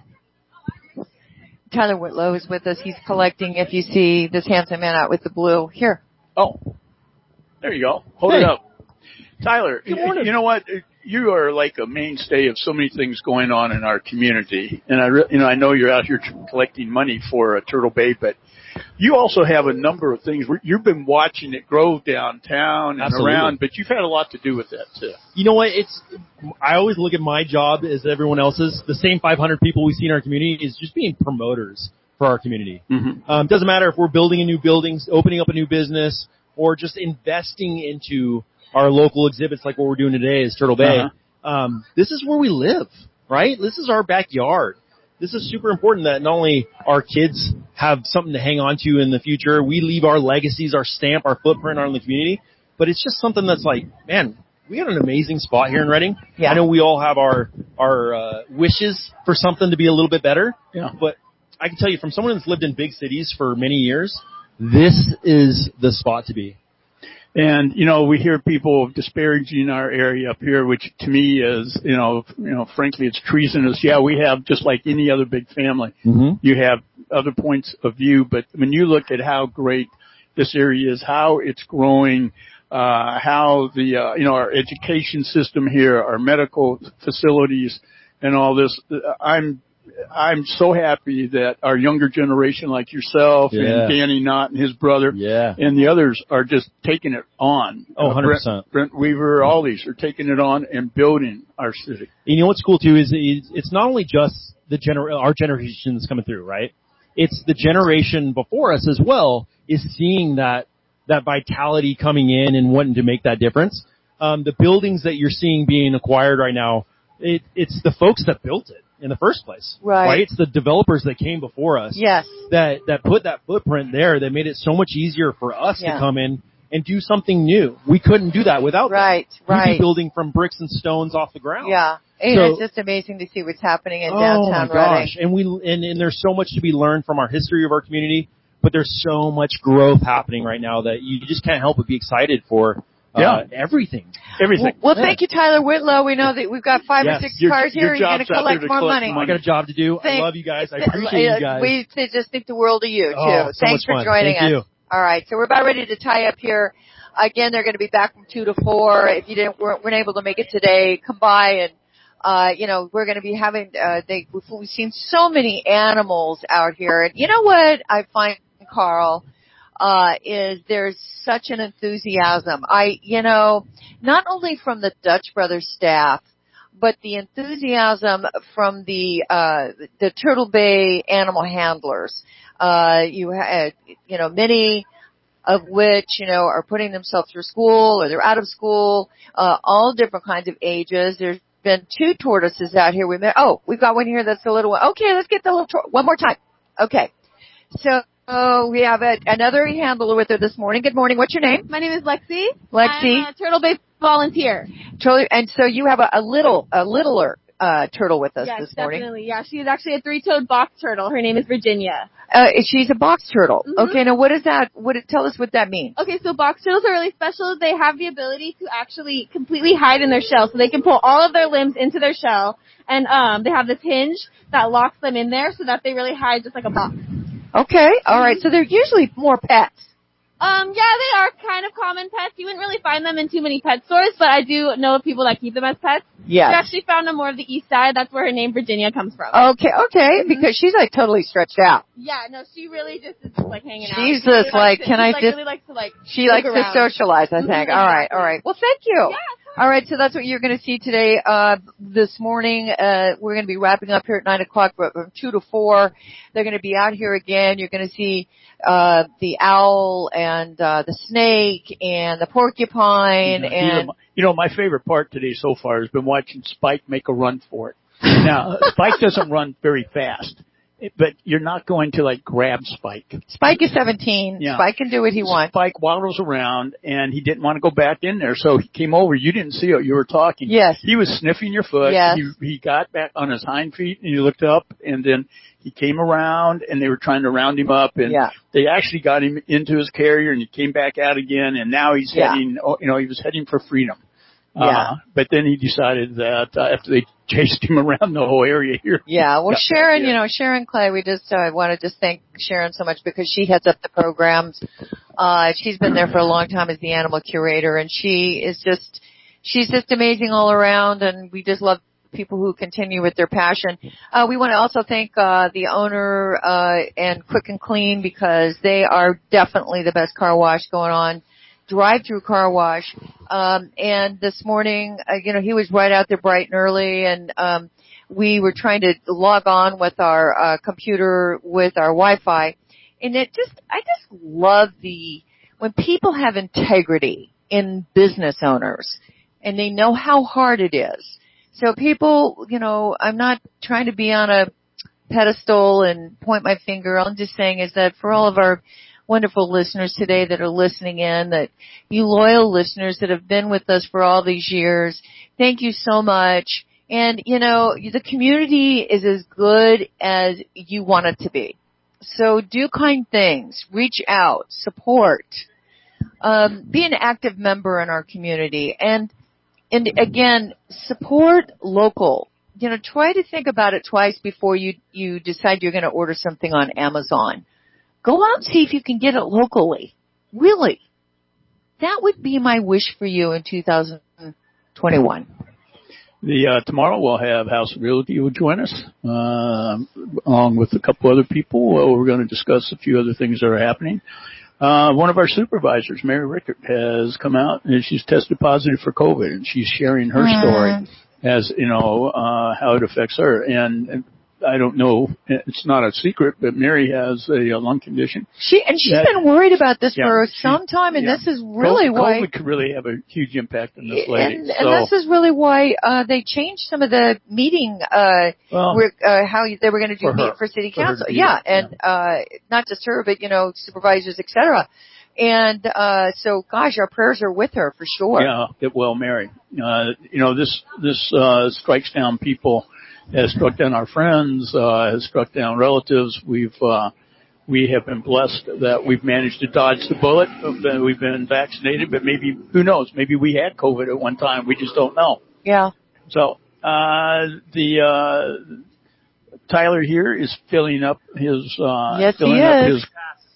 Tyler Whitlow is with us. He's collecting, if you see this handsome man out with the blue. Here. Oh, there you go. Hold Hey. it up. Tyler, Good you, morning. you know what? You are like a mainstay of so many things going on in our community. And I, re- you know, I know you're out here tr- collecting money for uh, Turtle Bay, but you also have a number of things. Where you've been watching it grow downtown and Absolutely. around, but you've had a lot to do with that too. You know what? It's I always look at my job as everyone else's. The same five hundred people we see in our community is just being promoters for our community. Mm-hmm. Um, doesn't matter if we're building a new building, opening up a new business, or just investing into our local exhibits like what we're doing today is Turtle Bay. Uh-huh. Um, this is where we live, right? This is our backyard. This is super important that not only our kids have something to hang on to in the future, we leave our legacies, our stamp, our footprint on the community, but it's just something that's like, man, we got an amazing spot here in Reading. Yeah. I know we all have our, our, uh, wishes for something to be a little bit better. Yeah. But I can tell you from someone that's lived in big cities for many years, this is the spot to be. And, you know, we hear people disparaging our area up here, which to me is, you know, you know, frankly, it's treasonous. Yeah, we have, just like any other big family, Mm-hmm. you have other points of view, but when you look at how great this area is, how it's growing, uh, how the, uh, you know, our education system here, our medical facilities and all this, I'm, I'm so happy that our younger generation like yourself Yeah. and Danny Knott and his brother Yeah. and the others are just taking it on. Oh, Uh, one hundred percent. Brent, Brent Weaver, all these are taking it on and building our city. And you know what's cool too is it's it's not only just the gener- our generation that's coming through, right? It's the generation before us as well is seeing that that vitality coming in and wanting to make that difference. Um, the buildings that you're seeing being acquired right now, it, it's the folks that built it in the first place, Right. It's the developers that came before us, Yes. that that put that footprint there that made it so much easier for us Yeah. to come in and do something new. We couldn't do that without them. Right, We'd right. be building from bricks and stones off the ground. Yeah. And So- it's just amazing to see what's happening in Oh downtown my gosh! Reading. And we and, and there's so much to be learned from our history of our community, but there's so much growth happening right now that you just can't help but be excited for uh, Yeah. everything. Everything. Well, Yeah. thank you, Tyler Whitlow. We know that we've got five Yes. or six Your- cars your here. You're going job's to out there collect to more collect money. I got a job to do. Thank- I love you guys. I appreciate you guys. We just think the world of you, too. Oh, so Thanks much for fun. joining Thank us. you. All right, so we're about ready to tie up here. Again, they're going to be back from two to four. If you didn't weren't, weren't able to make it today, come by and uh, you know we're going to be having. Uh, they we've, we've seen so many animals out here, and you know what I find, Carl, uh, is there's such an enthusiasm. I, you know, not only from the Dutch Brothers staff, but the enthusiasm from the uh, the Turtle Bay animal handlers. Uh, you had, you know, many of which, you know, are putting themselves through school or they're out of school, uh, all different kinds of ages. There's been two tortoises out here. We met. Oh, we've got one here that's a little one. Okay, let's get the little tor- one more time. Okay. So, uh, we have a, another handler with her this morning. Good morning. What's your name? My name is Lexi. Lexi. I'm a Turtle Bay volunteer. Turtle, and so you have a, a little, a littler, uh, turtle with us yes, this morning. Definitely. Yeah, she's actually a three-toed box turtle. Her name is Virginia. Uh, she's a box turtle. Mm-hmm. Okay, now what is that? What, tell us what that means. Okay, so box turtles are really special. They have the ability to actually completely hide in their shell. So they can pull all of their limbs into their shell. And, um, they have this hinge that locks them in there so that they really hide just like a box. Okay, alright. So they're usually more pets. Um, yeah, they are kind of common pets. You wouldn't really find them in too many pet stores, but I do know of people that keep them as pets. Yes. We actually found them more of the east side. That's where her name Virginia comes from. Okay, okay, mm-hmm. because she's like totally stretched out. Yeah, no, she really just is just like hanging out. She's She really just like, to, can I like, just, really likes to like, she likes around. to socialize, I think. Mm-hmm, exactly. Alright, alright. Well, thank you. Yeah. Alright, so that's what you're going to see today. Uh, this morning, uh, we're going to be wrapping up here at nine o'clock, but from two to four, they're going to be out here again. You're going to see, uh, the owl and, uh, the snake and the porcupine yeah, and, you know, you know, my favorite part today so far has been watching Spike make a run for it. Now, Spike doesn't run very fast, but you're not going to like grab Spike. Spike is seventeen. Yeah. Spike can do what he wants. Spike waddles around and he didn't want to go back in there, so he came over. You didn't see it. You were talking. Yes. He was sniffing your foot. Yes. He, he got back on his hind feet and he looked up and then he came around and they were trying to round him up and yeah. they actually got him into his carrier and he came back out again and now he's yeah. heading, you know, he was heading for freedom. Yeah. Uh, but then he decided that uh, after they chased him around the whole area here. Yeah. Well, Sharon, you know, Sharon Clay, we just uh, want to just thank Sharon so much because she heads up the programs. Uh, she's been there for a long time as the animal curator and she is just, she's just amazing all around and we just love people who continue with their passion. Uh, we want to also thank, uh, the owner, uh, and Quick and Clean because they are definitely the best car wash going on. Drive-through car wash. Um, and this morning, uh, you know, he was right out there bright and early and, um, we were trying to log on with our, uh, computer with our Wi-Fi. And it just, I just love the, when people have integrity in business owners and they know how hard it is. So people, you know, I'm not trying to be on a pedestal and point my finger. All I'm just saying is that for all of our wonderful listeners today that are listening in, that you loyal listeners that have been with us for all these years, thank you so much. And, you know, the community is as good as you want it to be. So do kind things, reach out, support, um, be an active member in our community. And, and again, support local. You know, try to think about it twice before you, you decide you're going to order something on Amazon. Go out and see if you can get it locally. Really. That would be my wish for you in two thousand twenty-one. The, uh, tomorrow we'll have House of Realty who will join us, uh, along with a couple other people. Uh, we're going to discuss a few other things that are happening. Uh, one of our supervisors, Mary Rickert, has come out and she's tested positive for COVID and she's sharing her mm. story as, you know, uh, how it affects her. And, and I don't know, it's not a secret, but Mary has a, a lung condition. She and she's that, been worried about this yeah, for she, some time, and yeah. this is really COVID, why COVID could really have a huge impact on this lady. And, so, and this is really why uh they changed some of the meeting, uh, well, where, uh how they were going to do for meet her, for city for council. her Yeah, meeting, and yeah. uh not just her, but you know, supervisors, et cetera. And uh so, gosh, our prayers are with her for sure. Yeah, it will, Mary. Uh, you know, this this uh strikes down people. Has struck down our friends, uh, has struck down relatives. We've, uh, we have been blessed that we've managed to dodge the bullet. We've been vaccinated, but maybe, who knows, maybe we had COVID at one time. We just don't know. Yeah. So, uh, the, uh, Tyler here is filling up his, uh, yes, filling he up is. his,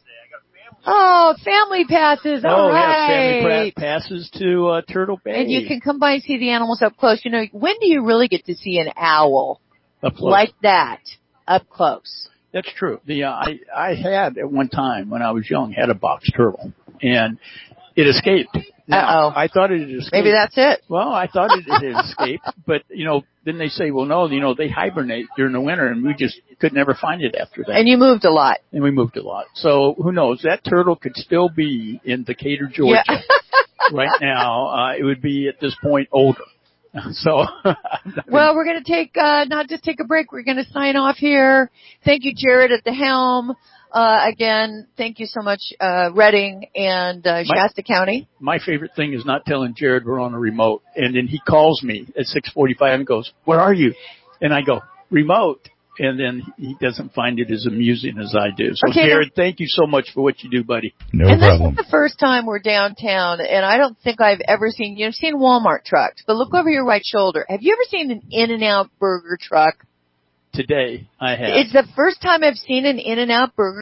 Oh, family passes. All oh, right. yeah, family passes to, uh, Turtle Bay. And you can come by and see the animals up close. You know, when do you really get to see an owl? Up close. Like that, up close. That's true. The uh, I I had at one time when I was young had a box turtle, and it escaped. Now, Uh-oh. I thought it had escaped. Maybe that's it. Well, I thought it had escaped, but, you know, then they say, well, no, you know, they hibernate during the winter, and we just could never find it after that. And you moved a lot. And we moved a lot. So who knows? That turtle could still be in Decatur, Georgia. Yeah. Right now. Uh, it would be at this point older. So, well, we're going to take, uh, not just take a break. We're going to sign off here. Thank you, Jared at the helm. Uh, again, thank you so much, uh, Redding and, uh, Shasta my, County. My favorite thing is not telling Jared we're on a remote. And then he calls me at six forty-five and goes, where are you? And I go, remote. And then he doesn't find it as amusing as I do. So, okay, Jared, thank you so much for what you do, buddy. No and problem. And this is the first time we're downtown, and I don't think I've ever seen, you've seen Walmart trucks, but look over your right shoulder. Have you ever seen an In-N-Out burger truck? Today, I have. It's the first time I've seen an In-N-Out burger